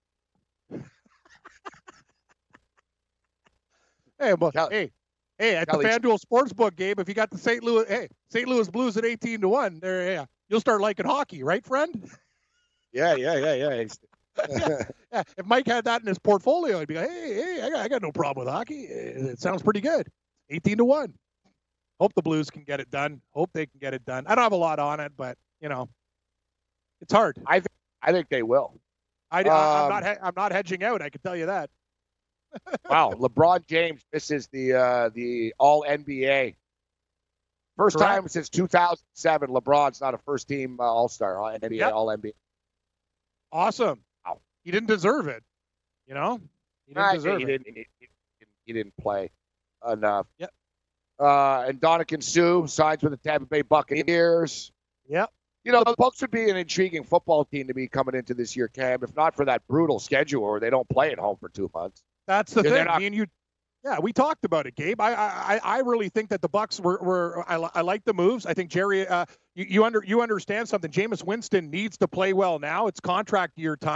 Speaker 9: Hey, well,
Speaker 2: Kelly-
Speaker 9: hey, hey, at
Speaker 2: Kelly-
Speaker 9: the FanDuel Sportsbook, Gabe, if you got the Saint Louis, hey, Saint Louis Blues at eighteen to one, there, yeah, you'll start liking hockey, right, friend?
Speaker 2: Yeah, yeah, yeah, yeah. It's-
Speaker 9: Yeah, if Mike had that in his portfolio, he'd be like, hey, hey, I got, I got no problem with hockey. It, it sounds pretty good. eighteen to one. Hope the Blues can get it done. Hope they can get it done. I don't have a lot on it, but, you know, it's hard.
Speaker 2: I think I think they will.
Speaker 9: I, I, I'm
Speaker 2: Um,
Speaker 9: not he- I'm not hedging out, I can tell you that.
Speaker 2: Wow, LeBron James misses the uh, the All N B A. First
Speaker 9: Correct.
Speaker 2: time since two thousand seven, LeBron's not a first team uh, All Star, N B A
Speaker 9: Yep.
Speaker 2: All N B A.
Speaker 9: Awesome.
Speaker 2: Wow.
Speaker 9: He didn't deserve it. You know? He didn't
Speaker 2: I-
Speaker 9: deserve
Speaker 2: he
Speaker 9: it.
Speaker 2: didn't, he, he- he didn't play enough.
Speaker 9: Yep.
Speaker 2: Uh, and Donovan Sue signs with the Tampa Bay Buccaneers.
Speaker 9: Yep.
Speaker 2: You know, the Bucs would be an intriguing football team to be coming into this year, Cam, if not for that brutal schedule where they don't play at home for two months.
Speaker 9: That's the
Speaker 2: Yeah, they're
Speaker 9: thing.
Speaker 2: not-
Speaker 9: Me and you, yeah, we talked about it, Gabe. I, I, I really think that the Bucks were, were I, li- I like the moves. I think Jerry, uh, you, you under, you understand something. Jameis Winston needs to play well now. It's contract year time.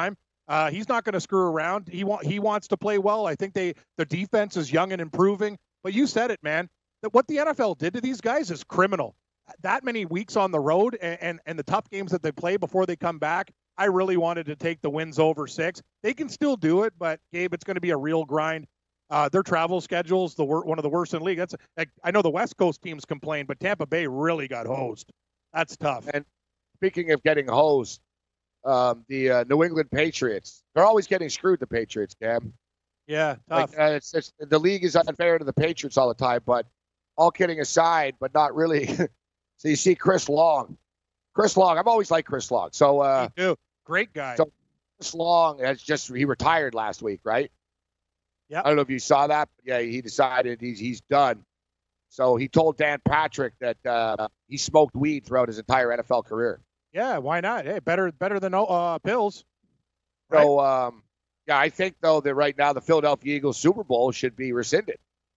Speaker 9: Uh, he's not going to screw around. He want he wants to play well. I think they the defense is young and improving. But you said it, man. That what the N F L did to these guys is criminal. That many weeks on the road and, and, and the tough games that they play before they come back, I really wanted to take the wins over six. They can still do it, but, Gabe, it's going to be a real grind. Uh, their travel schedule's the wor- one of the worst in the league. That's like, I know the West Coast teams complain, but Tampa Bay really got hosed. That's tough.
Speaker 2: And speaking of getting hosed, um, the uh, New England Patriots, they're always getting screwed, the Patriots, Cam.
Speaker 9: Yeah, tough.
Speaker 2: Like, uh, it's, it's, the league is unfair to the Patriots all the time, but all kidding aside, but not really. So you see Chris Long. Chris Long, I've always liked Chris Long. So, uh,
Speaker 9: Me too. Great guy.
Speaker 2: So Chris Long has just, he retired last week, right?
Speaker 9: Yeah.
Speaker 2: I don't know if you saw that, but yeah, he decided he's he's done. So he told Dan Patrick that uh, he smoked weed throughout his entire N F L career.
Speaker 9: Yeah, why not? Hey, better better than uh, pills. Right?
Speaker 2: So, um, yeah, I think, though, that right now the Philadelphia Eagles Super Bowl should be rescinded.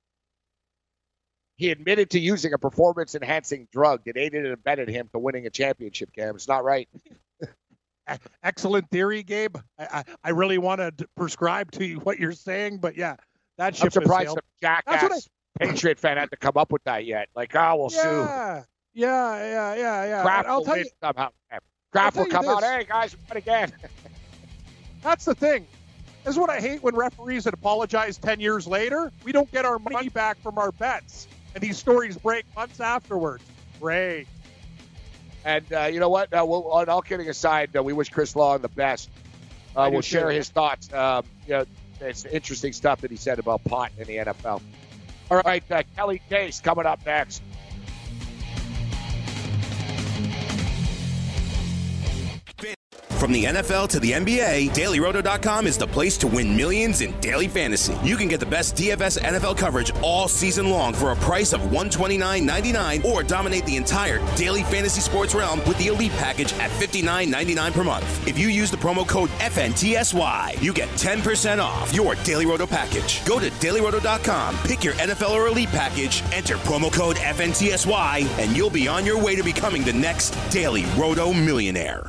Speaker 2: He admitted to using a performance-enhancing drug that aided and abetted him to winning a championship, Cam. It's not right.
Speaker 9: Excellent theory, Gabe. I, I, I really want to prescribe to you what you're saying, but yeah, that ship
Speaker 2: I'm surprised
Speaker 9: has
Speaker 2: some
Speaker 9: sailed.
Speaker 2: jackass Patriot fan had to come up with that yet. Like, oh, we'll
Speaker 9: yeah,
Speaker 2: sue.
Speaker 9: Yeah, yeah, yeah, yeah.
Speaker 2: Kraft
Speaker 9: I'll
Speaker 2: will
Speaker 9: tell
Speaker 2: win
Speaker 9: you,
Speaker 2: somehow. Kraft
Speaker 9: I'll
Speaker 2: will
Speaker 9: tell you
Speaker 2: come out,
Speaker 9: this.
Speaker 2: hey, guys, we won again.
Speaker 9: That's the thing. This is what I hate when referees that apologize ten years later. We don't get our money back from our bets. And these stories break months afterwards. Great.
Speaker 2: And uh, you know what? Uh, we'll, all kidding aside, uh, we wish Chris Long the best. Uh, we'll share his thoughts. Um, you know, it's interesting stuff that he said about pot in the N F L. All right, uh, Kelly Case coming up next.
Speaker 11: From the N F L to the N B A, Daily Roto dot com is the place to win millions in daily fantasy. You can get the best D F S N F L coverage all season long for a price of one hundred twenty-nine ninety-nine, or dominate the entire daily fantasy sports realm with the Elite package at fifty-nine ninety-nine per month. If you use the promo code F N T S Y, you get ten percent off your Daily Roto package. Go to Daily Roto dot com, pick your N F L or Elite package, enter promo code F N T S Y, and you'll be on your way to becoming the next Daily Roto millionaire.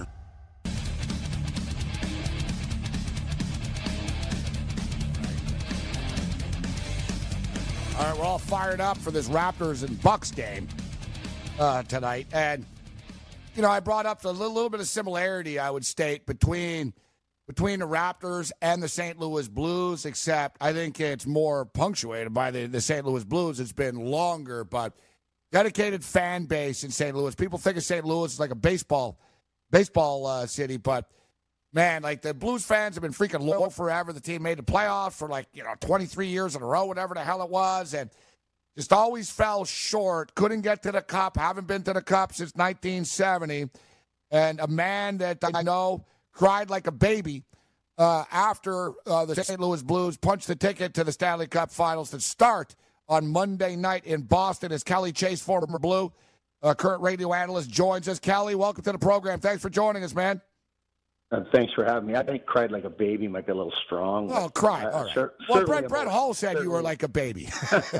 Speaker 7: All right, we're all fired up for this Raptors and Bucks game uh, tonight. And, you know, I brought up a little, little bit of similarity, I would state, between between the Raptors and the Saint Louis Blues, except I think it's more punctuated by the, the Saint Louis Blues. It's been longer, but dedicated fan base in Saint Louis. People think of Saint Louis as like a baseball baseball uh, city, but man, like the Blues fans have been freaking loyal forever. The team made the playoffs for like, you know, twenty-three years in a row, whatever the hell it was, and just always fell short. Couldn't get to the Cup. Haven't been to the Cup since nineteen seventy. And a man that I know cried like a baby uh, after uh, the Saint Louis Blues punched the ticket to the Stanley Cup Finals that start on Monday night in Boston as Kelly Chase, former Blue, uh, current radio analyst, joins us. Kelly, welcome to the program. Thanks for joining us, man.
Speaker 14: Uh, thanks for having me. I think cried like a baby might be a little strong.
Speaker 7: Oh, cry.
Speaker 14: Uh,
Speaker 7: All right.
Speaker 14: cer-
Speaker 7: well,
Speaker 14: certainly
Speaker 7: Brett, Brett
Speaker 14: about-
Speaker 7: Hull said you
Speaker 14: certainly-
Speaker 7: were like a baby.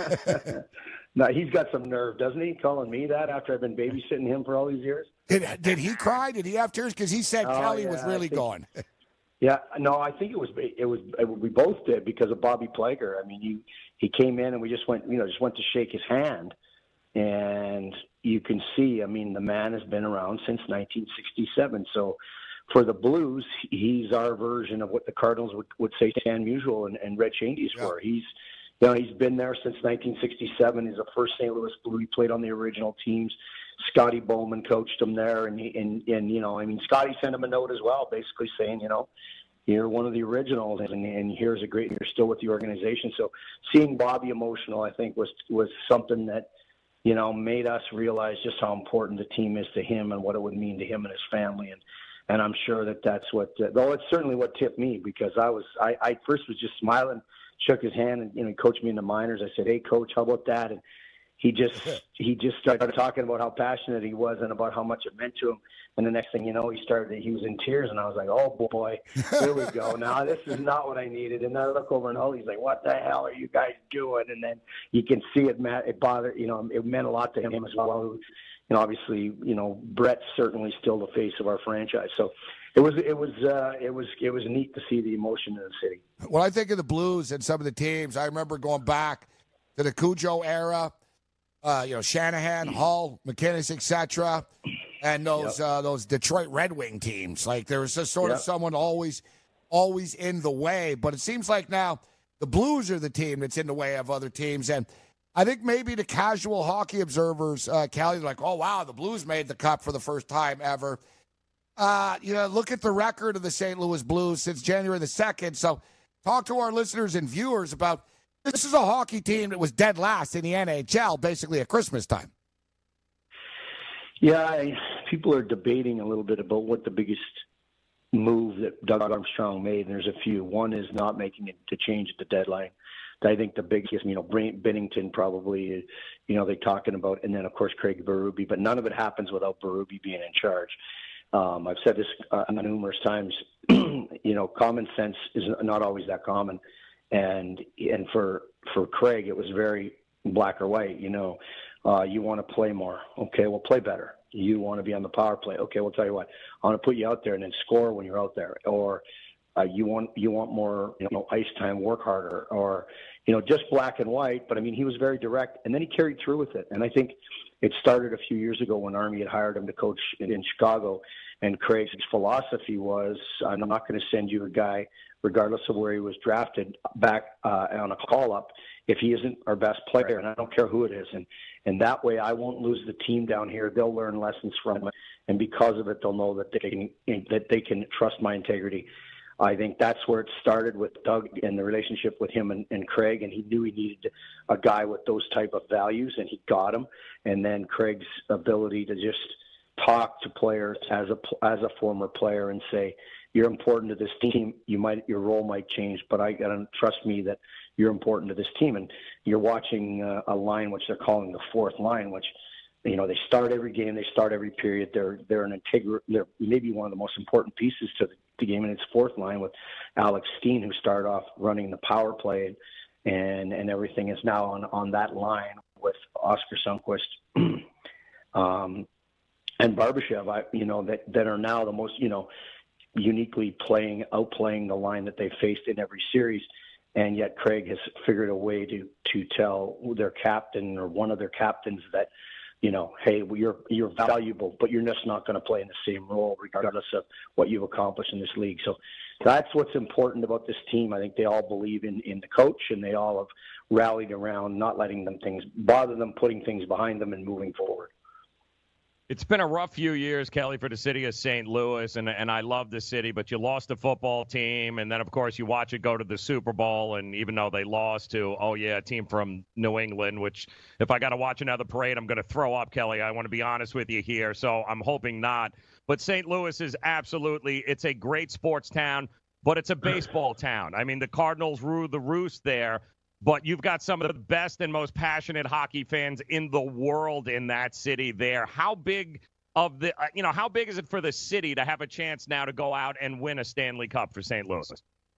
Speaker 14: No, he's got some nerve, doesn't he? Calling me that after I've been babysitting him for all these years.
Speaker 7: Did did he cry? Did he have tears? Because he said
Speaker 14: Oh,
Speaker 7: Kelly
Speaker 14: yeah,
Speaker 7: was
Speaker 14: I
Speaker 7: really
Speaker 14: think-
Speaker 7: going.
Speaker 14: Yeah, no, I think it was it was we both did because of Bobby Plager. I mean, he he came in and we just went, you know, just went to shake his hand, and you can see, I mean, the man has been around since nineteen sixty-seven. So for the Blues, he's our version of what the Cardinals would, would say Stan Musial and, and Red Changes yeah. were. He's, you know, he's been there since nineteen sixty-seven. He's the first Saint Louis Blue. He played on the original teams. Scotty Bowman coached him there, and, he, and and you know, I mean, Scotty sent him a note as well, basically saying, you know, you're one of the originals, and, and here's a great, you're still with the organization. So seeing Bobby emotional, I think, was was something that, you know, made us realize just how important the team is to him and what it would mean to him and his family. And and I'm sure that that's what, uh, well, it's certainly what tipped me, because I was, I, I first was just smiling, shook his hand, and, you know, he coached me in the minors. I said, hey, coach, how about that? And he just he just started talking about how passionate he was and about how much it meant to him. And the next thing you know, he started he was in tears, and I was like, oh boy, here we go. Now this is not what I needed. And then I look over and oh, he's like, what the hell are you guys doing? And then you can see it, Matt. It bothered, you know, it meant a lot to him as well. and obviously, you know, Brett's certainly still the face of our franchise. So it was it was uh, it was it was neat to see the emotion in the city.
Speaker 7: When I think of the Blues and some of the teams, I remember going back to the Cujo era. Uh, you know, Shanahan, Hull, McInnes, et cetera, and those yep. uh, those Detroit Red Wing teams. Like there was just sort yep. of someone always, always in the way. But it seems like now the Blues are the team that's in the way of other teams. And I think maybe the casual hockey observers, uh, Kelly, like, oh wow, the Blues made the Cup for the first time ever. Uh, you know, look at the record of the Saint Louis Blues since January the second. So, talk to our listeners and viewers about. This is a hockey team that was dead last in the N H L, basically at Christmas time.
Speaker 14: Yeah, I, people are debating a little bit about what the biggest move that Doug Armstrong made, and there's a few. One is not making it to change at the deadline. I think the biggest, you know, Binnington probably, you know, they're talking about, and then, of course, Craig Berube, but none of it happens without Berube being in charge. Um, I've said this uh, numerous times, you know, common sense is not always that common. And and for for Craig, it was very black or white. You know, uh, you want to play more. Okay, well, play better. You want to be on the power play. Okay, we'll tell you what. I want to put you out there and then score when you're out there. Or uh, you want you want more, you know, ice time, work harder. Or, you know, just black and white. But I mean, he was very direct, and then he carried through with it. And I think it started a few years ago when Army had hired him to coach in, in Chicago. And Craig's philosophy was, I'm not going to send you a guy, regardless of where he was drafted, back uh, on a call-up if he isn't our best player, and I don't care who it is. And, and that way I won't lose the team down here. They'll learn lessons from it, and because of it, they'll know that they can, that they can trust my integrity. I think that's where it started with Doug and the relationship with him and, and Craig, and he knew he needed a guy with those type of values, and he got him. And then Craig's ability to just talk to players as a as a former player and say, you're important to this team. You might your role might change, but I gotta trust me that you're important to this team. And you're watching uh, a line which they're calling the fourth line, which, you know, they start every game, they start every period. They're they're an integral. They're maybe one of the most important pieces to the, the game, and it's fourth line with Alex Steen, who started off running the power play, and and everything is now on on that line with Oscar Sundqvist. um, And Barbashev, I, you know, that, that are now the most, you know, uniquely playing, outplaying the line that they faced in every series. And yet Craig has figured a way to, to tell their captain or one of their captains that, you know, hey, well, you're, you're valuable, but you're just not going to play in the same role regardless of what you've accomplished in this league. So that's what's important about this team. I think they all believe in, in the coach, and they all have rallied around not letting them things bother them, putting things behind them and moving forward.
Speaker 8: It's been a rough few years, Kelly, for the city of Saint Louis, and and I love the city, but you lost the football team, and then, of course, you watch it go to the Super Bowl, and even though they lost to, oh, yeah, a team from New England, which if I got to watch another parade, I'm going to throw up, Kelly. I want to be honest with you here, so I'm hoping not. But Saint Louis is absolutely, it's a great sports town, but it's a baseball town. I mean, the Cardinals rule the roost there. But you've got some of the best and most passionate hockey fans in the world in that city there. How big of the, you know, how big is it for the city to have a chance now to go out and win a Stanley Cup for Saint Louis?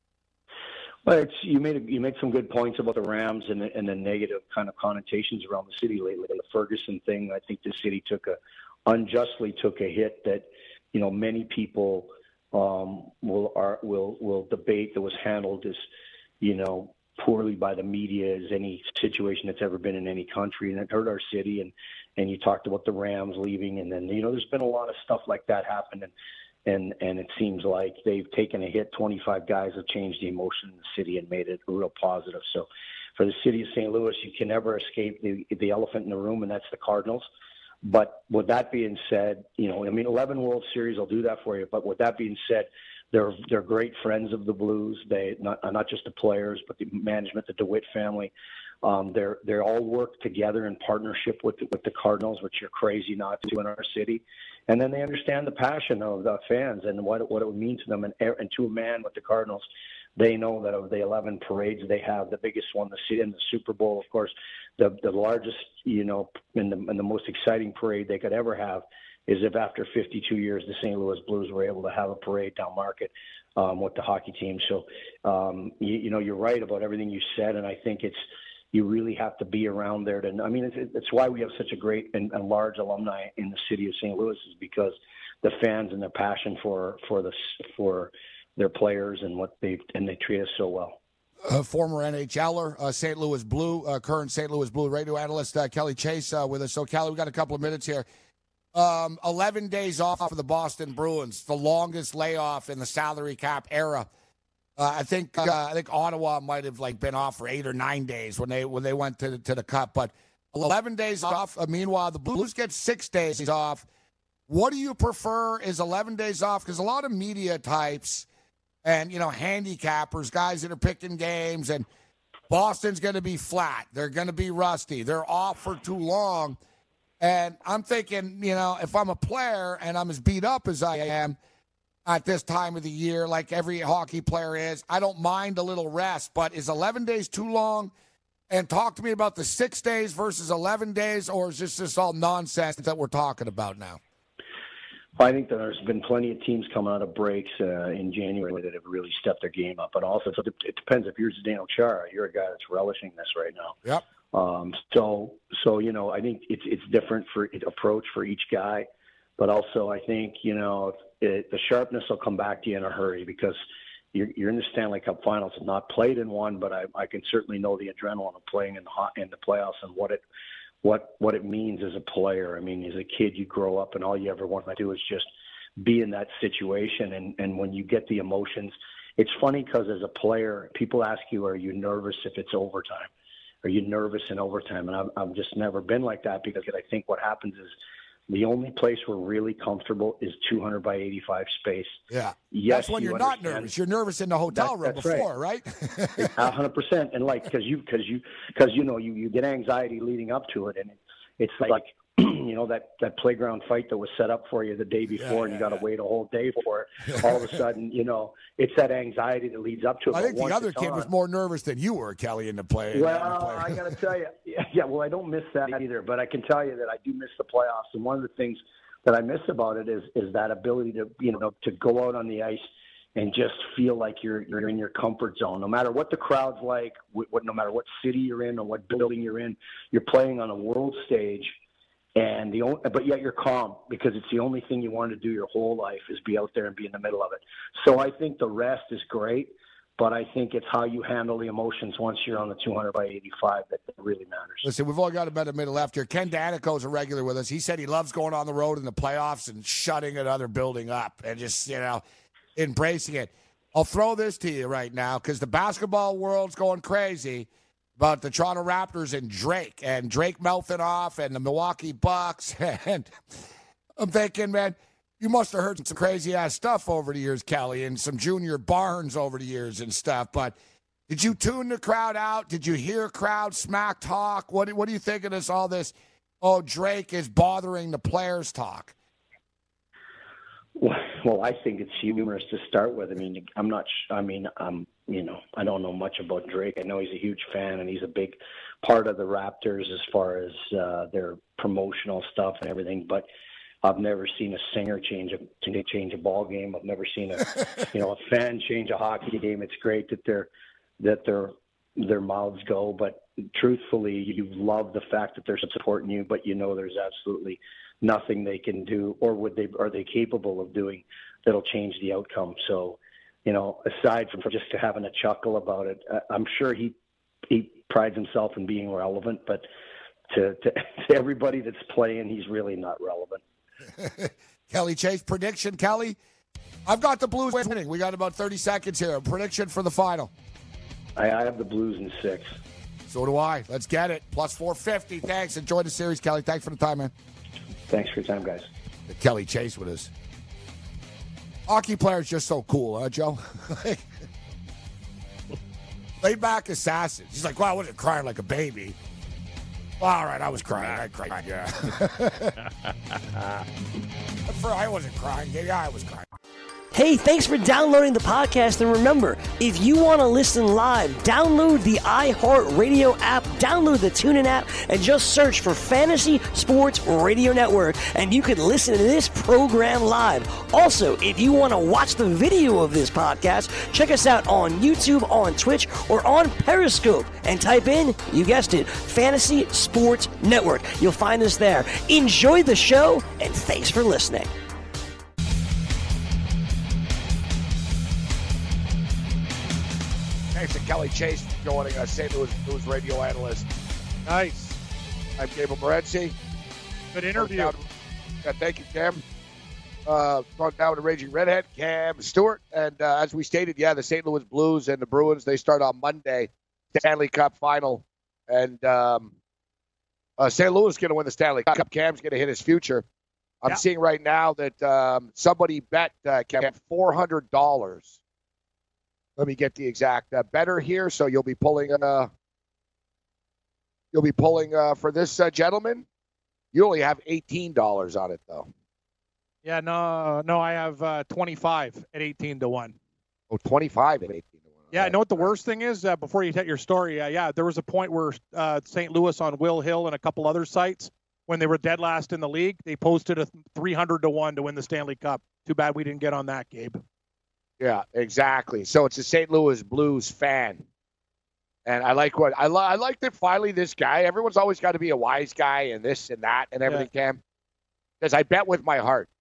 Speaker 14: Well, it's, you made a, you made some good points about the Rams and the, and the negative kind of connotations around the city lately. The Ferguson thing, I think the city took a unjustly took a hit that, you know, many people um, will are, will will debate that was handled as, you know, poorly by the media as any situation that's ever been in any country, and it hurt our city. And and you talked about the Rams leaving, and then, you know, there's been a lot of stuff like that happen, and and and it seems like they've taken a hit. twenty-five guys have changed the emotion in the city and made it real positive. So for the city of Saint Louis, you can never escape the the elephant in the room, and that's the Cardinals. But with that being said, you know, I mean, eleven World Series will do that for you. But with that being said, They're they're great friends of the Blues. They not not just the players, but the management, the DeWitt family. Um, they're they're all work together in partnership with the, with the Cardinals, which you're crazy not to in our city. And then they understand the passion of the fans and what what it would mean to them. And and to a man with the Cardinals, they know that of the eleven parades they have, the biggest one, the in the Super Bowl, of course, the the largest, you know, and the and the most exciting parade they could ever have is if after fifty-two years the Saint Louis Blues were able to have a parade down Market um, with the hockey team. So, um, you, you know, you're right about everything you said, and I think it's you really have to be around there to. I mean, it's, it's why we have such a great and, and large alumni in the city of Saint Louis, is because the fans and their passion for for the for their players and what they and they treat us so well.
Speaker 7: Uh, former N H L er, uh, Saint Louis Blue, uh, current Saint Louis Blue radio analyst uh, Kelly Chase uh, with us. So, Kelly, we got a couple of minutes here. Um, eleven days off for the Boston Bruins, the longest layoff in the salary cap era. Uh, I think uh, I think Ottawa might have like been off for eight or nine days when they when they went to the, to the Cup, but eleven days off. Uh, meanwhile, the Blues get six days off. What do you prefer? Is eleven days off? Because a lot of media types and you know handicappers, guys that are picking games, and Boston's going to be flat. They're going to be rusty. They're off for too long. And I'm thinking, you know, if I'm a player and I'm as beat up as I am at this time of the year, like every hockey player is, I don't mind a little rest. But is eleven days too long? And talk to me about the six days versus eleven days, or is this just all nonsense that we're talking about now?
Speaker 14: Well, I think that there's been plenty of teams coming out of breaks uh, in January that have really stepped their game up. But also, it depends if you're Zdeno Chara. You're a guy that's relishing this right now.
Speaker 7: Yep.
Speaker 14: Um, so, so you know, I think it's it's different for approach for each guy, but also I think you know it, the sharpness will come back to you in a hurry because you're, you're in the Stanley Cup Finals. I've not played in one, but I, I can certainly know the adrenaline of playing in the hot, in the playoffs and what it what what it means as a player. I mean, as a kid, you grow up and all you ever want to do is just be in that situation, and and when you get the emotions, it's funny because as a player, people ask you, "Are you nervous if it's overtime? Are you nervous in overtime?" And I've, I've just never been like that because I think what happens is the only place we're really comfortable is two hundred by eighty-five space.
Speaker 7: Yeah.
Speaker 14: Yes,
Speaker 7: that's when
Speaker 14: you
Speaker 7: you're not
Speaker 14: understand.
Speaker 7: nervous. You're nervous in the hotel
Speaker 14: That-
Speaker 7: room
Speaker 14: that's
Speaker 7: before, right?
Speaker 14: A hundred percent. And like, cause you, cause you, cause you know, you, you get anxiety leading up to it. And it, it's like, you know, that, that playground fight that was set up for you the day before
Speaker 7: Yeah,
Speaker 14: and you
Speaker 7: yeah,
Speaker 14: got to
Speaker 7: yeah.
Speaker 14: wait a whole day for it. All of a sudden, you know, it's that anxiety that leads up to it.
Speaker 7: I
Speaker 14: But
Speaker 7: think the
Speaker 14: once
Speaker 7: other
Speaker 14: it's
Speaker 7: kid
Speaker 14: on-
Speaker 7: was more nervous than you were, Kelly, in the play. in the
Speaker 14: Well,
Speaker 7: play.
Speaker 14: I got to tell you, yeah, yeah, well, I don't miss that either, but I can tell you that I do miss the playoffs. And one of the things that I miss about it is is that ability to, you know, to go out on the ice and just feel like you're you're in your comfort zone. No matter what the crowd's like, what, what no matter what city you're in or what building you're in, you're playing on a world stage. And the only, but yet you're calm because it's the only thing you want to do your whole life is be out there and be in the middle of it. So I think the rest is great, but I think it's how you handle the emotions once you're on the two hundred by eighty-five that really matters.
Speaker 7: Listen, we've all got about a minute left here. Ken Danico's a regular with us. He said he loves going on the road in the playoffs and shutting another building up and just, you know, embracing it. I'll throw this to you right now because the basketball world's going crazy about the Toronto Raptors and Drake and Drake melting off and the Milwaukee Bucks. And I'm thinking, man, you must have heard some crazy-ass stuff over the years, Kelly, and some Junior Barnes over the years and stuff. But did you tune the crowd out? Did you hear crowd smack talk? What, what do you think of this, all this, oh, Drake is bothering the players talk?
Speaker 14: Well, well, I think it's humorous to start with. I mean, I'm not. sh- I mean, I'm. You know, I don't know much about Drake. I know he's a huge fan, and he's a big part of the Raptors as far as uh, their promotional stuff and everything. But I've never seen a singer change a change a ball game. I've never seen a, you know, a fan change a hockey game. It's great that they're that their their mouths go, but truthfully, you love the fact that they're supporting you, but you know there's absolutely nothing they can do, or would they are they capable of doing that'll change the outcome. So, you know, aside from just having a chuckle about it, I'm sure he he prides himself in being relevant, but to to, to everybody that's playing, he's really not relevant.
Speaker 7: Kelly Chase, prediction, Kelly? I've got the Blues winning. We got about thirty seconds here. Prediction for the final.
Speaker 14: I, I have the Blues in six.
Speaker 7: So do I. Let's get it. Plus four fifty. Thanks. Enjoy the series, Kelly. Thanks for the time, man.
Speaker 14: Thanks for your time, guys.
Speaker 7: Kelly Chase with us. Hockey players just so cool, huh, Joe? Like, laid back assassin. He's like, well, I wasn't crying like a baby. Well, all right, I was crying. I cried, yeah. For, I wasn't crying. Yeah, I was crying.
Speaker 10: Hey, thanks for downloading the podcast. And remember, if you want to listen live, download the iHeartRadio app, download the TuneIn app, and just search for Fantasy Sports Radio Network, and you can listen to this program live. Also, if you want to watch the video of this podcast, check us out on YouTube, on Twitch, or on Periscope, and type in, you guessed it, Fantasy Sports Network. You'll find us there. Enjoy the show, and thanks for listening.
Speaker 2: Thanks to Kelly Chase for joining us, Saint Louis News radio analyst.
Speaker 9: Nice.
Speaker 2: I'm Gabriel Morency.
Speaker 9: Good interview.
Speaker 2: Yeah, thank you, Cam. Uh, going down to Raging Redhead, Cam Stewart. And uh, as we stated, yeah, the Saint Louis Blues and the Bruins, they start on Monday, Stanley Cup final. And um, uh, Saint Louis is going to win the Stanley Cup. Cam's going to hit his future. I'm
Speaker 9: yeah.
Speaker 2: seeing right now that um, somebody bet uh, Cam four hundred dollars. Let me get the exact uh, better here. So you'll be pulling, uh, you'll be pulling uh, for this uh, gentleman. You only have eighteen dollars on it, though.
Speaker 9: Yeah, no, no, I have uh, twenty-five at eighteen to one.
Speaker 2: Oh, twenty-five at eighteen to one.
Speaker 9: Yeah, I know what the worst thing is? Uh, before you tell your story, uh, yeah, there was a point where uh, Saint Louis on Will Hill and a couple other sites, when they were dead last in the league, they posted a three hundred to one to win the Stanley Cup. Too bad we didn't get on that, Gabe.
Speaker 2: Yeah, exactly. So it's a Saint Louis Blues fan. And I like what I, li- I like that finally this guy, everyone's always got to be a wise guy and this and that and everything, yeah. Cam. Because I bet with my heart.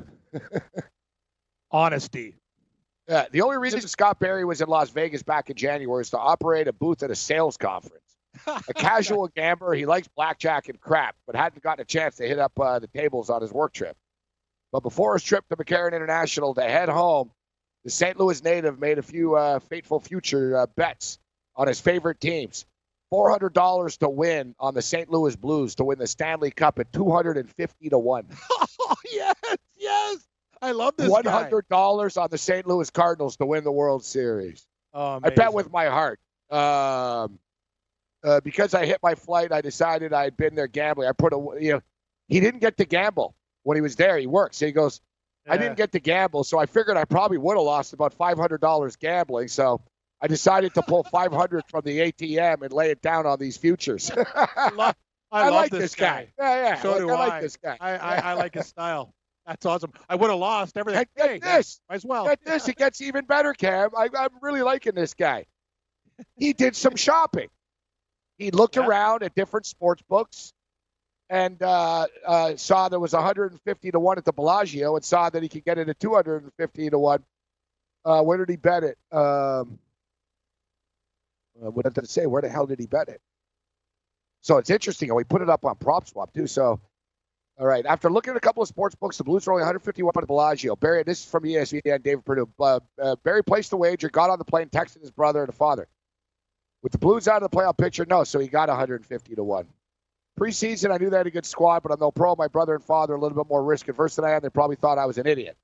Speaker 9: Honesty.
Speaker 2: Yeah, the only reason Scott Barry was in Las Vegas back in January is to operate a booth at a sales conference. A casual gambler, he likes blackjack and crap, but hadn't gotten a chance to hit up uh, the tables on his work trip. But before his trip to McCarran International to head home, the Saint Louis native made a few uh, fateful future uh, bets on his favorite teams. four hundred dollars to win on the Saint Louis Blues to win the Stanley Cup at two hundred fifty to one.
Speaker 9: Oh, yes, yes. I love this
Speaker 2: one hundred dollars guy. On the Saint Louis Cardinals to win the World Series.
Speaker 9: Oh,
Speaker 2: I bet with my heart. Um, uh, because I hit my flight, I decided I had been there gambling. I put a, you know, he didn't get to gamble when he was there. He works. So he goes, yeah. I didn't get to gamble, so I figured I probably would have lost about five hundred dollars gambling. So I decided to pull five hundred from the A T M and lay it down on these futures.
Speaker 9: I love, I
Speaker 2: I
Speaker 9: love
Speaker 2: like
Speaker 9: this,
Speaker 2: this
Speaker 9: guy.
Speaker 2: guy. Yeah, yeah.
Speaker 9: So
Speaker 2: like,
Speaker 9: do
Speaker 2: I.
Speaker 9: I.
Speaker 2: like this guy.
Speaker 9: I, I, I like his style. That's awesome. I would have lost everything.
Speaker 2: Get
Speaker 9: hey,
Speaker 2: this.
Speaker 9: Might as well.
Speaker 2: Get this. It gets even better, Cam. I, I'm really liking this guy. He did some shopping. He looked yeah. around at different sports books and uh, uh, saw there was one hundred fifty to one at the Bellagio and saw that he could get it at two hundred fifty to one. Uh, where did he bet it? Um, uh, what did it say? Where the hell did he bet it? So it's interesting. We put it up on PropSwap, too. So, all right. After looking at a couple of sports books, the Blues are only one hundred fifty-one at the Bellagio. Barry, this is from E S P N, David Perdue. Uh, uh, Barry placed the wager, got on the plane, texted his brother and father. With the Blues out of the playoff picture, no, so he got one hundred fifty to one. Preseason, I knew they had a good squad, but I'm no pro. My brother and father are a little bit more risk-averse than I am. They probably thought I was an idiot.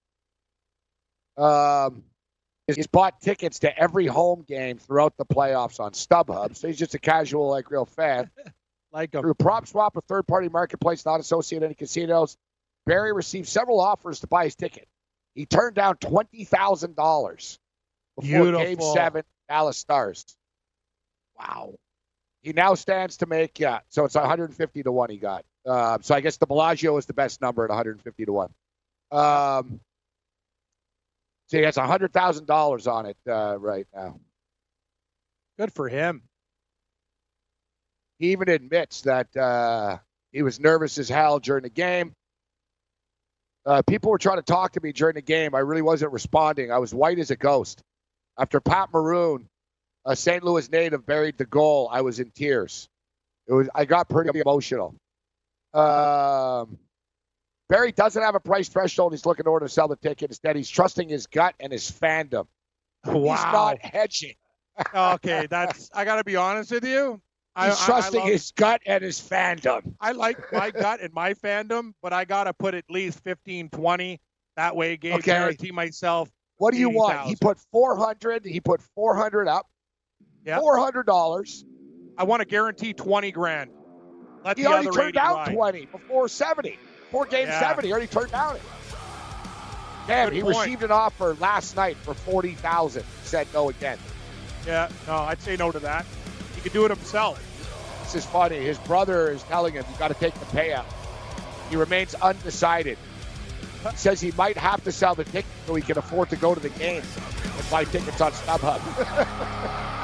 Speaker 2: Um, he's bought tickets to every home game throughout the playoffs on StubHub, so he's just a casual, like, real fan.
Speaker 9: Like a-
Speaker 2: Through PropSwap, a third-party marketplace not associated with any casinos, Barry received several offers to buy his ticket. He turned down twenty thousand dollars before
Speaker 9: Beautiful.
Speaker 2: Game seven, Dallas Stars. Wow. He now stands to make, yeah, so it's one hundred fifty to one he got. Uh, so I guess the Bellagio is the best number at one hundred fifty to one. Um, so he has one hundred thousand dollars on it uh, right now.
Speaker 9: Good for him.
Speaker 2: He even admits that uh, he was nervous as hell during the game. Uh, people were trying to talk to me during the game. I really wasn't responding. I was white as a ghost. After Pat Maroon, a Saint Louis native, buried the goal, I was in tears. It was. I got pretty emotional. Um, Barry doesn't have a price threshold. He's looking in order to sell the ticket. Instead, he's trusting his gut and his fandom.
Speaker 9: Wow.
Speaker 2: He's not hedging.
Speaker 9: Okay, that's. I got to be honest with you.
Speaker 2: He's
Speaker 9: I,
Speaker 2: trusting
Speaker 9: I love,
Speaker 2: his gut and his fandom.
Speaker 9: I like my gut and my fandom, but I got to put at least fifteen, twenty. That way, Gabe,
Speaker 2: okay.
Speaker 9: guarantee myself.
Speaker 2: What do you
Speaker 9: eighty
Speaker 2: want?
Speaker 9: thousand.
Speaker 2: He put four hundred. He put four hundred up.
Speaker 9: Yeah.
Speaker 2: four hundred dollars.
Speaker 9: I want to guarantee twenty grand. Let
Speaker 2: he
Speaker 9: the
Speaker 2: already
Speaker 9: other
Speaker 2: turned down
Speaker 9: ride.
Speaker 2: twenty before seventy. Before game
Speaker 9: yeah.
Speaker 2: seven, he already turned down it. Damn,
Speaker 9: Good
Speaker 2: he
Speaker 9: point.
Speaker 2: received an offer last night for forty thousand. Said no again.
Speaker 9: Yeah, no, I'd say no to that. He could do it himself.
Speaker 2: This is funny. His brother is telling him, you got to take the payout. He remains undecided. He says he might have to sell the ticket so he can afford to go to the game and buy tickets on StubHub.